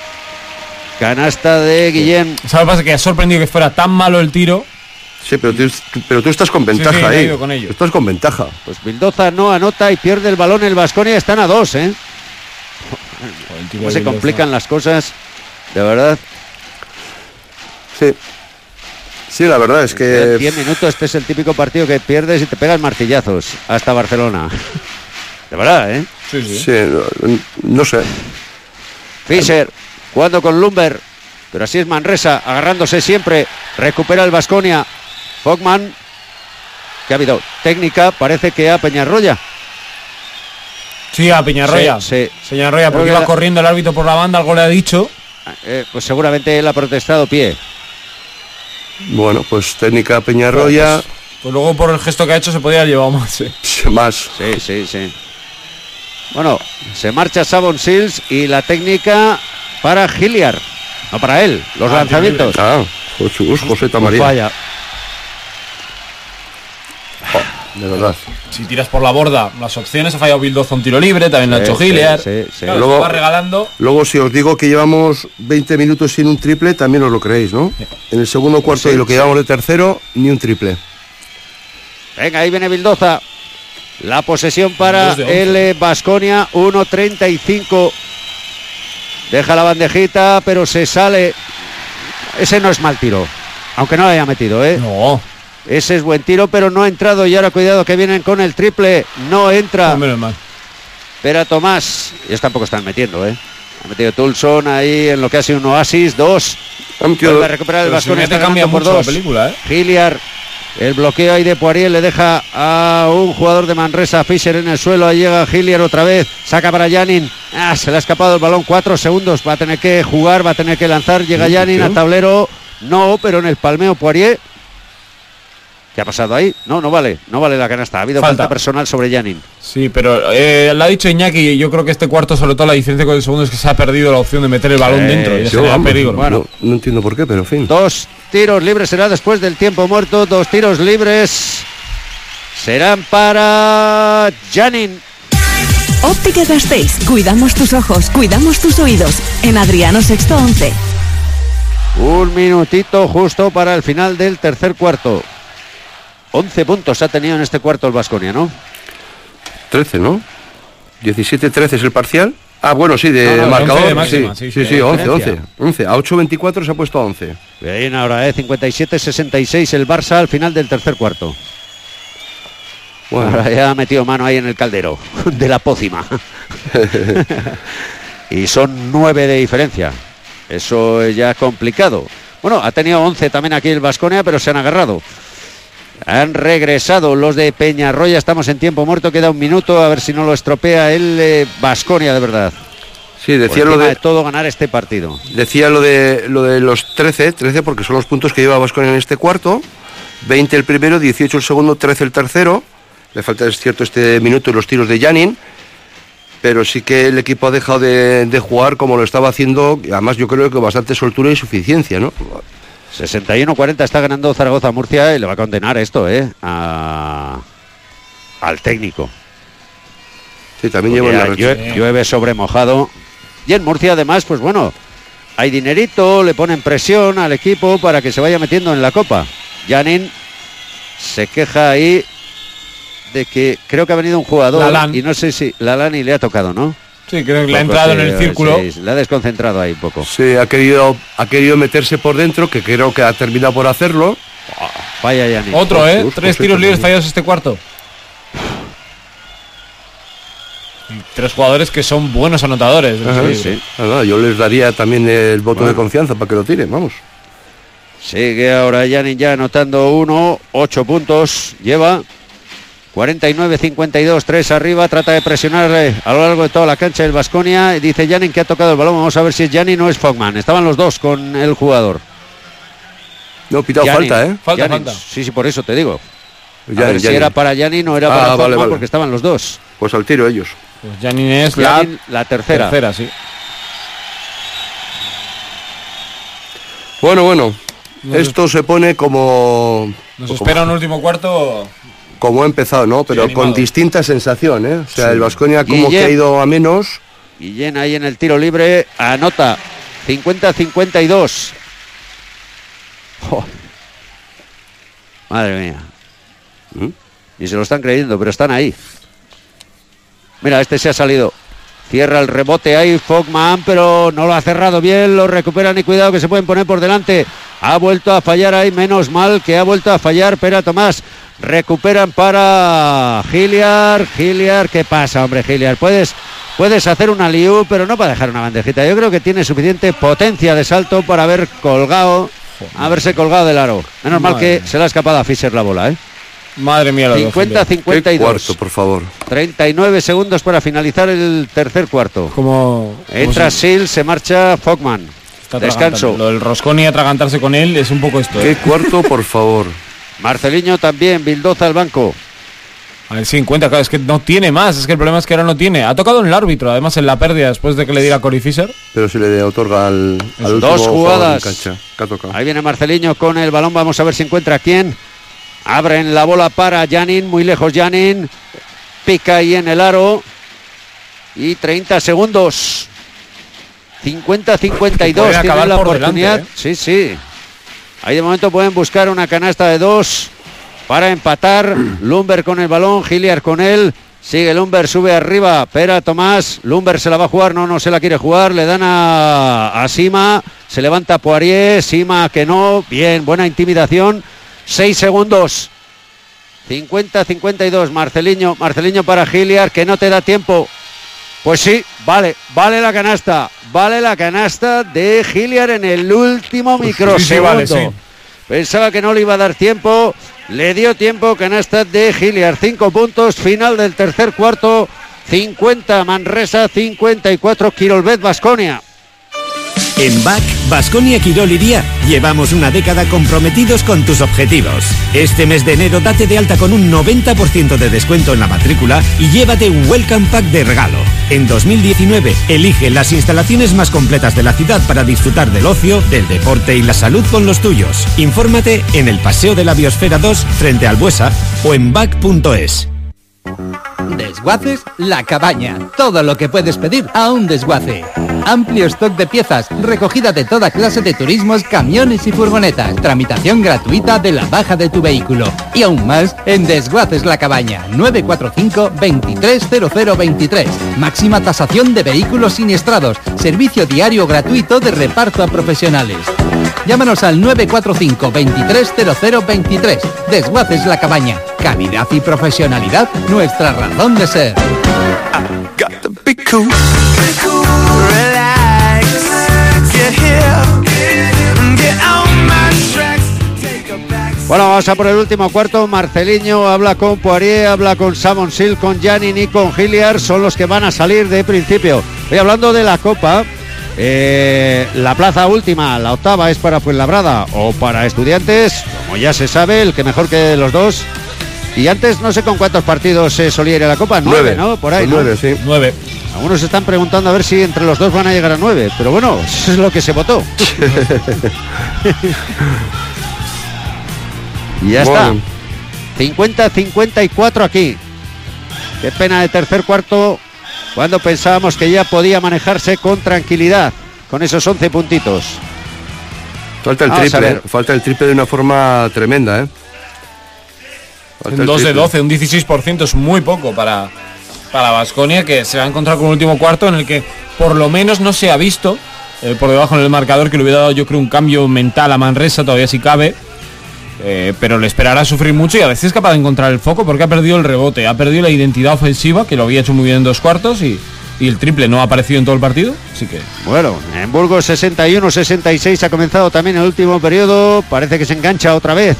Canasta de Guillén. ¿Sabes lo que pasa? Que ha sorprendido que fuera tan malo el tiro. Sí, pero tú, pero tú estás con ventaja, sí, sí, ahí. He ido con ellos. Estás con ventaja. Pues Vildoza no anota y pierde el balón el Baskonia. Están a dos, ¿eh? Cómo se complican las cosas, de verdad. Sí. Sí, la verdad es que... diez minutos, este es el típico partido que pierdes y te pegas martillazos hasta Barcelona. De verdad, ¿eh? Sí, sí. Sí, no, no sé. Fischer, jugando con Lundberg, pero así es Manresa, agarrándose siempre. Recupera el Baskonia. Fogman, que ha habido técnica, parece que a Peñarroya. Sí, a Peñarroya. Sí, sí. Peñarroya, porque iba la... corriendo el árbitro por la banda, algo le ha dicho. Eh, pues seguramente él ha protestado pie. Bueno, pues técnica Peñarroya. Pues, pues luego por el gesto que ha hecho se podía haber llevado más. Sí. Más. Sí, sí, sí. Bueno, se marcha Savon Sills y la técnica para Hilliard. No para él, los ah, lanzamientos. Ah, Jesús, Joseta María. Vaya. Oh, de verdad. Si tiras por la borda, las opciones, ha fallado Vildoza un tiro libre, también lo ha hecho Hilliard. Sí, sí, sí. Claro, luego, va regalando. Luego, si os digo que llevamos veinte minutos sin un triple, también os lo creéis, ¿no? Sí. En el segundo cuarto sí, y lo que sí. llevamos de tercero, ni un triple. Venga, ahí viene Vildoza. La posesión para el Baskonia, uno treinta y cinco. Deja la bandejita, pero se sale ese no es mal tiro, aunque no lo haya metido, ¿eh? No. Ese es buen tiro, pero no ha entrado. Y ahora cuidado que vienen con el triple. No entra. No, mal. Espera Tomás. Ellos tampoco están metiendo, ¿eh? Ha metido Tulson ahí en lo que ha sido un oasis. Dos. Vuelve a recuperar el Baskonia. Si cambia mucho por dos. La película, ¿eh? Hilliard. El bloqueo ahí de Poirier le deja a un jugador de Manresa, Fisher en el suelo. Ahí llega Hilliard otra vez. Saca para Janin. Ah, se le ha escapado el balón. Cuatro segundos. Va a tener que jugar, va a tener que lanzar. Llega Janin al tablero. No, pero en el palmeo Poirier. ¿Qué ha pasado ahí? No, no vale, no vale la canasta. Ha habido falta, falta personal sobre Janin. Sí, pero eh, lo ha dicho Iñaki. Yo creo que este cuarto, sobre todo la diferencia con el segundo, es que se ha perdido la opción de meter el balón eh, dentro y de generar peligro. Bueno, no, no entiendo por qué, pero en fin. Dos tiros libres será después del tiempo muerto. Dos tiros libres serán para Janin. Óptica Gasteiz. Cuidamos tus ojos, cuidamos tus oídos. En Adriano Sexto once. Un minutito justo para el final del tercer cuarto. once puntos ha tenido en este cuarto el Baskonia, ¿no? trece, ¿no? diecisiete trece es el parcial. Ah, bueno, sí, de no, no, marcador. De máxima, sí, sí, sí, sí once, once, once. A ocho veinticuatro se ha puesto a once. Bien, ahora, ¿eh? cincuenta y siete sesenta y seis el Barça al final del tercer cuarto. Bueno. Ahora ya ha metido mano ahí en el caldero de la pócima. Y son nueve de diferencia. Eso es ya complicado. Bueno, ha tenido once también aquí el Baskonia, pero se han agarrado. Han regresado los de Peñarroya. Estamos en tiempo muerto, queda un minuto, a ver si no lo estropea el Baskonia eh, de verdad. Sí, decía lo de, de todo ganar este partido. Decía lo de lo de los trece, trece porque son los puntos que lleva Baskonia en este cuarto. veinte el primero, dieciocho el segundo, trece el tercero. Le falta, es cierto, este minuto y los tiros de Janin. Pero sí que el equipo ha dejado de, de jugar como lo estaba haciendo, además yo creo que bastante soltura y suficiencia, ¿no? sesenta y uno cuarenta está ganando Zaragoza Murcia y le va a condenar esto, ¿eh? A... al técnico. Sí, también lleva la llueve, llueve sobre mojado. Y en Murcia además, pues bueno, hay dinerito, le ponen presión al equipo para que se vaya metiendo en la Copa. Janin se queja ahí de que creo que ha venido un jugador Lalan. Y no sé si Lalani le ha tocado, ¿no? Sí, creo que le ha entrado sí, en el círculo. Sí, le ha desconcentrado ahí un poco. Sí, ha querido, ha querido meterse por dentro, que creo que ha terminado por hacerlo. Oh, vaya Janin. Otro, ¿eh? Uf, Tres tiros libres fallados este cuarto. Y tres jugadores que son buenos anotadores. Ajá, sí. Nada, yo les daría también el voto bueno. de confianza para que lo tiren, vamos. Sigue ahora Janin ya anotando uno, ocho puntos lleva. cuarenta y nueve cincuenta y dos, tres arriba, trata de presionar eh, a lo largo de toda la cancha el Baskonia. Dice Janin que ha tocado el balón, vamos a ver si es Janin o es Fogman. Estaban los dos con el jugador. No, pitado Janin, falta, ¿eh? Falta, Janin, falta. Sí, sí, por eso te digo. Janin, a ver si Janin. era para Janin o era ah, para vale, Fogman, vale. porque estaban los dos. Pues al tiro ellos. Pues Janin es Janin, la, la tercera. tercera, sí. Bueno, bueno. Nos Esto se pone como... Nos como, espera un último cuarto... Como ha empezado, ¿no? Pero sí, con distinta sensación, ¿eh? O sea, sí. El Baskonia como Guillén, que ha ido a menos. Guillén ahí en el tiro libre, anota cincuenta cincuenta y dos. Oh. Madre mía. ¿Mm? Y se lo están creyendo, pero están ahí. Mira, este se ha salido. Cierra el rebote ahí Fogman, pero no lo ha cerrado bien. Lo recuperan y cuidado que se pueden poner por delante. Ha vuelto a fallar ahí, menos mal que ha vuelto a fallar Pera Tomás. Recuperan para Hilliard. Hilliard, ¿qué pasa, hombre, Hilliard? Puedes, puedes hacer una liu, pero no para dejar una bandejita. Yo creo que tiene suficiente potencia de salto para haber colgado, haberse colgado del aro. Menos Madre mal que se le ha escapado a Fisher la bola, ¿eh? Madre mía, la cincuenta cincuenta y dos. Cuarto, por favor. treinta y nueve segundos para finalizar el tercer cuarto. Como entra Sil, se marcha Fogman. Descanso. Lo del Roscón y atragantarse con él es un poco esto. ¿Qué ¿eh? cuarto, por favor? Marceliño también, Bildoza al banco. A ver si encuentra, claro, es que no tiene más, es que el problema es que ahora no tiene. Ha tocado en el árbitro, además en la pérdida después de que le diera Corey Fisher. Pero si le otorga al, al dos jugadas. Ahí viene Marceliño con el balón, vamos a ver si encuentra a quién. Abren la bola para Janin, muy lejos Janin. Pica ahí en el aro. Y treinta segundos. cincuenta cincuenta y dos. Tiene la oportunidad. Delante, ¿eh? Sí, sí. Ahí de momento pueden buscar una canasta de dos para empatar. Lumber con el balón, Hilliard con él. Sigue Lumber, sube arriba. Pera Tomás. Lumber se la va a jugar, no, no se la quiere jugar. Le dan a, a Sima. Se levanta Poirier, Sima que no, bien, buena intimidación, seis segundos, cincuenta cincuenta y dos, Marceliño, Marceliño para Hilliard, que no te da tiempo. Pues sí, vale, vale la canasta, vale la canasta de Hilliard en el último microsegundo. Sí, sí, vale, sí. Pensaba que no le iba a dar tiempo, le dio tiempo, canasta de Hilliard, cinco puntos, final del tercer cuarto, cincuenta Manresa, cincuenta y cuatro Quirolbet Baskonia. En B A C, Baskonia Quirol Iría, llevamos una década comprometidos con tus objetivos. Este mes de enero date de alta con un noventa por ciento de descuento en la matrícula y llévate un Welcome Pack de regalo. En dos mil diecinueve, elige las instalaciones más completas de la ciudad para disfrutar del ocio, del deporte y la salud con los tuyos. Infórmate en el Paseo de la Biosfera dos, frente al Buesa, o en bac punto es. Desguaces La Cabaña. Todo lo que puedes pedir a un desguace. Amplio stock de piezas, recogida de toda clase de turismos, camiones y furgonetas. Tramitación gratuita de la baja de tu vehículo. Y aún más en Desguaces La Cabaña. nueve cuatro cinco, veintitrés cero cero veintitrés. Máxima tasación de vehículos siniestrados. Servicio diario gratuito de reparto a profesionales. Llámanos al nueve cuatro cinco, veintitrés cero cero veintitrés. Desguaces La Cabaña. Calidad y profesionalidad, nuestra razón de ser. Bueno, vamos a por el último cuarto. Marceliño habla con Poirier, habla con Samon Sil, con Janin y con Hilliard. Son los que van a salir de principio. Estoy hablando de la Copa. Eh, la plaza última, la octava, es para Fuenlabrada o para Estudiantes. Como ya se sabe, el que mejor que los dos. Y antes no sé con cuántos partidos se solía ir a la Copa. Nueve, ¿no? Por ahí, ¿no? Nueve, sí. Nueve. Algunos se están preguntando a ver si entre los dos van a llegar a nueve. Pero bueno, eso es lo que se votó. Y ya bueno. Está. cincuenta cincuenta y cuatro aquí. Qué pena de tercer cuarto, cuando pensábamos que ya podía manejarse con tranquilidad, con esos once puntitos. Falta el Vamos triple, falta el triple de una forma tremenda, ¿eh? Un dos de doce, un dieciséis por ciento es muy poco para para Baskonia, que se va a encontrar con un último cuarto en el que por lo menos no se ha visto eh, por debajo en el marcador, que le hubiera dado yo creo un cambio mental a Manresa, todavía si cabe, eh, pero le esperará sufrir mucho y a veces es capaz de encontrar el foco porque ha perdido el rebote, ha perdido la identidad ofensiva, que lo había hecho muy bien en dos cuartos, y, y el triple no ha aparecido en todo el partido, así que... Bueno, en Burgos sesenta y uno sesenta y seis ha comenzado también el último periodo, parece que se engancha otra vez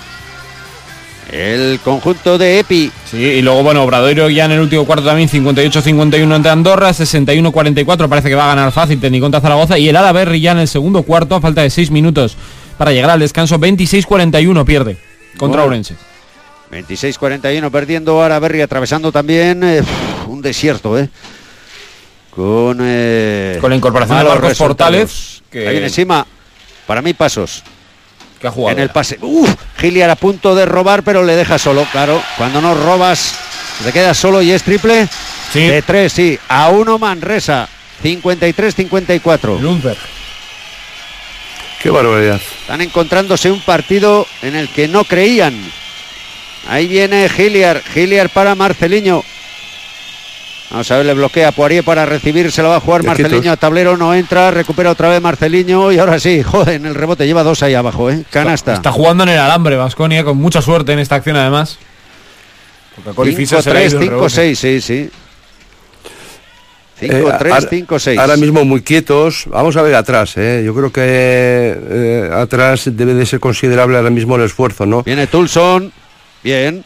el conjunto de Epi. Sí, y luego, bueno, Obradoiro ya en el último cuarto también, cincuenta y ocho cincuenta y uno ante Andorra, sesenta y uno cuarenta y cuatro, parece que va a ganar fácil Tecni contra Zaragoza, y el Alaberri ya en el segundo cuarto, a falta de seis minutos para llegar al descanso, veintiséis cuarenta y uno pierde contra bueno, Ourense. veintiséis cuarenta y uno perdiendo Alaberri, atravesando también eh, un desierto, ¿eh? Con, eh, con la incorporación de Marcos Portales. Que... Ahí viene encima, para mí pasos. Que ha jugado en el pase. Uf, Hilliard a punto de robar, pero le deja solo, claro. Cuando no robas, te quedas solo y es triple. Sí. De tres, sí. A uno Manresa. cincuenta y tres cincuenta y cuatro. Lundberg. Qué barbaridad. Están encontrándose un partido en el que no creían. Ahí viene Hilliard. Hilliard para Marceliño. Vamos a ver, le bloquea Poirier para recibir, se lo va a jugar Marceliño a tablero, no entra, recupera otra vez Marceliño y ahora sí, joder, en el rebote lleva dos ahí abajo, ¿eh? Canasta. Está, está jugando en el alambre Baskonia, con mucha suerte en esta acción además. cinco tres, cinco seis, sí, sí. cinco tres, cinco seis. Ahora mismo muy quietos, vamos a ver atrás, ¿eh? Yo creo que eh, atrás debe de ser considerable ahora mismo el esfuerzo, ¿no? Viene Tulson, bien.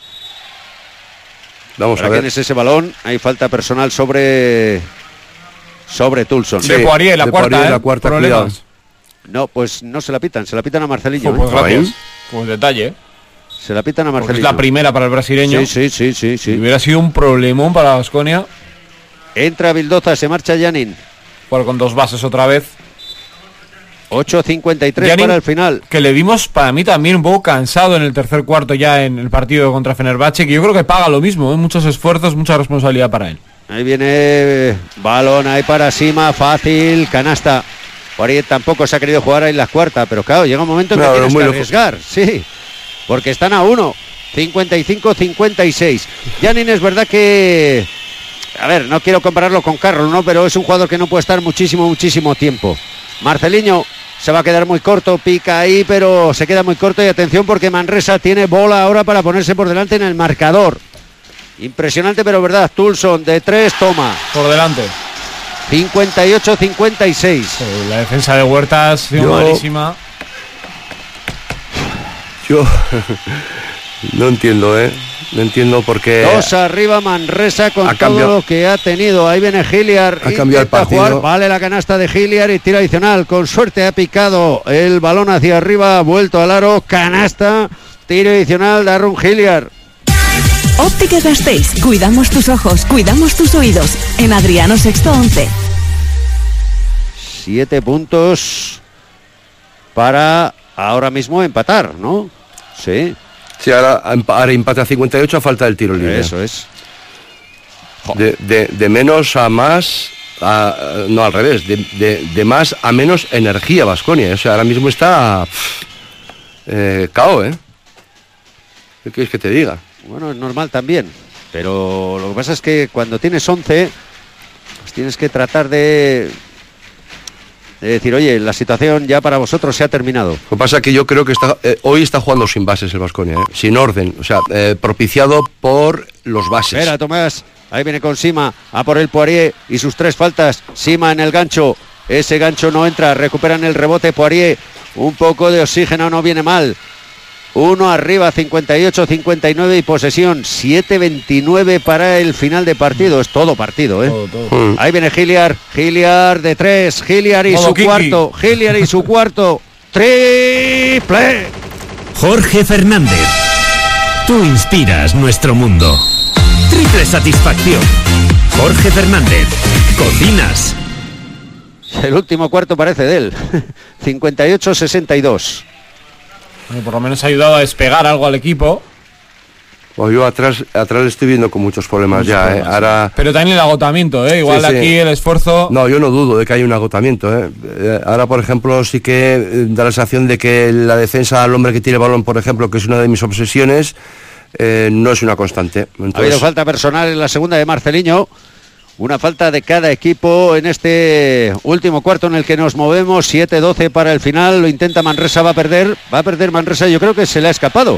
Vamos ¿Para a ver. quién es ese balón? Hay falta personal sobre sobre Tulson. Sí. De Poirier, la de cuarta, Poirier, ¿eh? la cuarta, cuidado. No, pues no se la pitan, se la pitan a Marceliño. Oh, pues ¿eh? gracias. Con detalle, ¿eh? Se la pitan a Marceliño. Porque es la primera para el brasileño. Sí, sí, sí, sí, sí. Y hubiera sido un problemón para Baskonia. Entra Bildoza, se marcha Janin. Bueno, con dos bases otra vez. ocho cincuenta y tres para el final. Que le vimos, para mí también, un poco cansado en el tercer cuarto ya en el partido contra Fenerbahce, que yo creo que paga lo mismo, ¿eh? Muchos esfuerzos, mucha responsabilidad para él. Ahí viene balón ahí para Sima, fácil, canasta. Poirier tampoco se ha querido jugar ahí en la cuarta, pero claro, llega un momento en que no, tienes que arriesgar, sí, porque están a uno, cincuenta y cinco cincuenta y seis. Janin es verdad que, a ver, no quiero compararlo con Carroll, ¿no? Pero es un jugador que no puede estar muchísimo, muchísimo tiempo. Marceliño se va a quedar muy corto, pica ahí, pero se queda muy corto y atención porque Manresa tiene bola ahora para ponerse por delante en el marcador. Impresionante, pero verdad, Toulson de tres, toma. Por delante. cincuenta y ocho cincuenta y seis. La defensa de Huerta ha sido malísima. Yo no entiendo, ¿eh? No entiendo por qué. Dos arriba Manresa con todo cambiado. lo que ha tenido. Ahí viene Hilliard. Ha cambiado el partido. Jugar. Vale la canasta de Hilliard y tiro adicional. Con suerte ha picado el balón hacia arriba. Ha vuelto al aro. Canasta. Tiro adicional de Aaron Hilliard. Óptica Gasteiz. Cuidamos tus ojos. Cuidamos tus oídos. En Adriano Sexto once. Siete puntos para ahora mismo empatar, ¿no? Sí. Sí, ahora, ahora empate a cincuenta y ocho a falta del tiro libre. Eso es. De, de, de menos a más, a, no al revés, de, de, de más a menos energía Baskonia. O sea, ahora mismo está pff, eh, K O, ¿eh? ¿Qué quieres que te diga? Bueno, es normal también, pero lo que pasa es que cuando tienes once, pues tienes que tratar de... de decir, oye, la situación ya para vosotros se ha terminado. Lo que pasa es que yo creo que está, eh, hoy está jugando sin bases el Baskonia, ¿eh? Sin orden, o sea, eh, propiciado por los bases. Espera, Tomás, ahí viene con Sima, a por el Poirier y sus tres faltas. Sima en el gancho, ese gancho no entra, recuperan el rebote Poirier. Un poco de oxígeno no viene mal. Uno arriba, cincuenta y ocho cincuenta y nueve y posesión, siete veintinueve para el final de partido. Es todo partido, ¿eh? Todo, todo. Mm. Ahí viene Hilliard, Hilliard de tres, Hilliard y Modo su Kiki. cuarto, Hilliard y su cuarto, triple. Jorge Fernández. Tú inspiras nuestro mundo. Triple satisfacción. Jorge Fernández. Cocinas. El último cuarto parece de él, cincuenta y ocho sesenta y dos. Bueno, por lo menos ha ayudado a despegar algo al equipo. Pues yo atrás, atrás le estoy viendo con muchos problemas Muchos ya, problemas, ¿eh? Ahora... Pero también el agotamiento, ¿eh? Igual Sí, sí. aquí el esfuerzo... No, yo no dudo de que haya un agotamiento, ¿eh? Eh, Ahora, por ejemplo, sí que eh, da la sensación de que la defensa al hombre que tire el balón, por ejemplo, que es una de mis obsesiones, eh, no es una constante. Entonces... Ha habido falta personal en la segunda de Marceliño. Una falta de cada equipo en este último cuarto en el que nos movemos. siete doce para el final. Lo intenta Manresa, va a perder. Va a perder Manresa. Yo creo que se le ha escapado.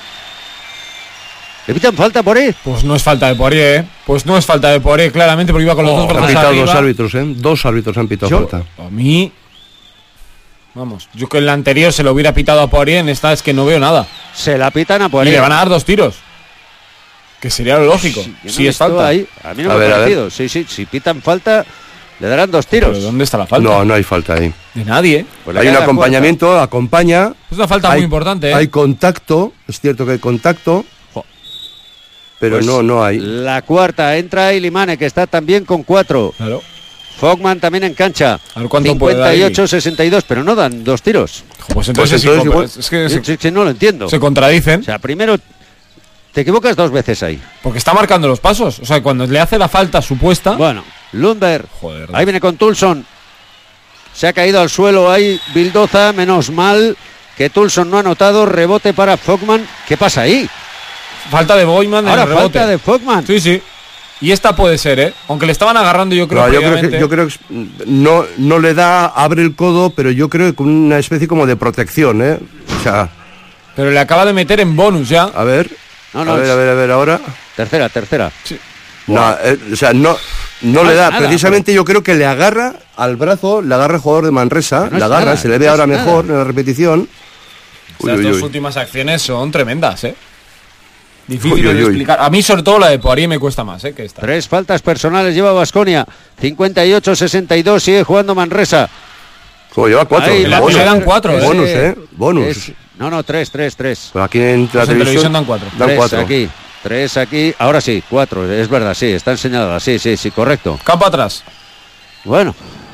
¿Le pitan falta por ahí? Pues no es falta de Poirier, ¿eh? Pues no es falta de Poirier, claramente, porque iba con los Oh, dos han brazos pitado arriba. dos árbitros, ¿eh? Dos árbitros han pitado Yo- falta. A mí... Vamos, yo que en la anterior se lo hubiera pitado a Poirier, en esta es que no veo nada. Se la pitan a Y Poirier. le van a dar dos tiros. Que sería lo lógico. Yo no Si he es visto falta. ahí. A mí no A me ver, ha a ver. parecido. Sí, sí, si pitan falta, le darán dos Pero tiros. ¿dónde está la falta? No, no hay falta ahí. De nadie. Pues le Hay un cae la acompañamiento, acompaña. Es una falta hay, muy importante, ¿eh? Hay contacto, es cierto que hay contacto, Jo. pero Pues no, no hay. La cuarta entra Ilimane, que está también con cuatro. Claro. Fogman también en cancha. A ver cuánto puede dar cincuenta y ocho sesenta y dos, pero no dan dos tiros. Pues entonces, Pues entonces sí, igual- es que se, Sí, sí, no lo entiendo. se contradicen. O sea, primero te equivocas dos veces ahí. Porque está marcando los pasos. O sea, cuando le hace la falta supuesta... Bueno, Lundberg. Joder. Ahí viene con Toulson. Se ha caído al suelo ahí Bildoza. Menos mal que Toulson no ha anotado. Rebote para Fogman. ¿Qué pasa ahí? Falta de Boyman en Ahora el rebote. falta de Fogman. Sí, sí. Y esta puede ser, ¿eh? Aunque le estaban agarrando, yo creo No, yo, creo previamente. que, yo creo que es- no, no le da, abre el codo, pero yo creo que con una especie como de protección, ¿eh? O sea, Pero le acaba de meter en bonus ya. a ver, No, no, a ver, es- a ver, a ver, ahora. Tercera, tercera. No, eh, o sea, no, no No le es da, nada, precisamente yo creo que le agarra al brazo, le agarra el jugador de Manresa, No le es agarra, nada, se le ve no ahora es nada. mejor en la repetición. Uy, Las uy, dos uy. últimas acciones son tremendas, ¿eh? Difícil Uy, uy, de uy. explicar. A mí, sobre todo, la de Poirier me cuesta más, ¿eh? Que esta. Tres faltas personales lleva Baskonia. cincuenta y ocho sesenta y dos. Sigue jugando Manresa. Como lleva cuatro, Ahí, el la bonus. primera dan cuatro, ¿eh? Bonus, ¿eh? Bonus. Es- no, no, tres, tres, tres. Pues aquí en la Pues en televisión dan cuatro. Dan tres cuatro. aquí. Tres aquí. Ahora sí, cuatro. Es verdad, sí. Está enseñada. Sí, sí, sí, correcto. Campo atrás. Bueno,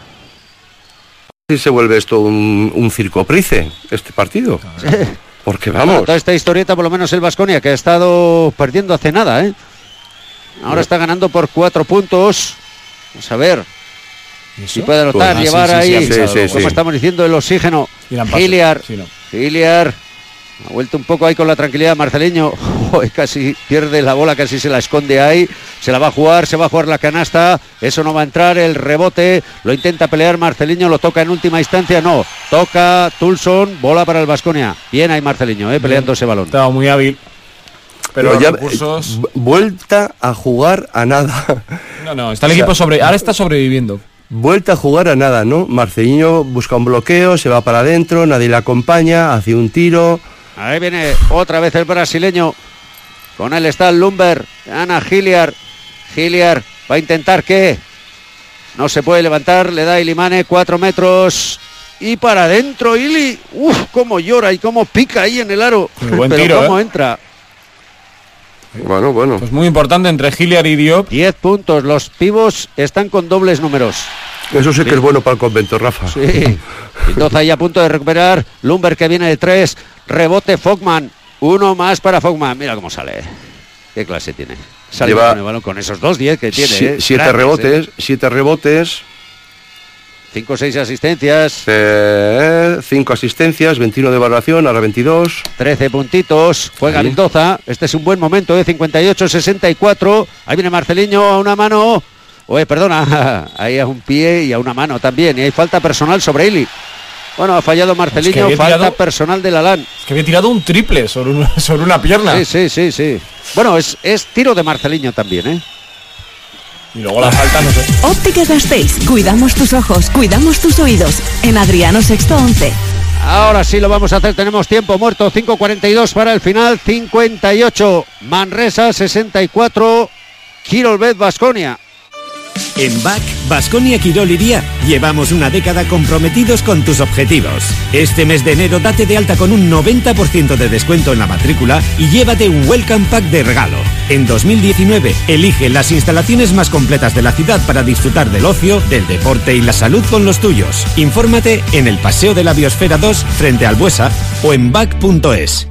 Si se vuelve esto un, un circoprice, este partido. Porque bueno, vamos. toda esta historieta, por lo menos el Baskonia, que ha estado perdiendo hace nada, ¿eh? Ahora está ganando por cuatro puntos. Vamos a ver si puede anotar, Pues, ah, llevar sí, sí, sí, ahí, ha pisado, sí, sí, como sí. estamos diciendo, el oxígeno. Y la han pasado. Hilliard, Sí, no. Hilliard, Ha vuelto un poco ahí con la tranquilidad Marceliño. Joder, casi pierde la bola, casi se la esconde ahí. Se la va a jugar, se va a jugar la canasta. Eso no va a entrar, el rebote. Lo intenta pelear Marceliño, lo toca en última instancia. No, toca Tulson, bola para el Baskonia. Bien ahí Marceliño, eh, peleando ese balón. Estaba muy hábil. Pero, Pero ya, recursos... eh, vuelta a jugar a nada. No, no, está el equipo sobre... Ahora está sobreviviendo. Vuelta a jugar a nada, ¿no? Marceliño busca un bloqueo, se va para adentro, nadie le acompaña, hace un tiro. Ahí viene otra vez el brasileño. Con él está el Lumber. Ana Hilliard. Hilliard va a intentar que no se puede levantar. Le da Ilimane cuatro metros. Y para adentro Ili. Uf, cómo llora y cómo pica ahí en el aro. Muy buen Pero tiro, cómo ¿eh? entra. Bueno, bueno. Pues muy importante entre Hilliard y Diop. diez puntos. Los pivos están con dobles números. Eso sí que es bueno para el convento, Rafa. Sí. Entonces ahí a punto de recuperar. Lumber que viene de tres. Rebote Fogman. Uno más para Fogman. Mira cómo sale. Qué clase tiene. Sale Lleva con el balón con esos dos diez que tiene. si, eh. siete Grandes, rebotes, eh. siete rebotes. Cinco o seis asistencias. Eh, cinco asistencias, veintiuno de valoración, ahora veintidós. trece puntitos. Juega Ahí. Mendoza. Este es un buen momento, de cincuenta y ocho sesenta y cuatro. Ahí viene Marceliño a una mano. Oye, perdona. Ahí a un pie y a una mano también. Y hay falta personal sobre Ili. Bueno, ha fallado Marceliño. Es que falta tirado, personal de Lalán. Es que había tirado un triple sobre una, sobre una pierna. Sí, sí, sí, sí. Bueno, es, es tiro de Marceliño también, ¿eh? Y luego la falta, no sé. Óptica Gasteiz. Cuidamos tus ojos, cuidamos tus oídos. En Adriano Sexto once. Ahora sí lo vamos a hacer, tenemos tiempo muerto, cinco cuarenta y dos para el final, cincuenta y ocho Manresa, sesenta y cuatro Kirolbet Baskonia. En B A C, Baskonia Quirol Iría, llevamos una década comprometidos con tus objetivos. Este mes de enero date de alta con un noventa por ciento de descuento en la matrícula y llévate un Welcome Pack de regalo. En dos mil diecinueve, elige las instalaciones más completas de la ciudad para disfrutar del ocio, del deporte y la salud con los tuyos. Infórmate en el Paseo de la Biosfera dos frente al Buesa o en B A C punto es.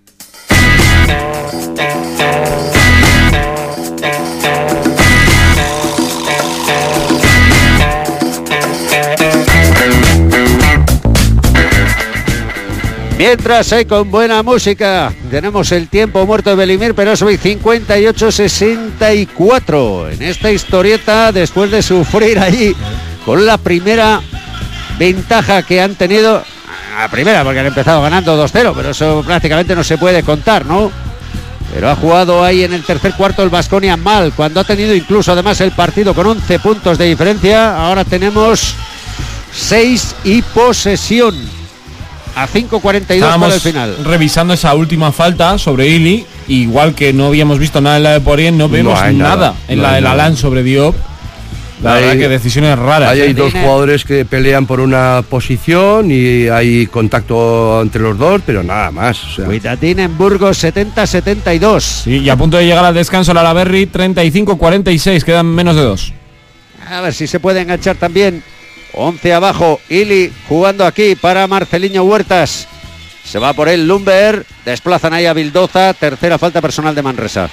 Mientras hay con buena música, tenemos el tiempo muerto de Belimir, pero es hoy cincuenta y ocho sesenta y cuatro. En esta historieta, después de sufrir ahí con la primera ventaja que han tenido, la primera porque han empezado ganando dos cero, pero eso prácticamente no se puede contar, ¿no? Pero ha jugado ahí en el tercer cuarto el Baskonia mal, cuando ha tenido incluso además el partido con once puntos de diferencia. Ahora tenemos seis y posesión. A cinco cuarenta y dos para el final. Revisando esa última falta sobre Ili, igual que no habíamos visto nada en la de Porien, no vemos no nada, nada en no la de Lalán sobre Diop. La hay, verdad que decisiones raras. Ahí hay ¿eh? dos jugadores que pelean por una posición y hay contacto entre los dos, pero nada más. O sea. Huitatín en Burgos setenta setenta y dos. Sí, y a punto de llegar al descanso la Alaberri treinta y cinco cuarenta y seis, quedan menos de dos. A ver si se puede enganchar también. once abajo, Ili jugando aquí para Marceliño Huertas. Se va por él Lumber, desplazan ahí a Bildoza, tercera falta personal de Manresa.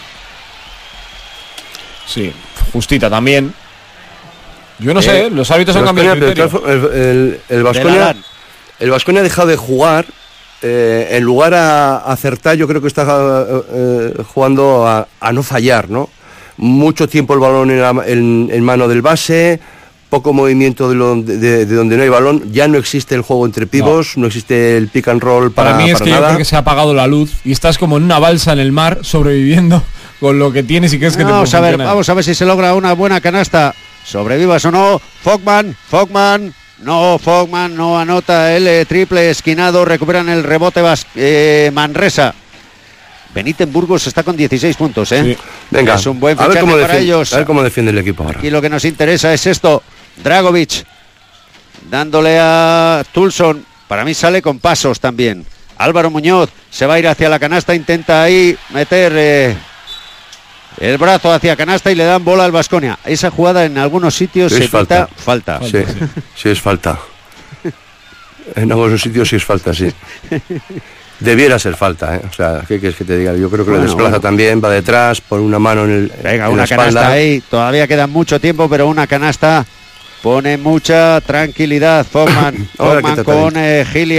Sí, justita también. Yo no eh, sé, los árbitros han cambiado de criterio. El, el, el Baskonia el Baskonia ha dejado de jugar, eh, en lugar a, a acertar, yo creo que está eh, jugando a, a no fallar, ¿no? Mucho tiempo el balón en, la, en, en mano del base, poco movimiento de, lo, de, de, de donde no hay balón, ya no existe el juego entre pivos, no, no existe el pick and roll para, para mí es para que nada. Yo creo que se ha apagado la luz y estás como en una balsa en el mar sobreviviendo con lo que tienes y crees que vamos te a ver, funcionar. Vamos a ver si se logra una buena canasta. Sobrevivas o no. Fogman, Fogman, no, Fogman no anota el eh, triple esquinado, recuperan el rebote Bas eh, Manresa. Benítez Burgos está con dieciséis puntos, ¿eh? Sí. Venga, es un buen a ver, cómo para defiende, ellos. a ver cómo defiende el equipo ahora. Aquí lo que nos interesa es esto. Dragovic dándole a Tulson. Para mí sale con pasos también. Álvaro Muñoz se va a ir hacia la canasta, intenta ahí meter eh, el brazo hacia canasta y le dan bola al Baskonia. Esa jugada en algunos sitios sí, se es falta. pita falta. Sí, sí. sí es falta. En algunos sitios sí es falta, sí. Debiera ser falta, ¿eh? O sea, ¿qué quieres que te diga? Yo creo que bueno, lo desplaza bueno. también, va detrás, pone una mano en el Venga, en una la canasta espalda. ahí, todavía queda mucho tiempo, pero una canasta pone mucha tranquilidad. Fogman, Fogman con eh, Hilliard,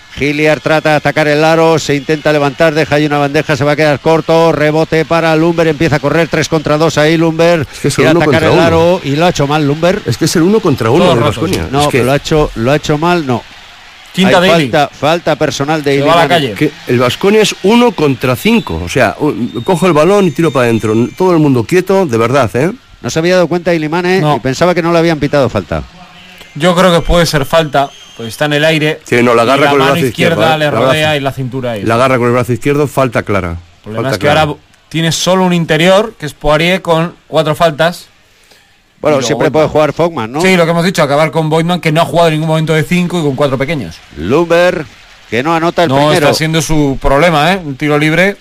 Hilliard trata de atacar el aro, se intenta levantar, deja ahí una bandeja, se va a quedar corto, rebote para Lumber, empieza a correr tres contra dos ahí Lumber, es que es quiere uno atacar el uno. aro y lo ha hecho mal Lumber. Es que es el uno contra uno de Baskonia. No, es que lo ha hecho, lo ha hecho mal, no. Quinta de falta, falta personal de Illimani. Va a la calle. Que el Baskonia es uno contra cinco, o sea, un, cojo el balón y tiro para adentro, todo el mundo quieto, de verdad, ¿eh? No se había dado cuenta Illimani No. y pensaba que no le habían pitado falta. Yo creo que puede ser falta, pues está en el aire. Sí, no, la agarra y la con el mano brazo izquierda izquierdo, ¿eh? le La rodea brazo. y la cintura ahí. La agarra con el brazo izquierdo, falta clara. El problema falta es que clara. ahora tienes solo un interior, que es Poirier, con cuatro faltas. Bueno, Y siempre luego- puede jugar Fogman, ¿no? Sí, lo que hemos dicho, acabar con Voigtman, que no ha jugado en ningún momento de cinco y con cuatro pequeños. Lumber, que no anota el no, primero. está siendo su problema, ¿eh? Un tiro libre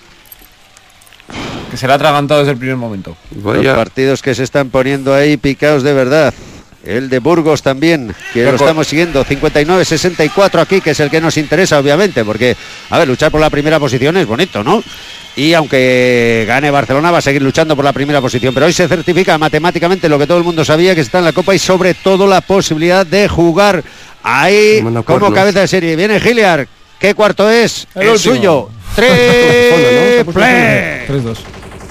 que se le ha atragantado desde el primer momento. Los partidos que se están poniendo ahí picados de verdad. El de Burgos también, que lo estamos siguiendo, cincuenta y nueve sesenta y cuatro aquí, que es el que nos interesa, obviamente, porque, a ver, luchar por la primera posición es bonito, ¿no? Y aunque gane Barcelona, va a seguir luchando por la primera posición. Pero hoy se certifica matemáticamente lo que todo el mundo sabía, que está en la Copa, y sobre todo la posibilidad de jugar ahí como cabeza de serie. Viene Hilliard. ¿Qué cuarto es? El, el suyo. Tres. tres dos.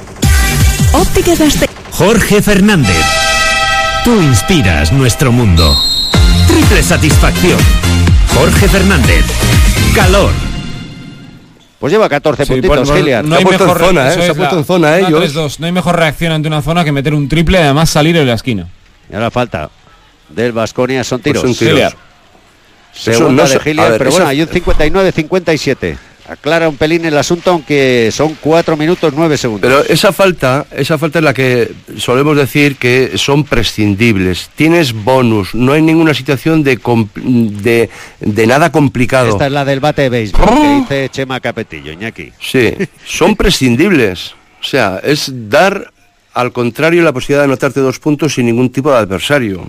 Ópticas Gasteiz. Jorge Fernández. Tú inspiras nuestro mundo. Triple satisfacción. Jorge Fernández. Calor. Pues lleva catorce Sí, puntitos, pues, Hilliard. no hay Se ha puesto mejor en zona, re- ¿eh? eso Se ha es puesto la- en zona, una ellos. tres dos. No hay mejor reacción ante una zona que meter un triple y además salir en la esquina. Y ahora falta del Baskonia, son tiros. Pues son tiros. Hilliard. Segunda Eso no de se- Hilliard, a ver, pero eso- bueno, hay un cincuenta y nueve cincuenta y siete. Aclara un pelín el asunto, aunque son cuatro minutos nueve segundos. Pero esa falta, esa falta es la que solemos decir que son prescindibles. Tienes bonus, no hay ninguna situación de, compl- de, de nada complicado. Esta es la del bate de béisbol que dice Chema Capetillo, Iñaki. Sí, son prescindibles. O sea, es dar al contrario la posibilidad de anotarte dos puntos sin ningún tipo de adversario.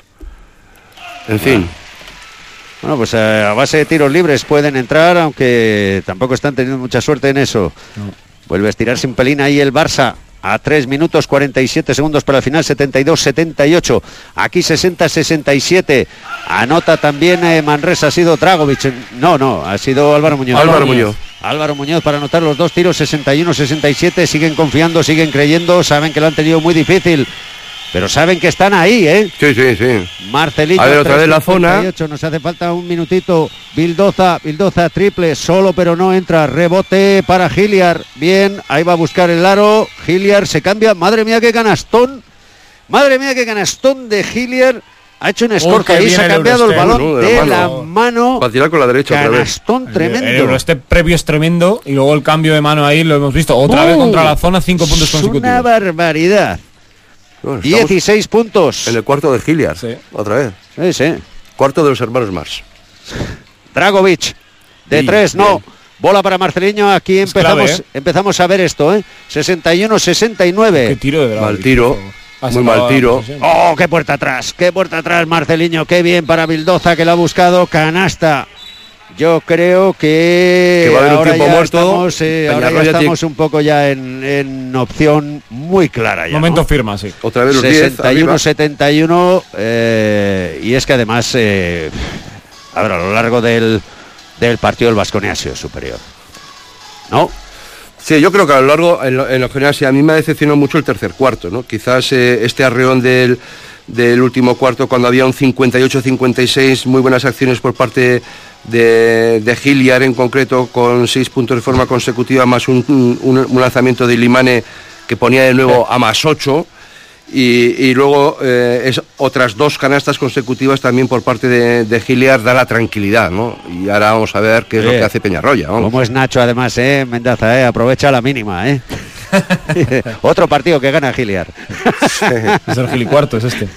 En fin. Bueno, pues eh, a base de tiros libres pueden entrar, aunque tampoco están teniendo mucha suerte en eso. No. Vuelve a estirarse un pelín ahí el Barça. A tres minutos cuarenta y siete segundos para el final, setenta y dos setenta y ocho. Aquí sesenta sesenta y siete. Anota también eh, Manresa, ha sido Dragovic. No, no, ha sido Álvaro Muñoz. Álvaro Muñoz. Álvaro Muñoz para anotar los dos tiros, sesenta y uno sesenta y siete. Siguen confiando, siguen creyendo, saben que lo han tenido muy difícil. Pero saben que están ahí, ¿eh? Sí, sí, sí. Marcelino. A ver, otra vez la tres cincuenta y ocho, nos hace falta un minutito. Bildoza, Bildoza triple, solo pero no entra. Rebote para Hilliard. Bien, ahí va a buscar el aro. Hilliard se cambia. Madre mía, qué canastón. Madre mía, qué canastón de Hilliard. Ha hecho un score qué ahí, bien se ha el cambiado el Eurostep. balón No, de, de la la mano. mano. Para tirar con la derecha otra vez. Canastón tremendo. El Eurostep previo es tremendo y luego el cambio de mano ahí lo hemos visto. Otra Uh, vez contra la zona, cinco puntos es consecutivos. Una barbaridad. Bueno, estamos dieciséis puntos. en el cuarto de Hilliard. Sí. Otra vez. Sí, sí. Cuarto de los hermanos Mars. Dragovic, de Sí, tres, no. bien. Bola para Marceliño, aquí Es empezamos, clave, ¿eh? empezamos a ver esto, ¿eh? sesenta y uno sesenta y Qué nueve. tiro de Dragovic, Mal tiro. por favor. Ha Muy sacado mal la tiro. posesión. ¡Oh, qué puerta atrás! ¡Qué puerta atrás, Marceliño! ¡Qué bien para Bildoza, que lo ha buscado! ¡Canasta! Yo creo que, Que va a haber un ahora tiempo ya muerto. estamos, eh, ahora ya Peñarroya estamos tiene- un poco ya en, en opción muy clara ya, Momento ¿no? firma, sí. Otra vez los diez. sesenta y uno arriba. setenta y uno, eh, y es que además, eh, a ver, a lo largo del, del partido el Baskonia ha sido superior. ¿No? Sí, yo creo que a lo largo, en lo, en lo general, sí, a mí me ha decepcionado mucho el tercer cuarto, ¿no? Quizás eh, este arreón del, del último cuarto, cuando había un cincuenta y ocho cincuenta y seis, muy buenas acciones por parte de, de Hilliard en concreto, con seis puntos de forma consecutiva, más un, un, un lanzamiento de Illimani que ponía de nuevo a más ocho. Y, y luego eh, es otras dos canastas consecutivas también por parte de, de Hilliard, da la tranquilidad, ¿no? Y ahora vamos a ver qué es lo Sí. que hace Peñarroya, ¿no? Como es Nacho además, ¿eh? Mendaza, ¿eh? Aprovecha la mínima, ¿eh? Otro partido que gana Hilliard. Es el gilicuarto, es este.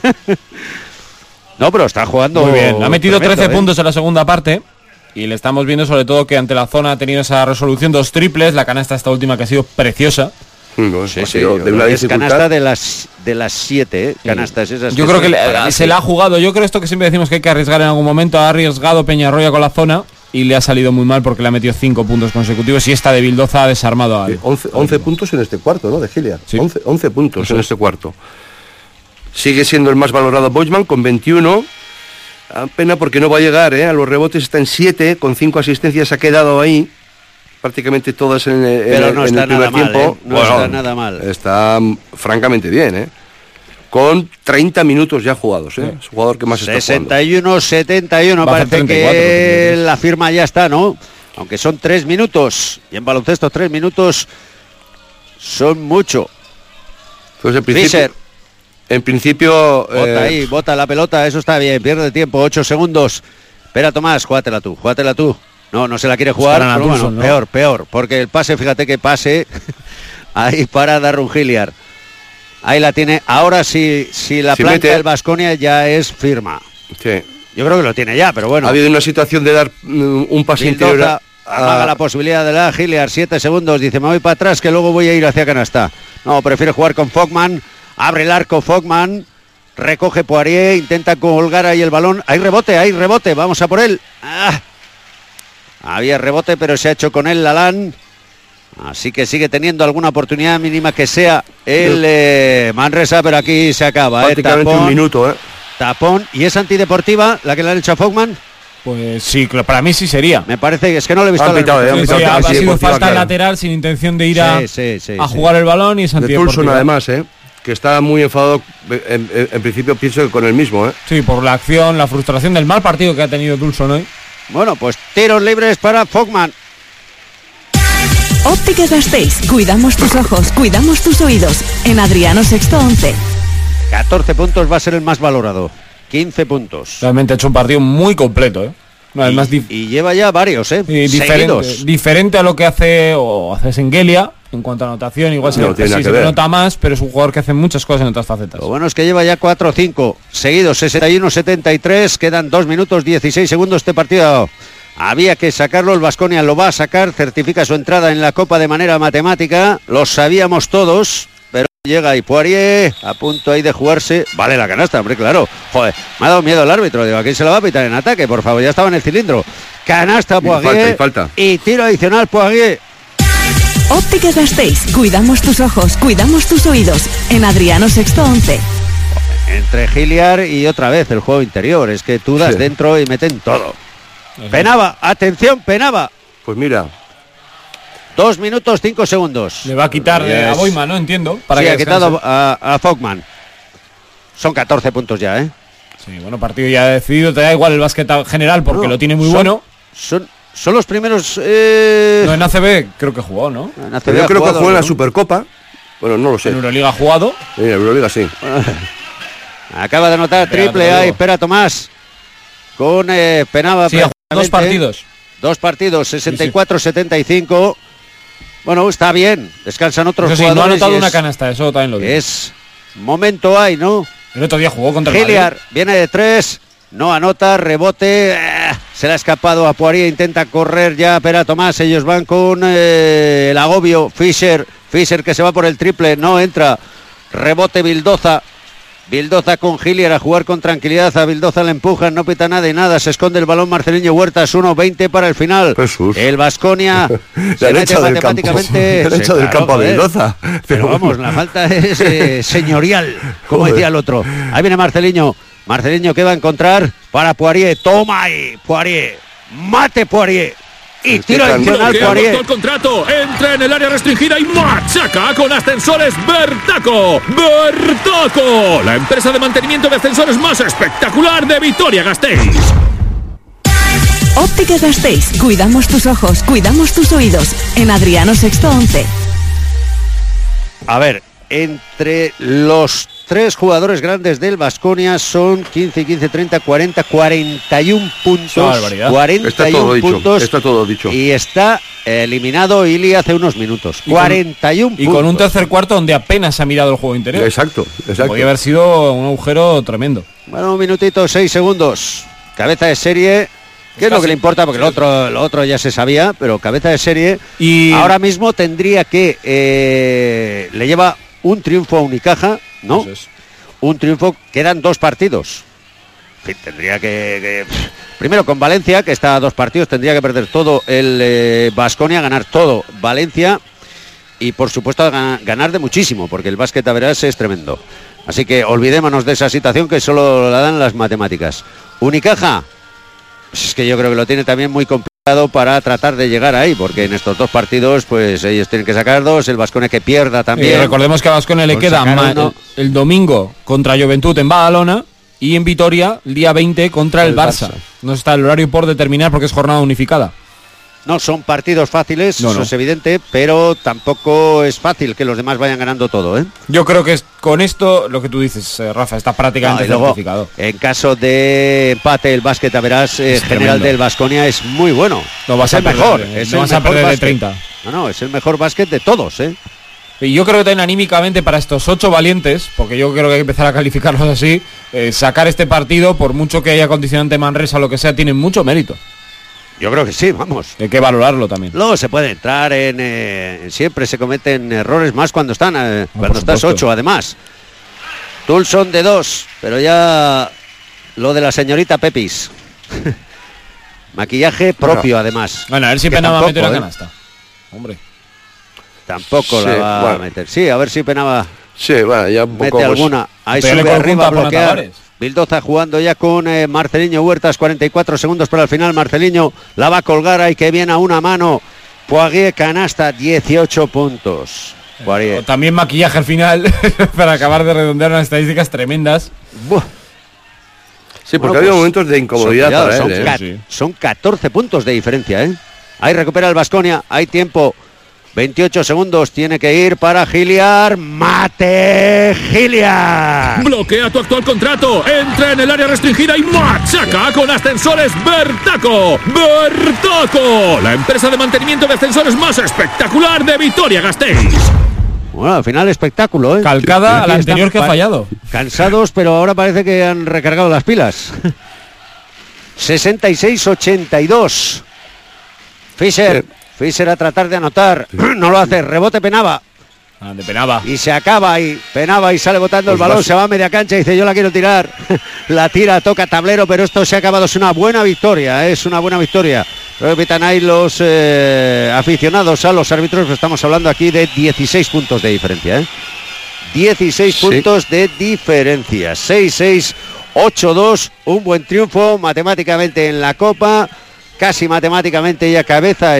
No, pero está jugando Muy bien. Ha metido tremendo, trece ¿eh? puntos en la segunda parte. Y le estamos viendo sobre todo que ante la zona ha tenido esa resolución, dos triples. La canasta esta última que ha sido preciosa. No, Sí, ha sí, sido yo de creo una que es dificultad. canasta de las de las siete, ¿eh? Canastas esas. Yo creo que son- le- para mí se sí. la ha jugado. Yo creo esto que siempre decimos que hay que arriesgar en algún momento. Ha arriesgado Peñarroya con la zona y le ha salido muy mal porque le ha metido cinco puntos consecutivos. Y esta de Bildoza ha desarmado Sí, al. once, once puntos en este cuarto, ¿no? De Hilliard. Sí. once, once puntos Eso en es. este cuarto. Sigue siendo el más valorado Boijman con veintiuno. Pena porque no va a llegar, ¿eh? A los rebotes está en siete, con cinco asistencias ha quedado ahí, prácticamente todas en, en, Pero no en está el primer nada mal, tiempo. ¿eh? No bueno, está nada mal. Está francamente bien, ¿eh? Con treinta minutos ya jugados, ¿eh? Es el jugador que más está jugando. sesenta y uno setenta y uno, parece que la firma ya está, ¿no? Aunque son tres minutos, y en baloncesto tres minutos son mucho. Pues en principio, Fisher. En principio... Bota eh, ahí, bota la pelota, eso está bien, pierde tiempo, ocho segundos. Espera, Tomás, jugátela tú, jugátela tú. No, no se la quiere jugar, pero bueno, Tulson, ¿no? peor, peor, porque el pase, fíjate que pase ahí para Darren Hilliard. Ahí la tiene. Ahora sí, si la si planta mete, el Baskonia ya es firma. Sí. Yo creo que lo tiene ya, pero bueno. Ha habido una situación de dar um, un pase Vildoza interior. Amaga a... la posibilidad de la Hilliard, siete segundos. Dice, me voy para atrás que luego voy a ir hacia canasta. No, prefiere jugar con Fogman. Abre el arco Fogman. Recoge Poirier, intenta colgar ahí el balón. Hay rebote, hay rebote, vamos a por él. Ah. Había rebote, pero se ha hecho con él Lalán. Así que sigue teniendo alguna oportunidad mínima que sea el eh, Manresa, pero aquí se acaba. Prácticamente eh, tapón, un minuto, ¿eh? Tapón. ¿Y es antideportiva la que le han hecho a Fogman? Pues sí, para mí sí sería. Me parece que es que no le he visto. Han pitado, la eh, sí, ha, ha sido falta claro. lateral sin intención de ir sí, a, sí, sí, a sí. jugar el balón y es antideportiva. De Tulson además, ¿eh? Que está muy enfadado, en, en, en principio pienso que con el mismo, ¿eh? Sí, por la acción, la frustración del mal partido que ha tenido Tulson hoy. Bueno, pues tiros libres para Fogman. Ópticas Gasteiz, cuidamos tus ojos, cuidamos tus oídos. En Adriano Sexto once. catorce puntos va a ser el más valorado. quince puntos. Realmente ha hecho un partido muy completo, ¿eh? No, y, dif- y lleva ya varios, ¿eh? Sí, diferente, diferente a lo que hace o hace Sengelia en cuanto a anotación. Igual no, se, sí, se nota más, pero es un jugador que hace muchas cosas en otras facetas. Lo bueno es que lleva ya cuatro o cinco seguidos, sesenta y uno setenta y tres. Quedan dos minutos dieciséis segundos este partido. Había que sacarlo, el Baskonia lo va a sacar, certifica su entrada en la Copa de manera matemática. Lo sabíamos todos, pero llega ahí Poirier, a punto ahí de jugarse. Vale la canasta, hombre, claro. Joder, me ha dado miedo el árbitro. Digo, ¿a quién se la va a pitar en ataque? Por favor, ya estaba en el cilindro. Canasta Poirier. Y falta, y falta. Y tiro adicional Poirier. Ópticas Gasteiz, cuidamos tus ojos, cuidamos tus oídos. En Adriano Sexto once. Entre Hilliard y otra vez el juego interior. Es que tú das sí. dentro y meten todo. Penaba, atención, Penaba. Pues mira. Dos minutos, cinco segundos. Le va a quitar yes. a Boima, ¿no? Entiendo. Para sí, que ha quitado a, a Fogman. Son catorce puntos ya, ¿eh? Sí, bueno, partido ya decidido. Te da igual el básquet general porque no, lo tiene muy son, bueno. Son, son los primeros... Eh... No, en A C B creo que jugó, ¿no? En A C B yo creo jugado, que jugó en la ¿no? Supercopa. Bueno, no lo sé. En Euroliga ha jugado. Sí, en Euroliga sí. Acaba de anotar triple A. Espera, Tomás. Con eh, Penaba. Sí, dos partidos. Dos partidos, sesenta y cuatro setenta y cinco. Bueno, está bien. Descansan otros eso sí, jugadores. No ha anotado es, una canasta, eso también lo digo. Es momento hay, ¿no? El otro día jugó contra el Hilliard viene de tres. No anota, rebote. Eh, se le ha escapado a Poirier. Intenta correr ya, espera Tomás. Ellos van con eh, el agobio. Fisher. Fisher que se va por el triple. No entra. Rebote Vildoza. Vildoza con Hilliard a jugar con tranquilidad. A Vildoza le empujan, no pita nada y nada. Se esconde el balón Marceliño Huertas. uno veinte para el final. Jesús. El Baskonia se mete matemáticamente. Le ha echado del claro, campo a joder. Vildoza. Pero, Pero vamos, la falta es eh, señorial, como joder. Decía el otro. Ahí viene Marceliño. Marceliño que va a encontrar para Poirier. Toma ahí, Poirier. Mate Poirier. Y tiro adicional Poirier. El contrato, entra en el área restringida y machaca con Ascensores Bertaco. Bertaco, la empresa de mantenimiento de ascensores más espectacular de Vitoria-Gasteiz. Ópticas Gasteiz, cuidamos tus ojos, cuidamos tus oídos. En Adriano Sexto once. A ver, entre los tres jugadores grandes del Baskonia son quince, quince, treinta, cuarenta, cuarenta y uno puntos. cuarenta y uno está todo puntos. Dicho, está todo dicho. Y está eliminado Ili hace unos minutos. Y cuarenta y uno con, puntos. Y con un tercer cuarto donde apenas se ha mirado el juego interior. Exacto, exacto. Podría haber sido un agujero tremendo. Bueno, un minutito, seis segundos. Cabeza de serie. ¿Qué es lo que le importa? Porque lo otro, lo otro ya se sabía, pero cabeza de serie. Y ahora mismo tendría que... Eh, le lleva un triunfo a Unicaja, ¿no? Es. Un triunfo, quedan dos partidos. En fin, tendría que, que... Primero con Valencia, que está a dos partidos, tendría que perder todo el Baskonia, eh, ganar todo Valencia y por supuesto ganar de muchísimo, porque el básquet a verás es tremendo. Así que olvidémonos de esa situación que solo la dan las matemáticas. Unicaja, pues es que yo creo que lo tiene también muy complicado para tratar de llegar ahí, porque en estos dos partidos pues ellos tienen que sacar dos, el Baskonia que pierda también. Y recordemos que a Baskonia le queda ma- el, el domingo contra Juventud en Badalona y en Vitoria el día veinte contra el, el Barça. Barça. No está el horario por determinar porque es jornada unificada. No son partidos fáciles, no, eso no. es evidente, pero tampoco es fácil que los demás vayan ganando todo, ¿eh? Yo creo que es, con esto, lo que tú dices, eh, Rafa, está prácticamente no, luego, certificado. En caso de empate, el básquet, a verás, eh, general del Baskonia es muy bueno. No vas es a el perder, mejor. Eh, es no el vas a perder básquet. de treinta. No, no, es el mejor básquet de todos, ¿eh? Y yo creo que también anímicamente para estos ocho valientes, porque yo creo que hay que empezar a calificarlos así, eh, sacar este partido, por mucho que haya condicionante Manresa o lo que sea, tienen mucho mérito. Yo creo que sí, vamos. Hay que valorarlo también. Luego se puede entrar en... Eh, siempre se cometen errores más cuando están... Eh, no, cuando estás ocho, además. Tulson de dos, pero ya... Lo de la señorita Pepis. Maquillaje propio, bueno, además. Bueno, a ver si Penaba meter la canasta. ¿eh? Hombre. Tampoco sí, la va bueno. a meter. Sí, a ver si Penaba... Sí, bueno, ya un poco... Mete alguna. Ahí Pero sube arriba a bloquear. Tavares. Bildoza jugando ya con eh, Marceliño Huertas, cuarenta y cuatro segundos para el final. Marceliño la va a colgar ahí que viene a una mano. Poirier canasta, dieciocho puntos. Poirier. También maquillaje al final para acabar de redondear unas estadísticas tremendas. Buah. Sí, porque bueno, ha habido pues, momentos de incomodidad son, para son, él. ca- ¿eh? sí. son catorce puntos de diferencia, ¿eh? Ahí recupera el Baskonia, hay tiempo. veintiocho segundos, tiene que ir para Giliar. ¡Mate Giliar! Bloquea tu actual contrato. Entra en el área restringida y machaca con Ascensores Bertaco. ¡Bertaco! La empresa de mantenimiento de ascensores más espectacular de Vitoria-Gasteiz. Bueno, al final espectáculo, ¿eh? Calcada a la Aquí anterior están que ha fallado. Cansados, pero ahora parece que han recargado las pilas. sesenta y seis ochenta y dos. Fischer. Fischer a tratar de anotar. No lo hace. Rebote Penaba. Ah, de Penaba. Y se acaba ahí. Penaba y sale botando Pues el balón. vas... Se va a media cancha y dice yo la quiero tirar. La tira, toca tablero, pero esto se ha acabado. Es una buena victoria. ¿eh? Es una buena victoria. Repitan ahí los eh, aficionados a los árbitros. Estamos hablando aquí de dieciséis puntos de diferencia. ¿eh? dieciséis sí. puntos de diferencia. seis seis ocho dos. Un buen triunfo matemáticamente en la Copa. Casi matemáticamente ya cabeza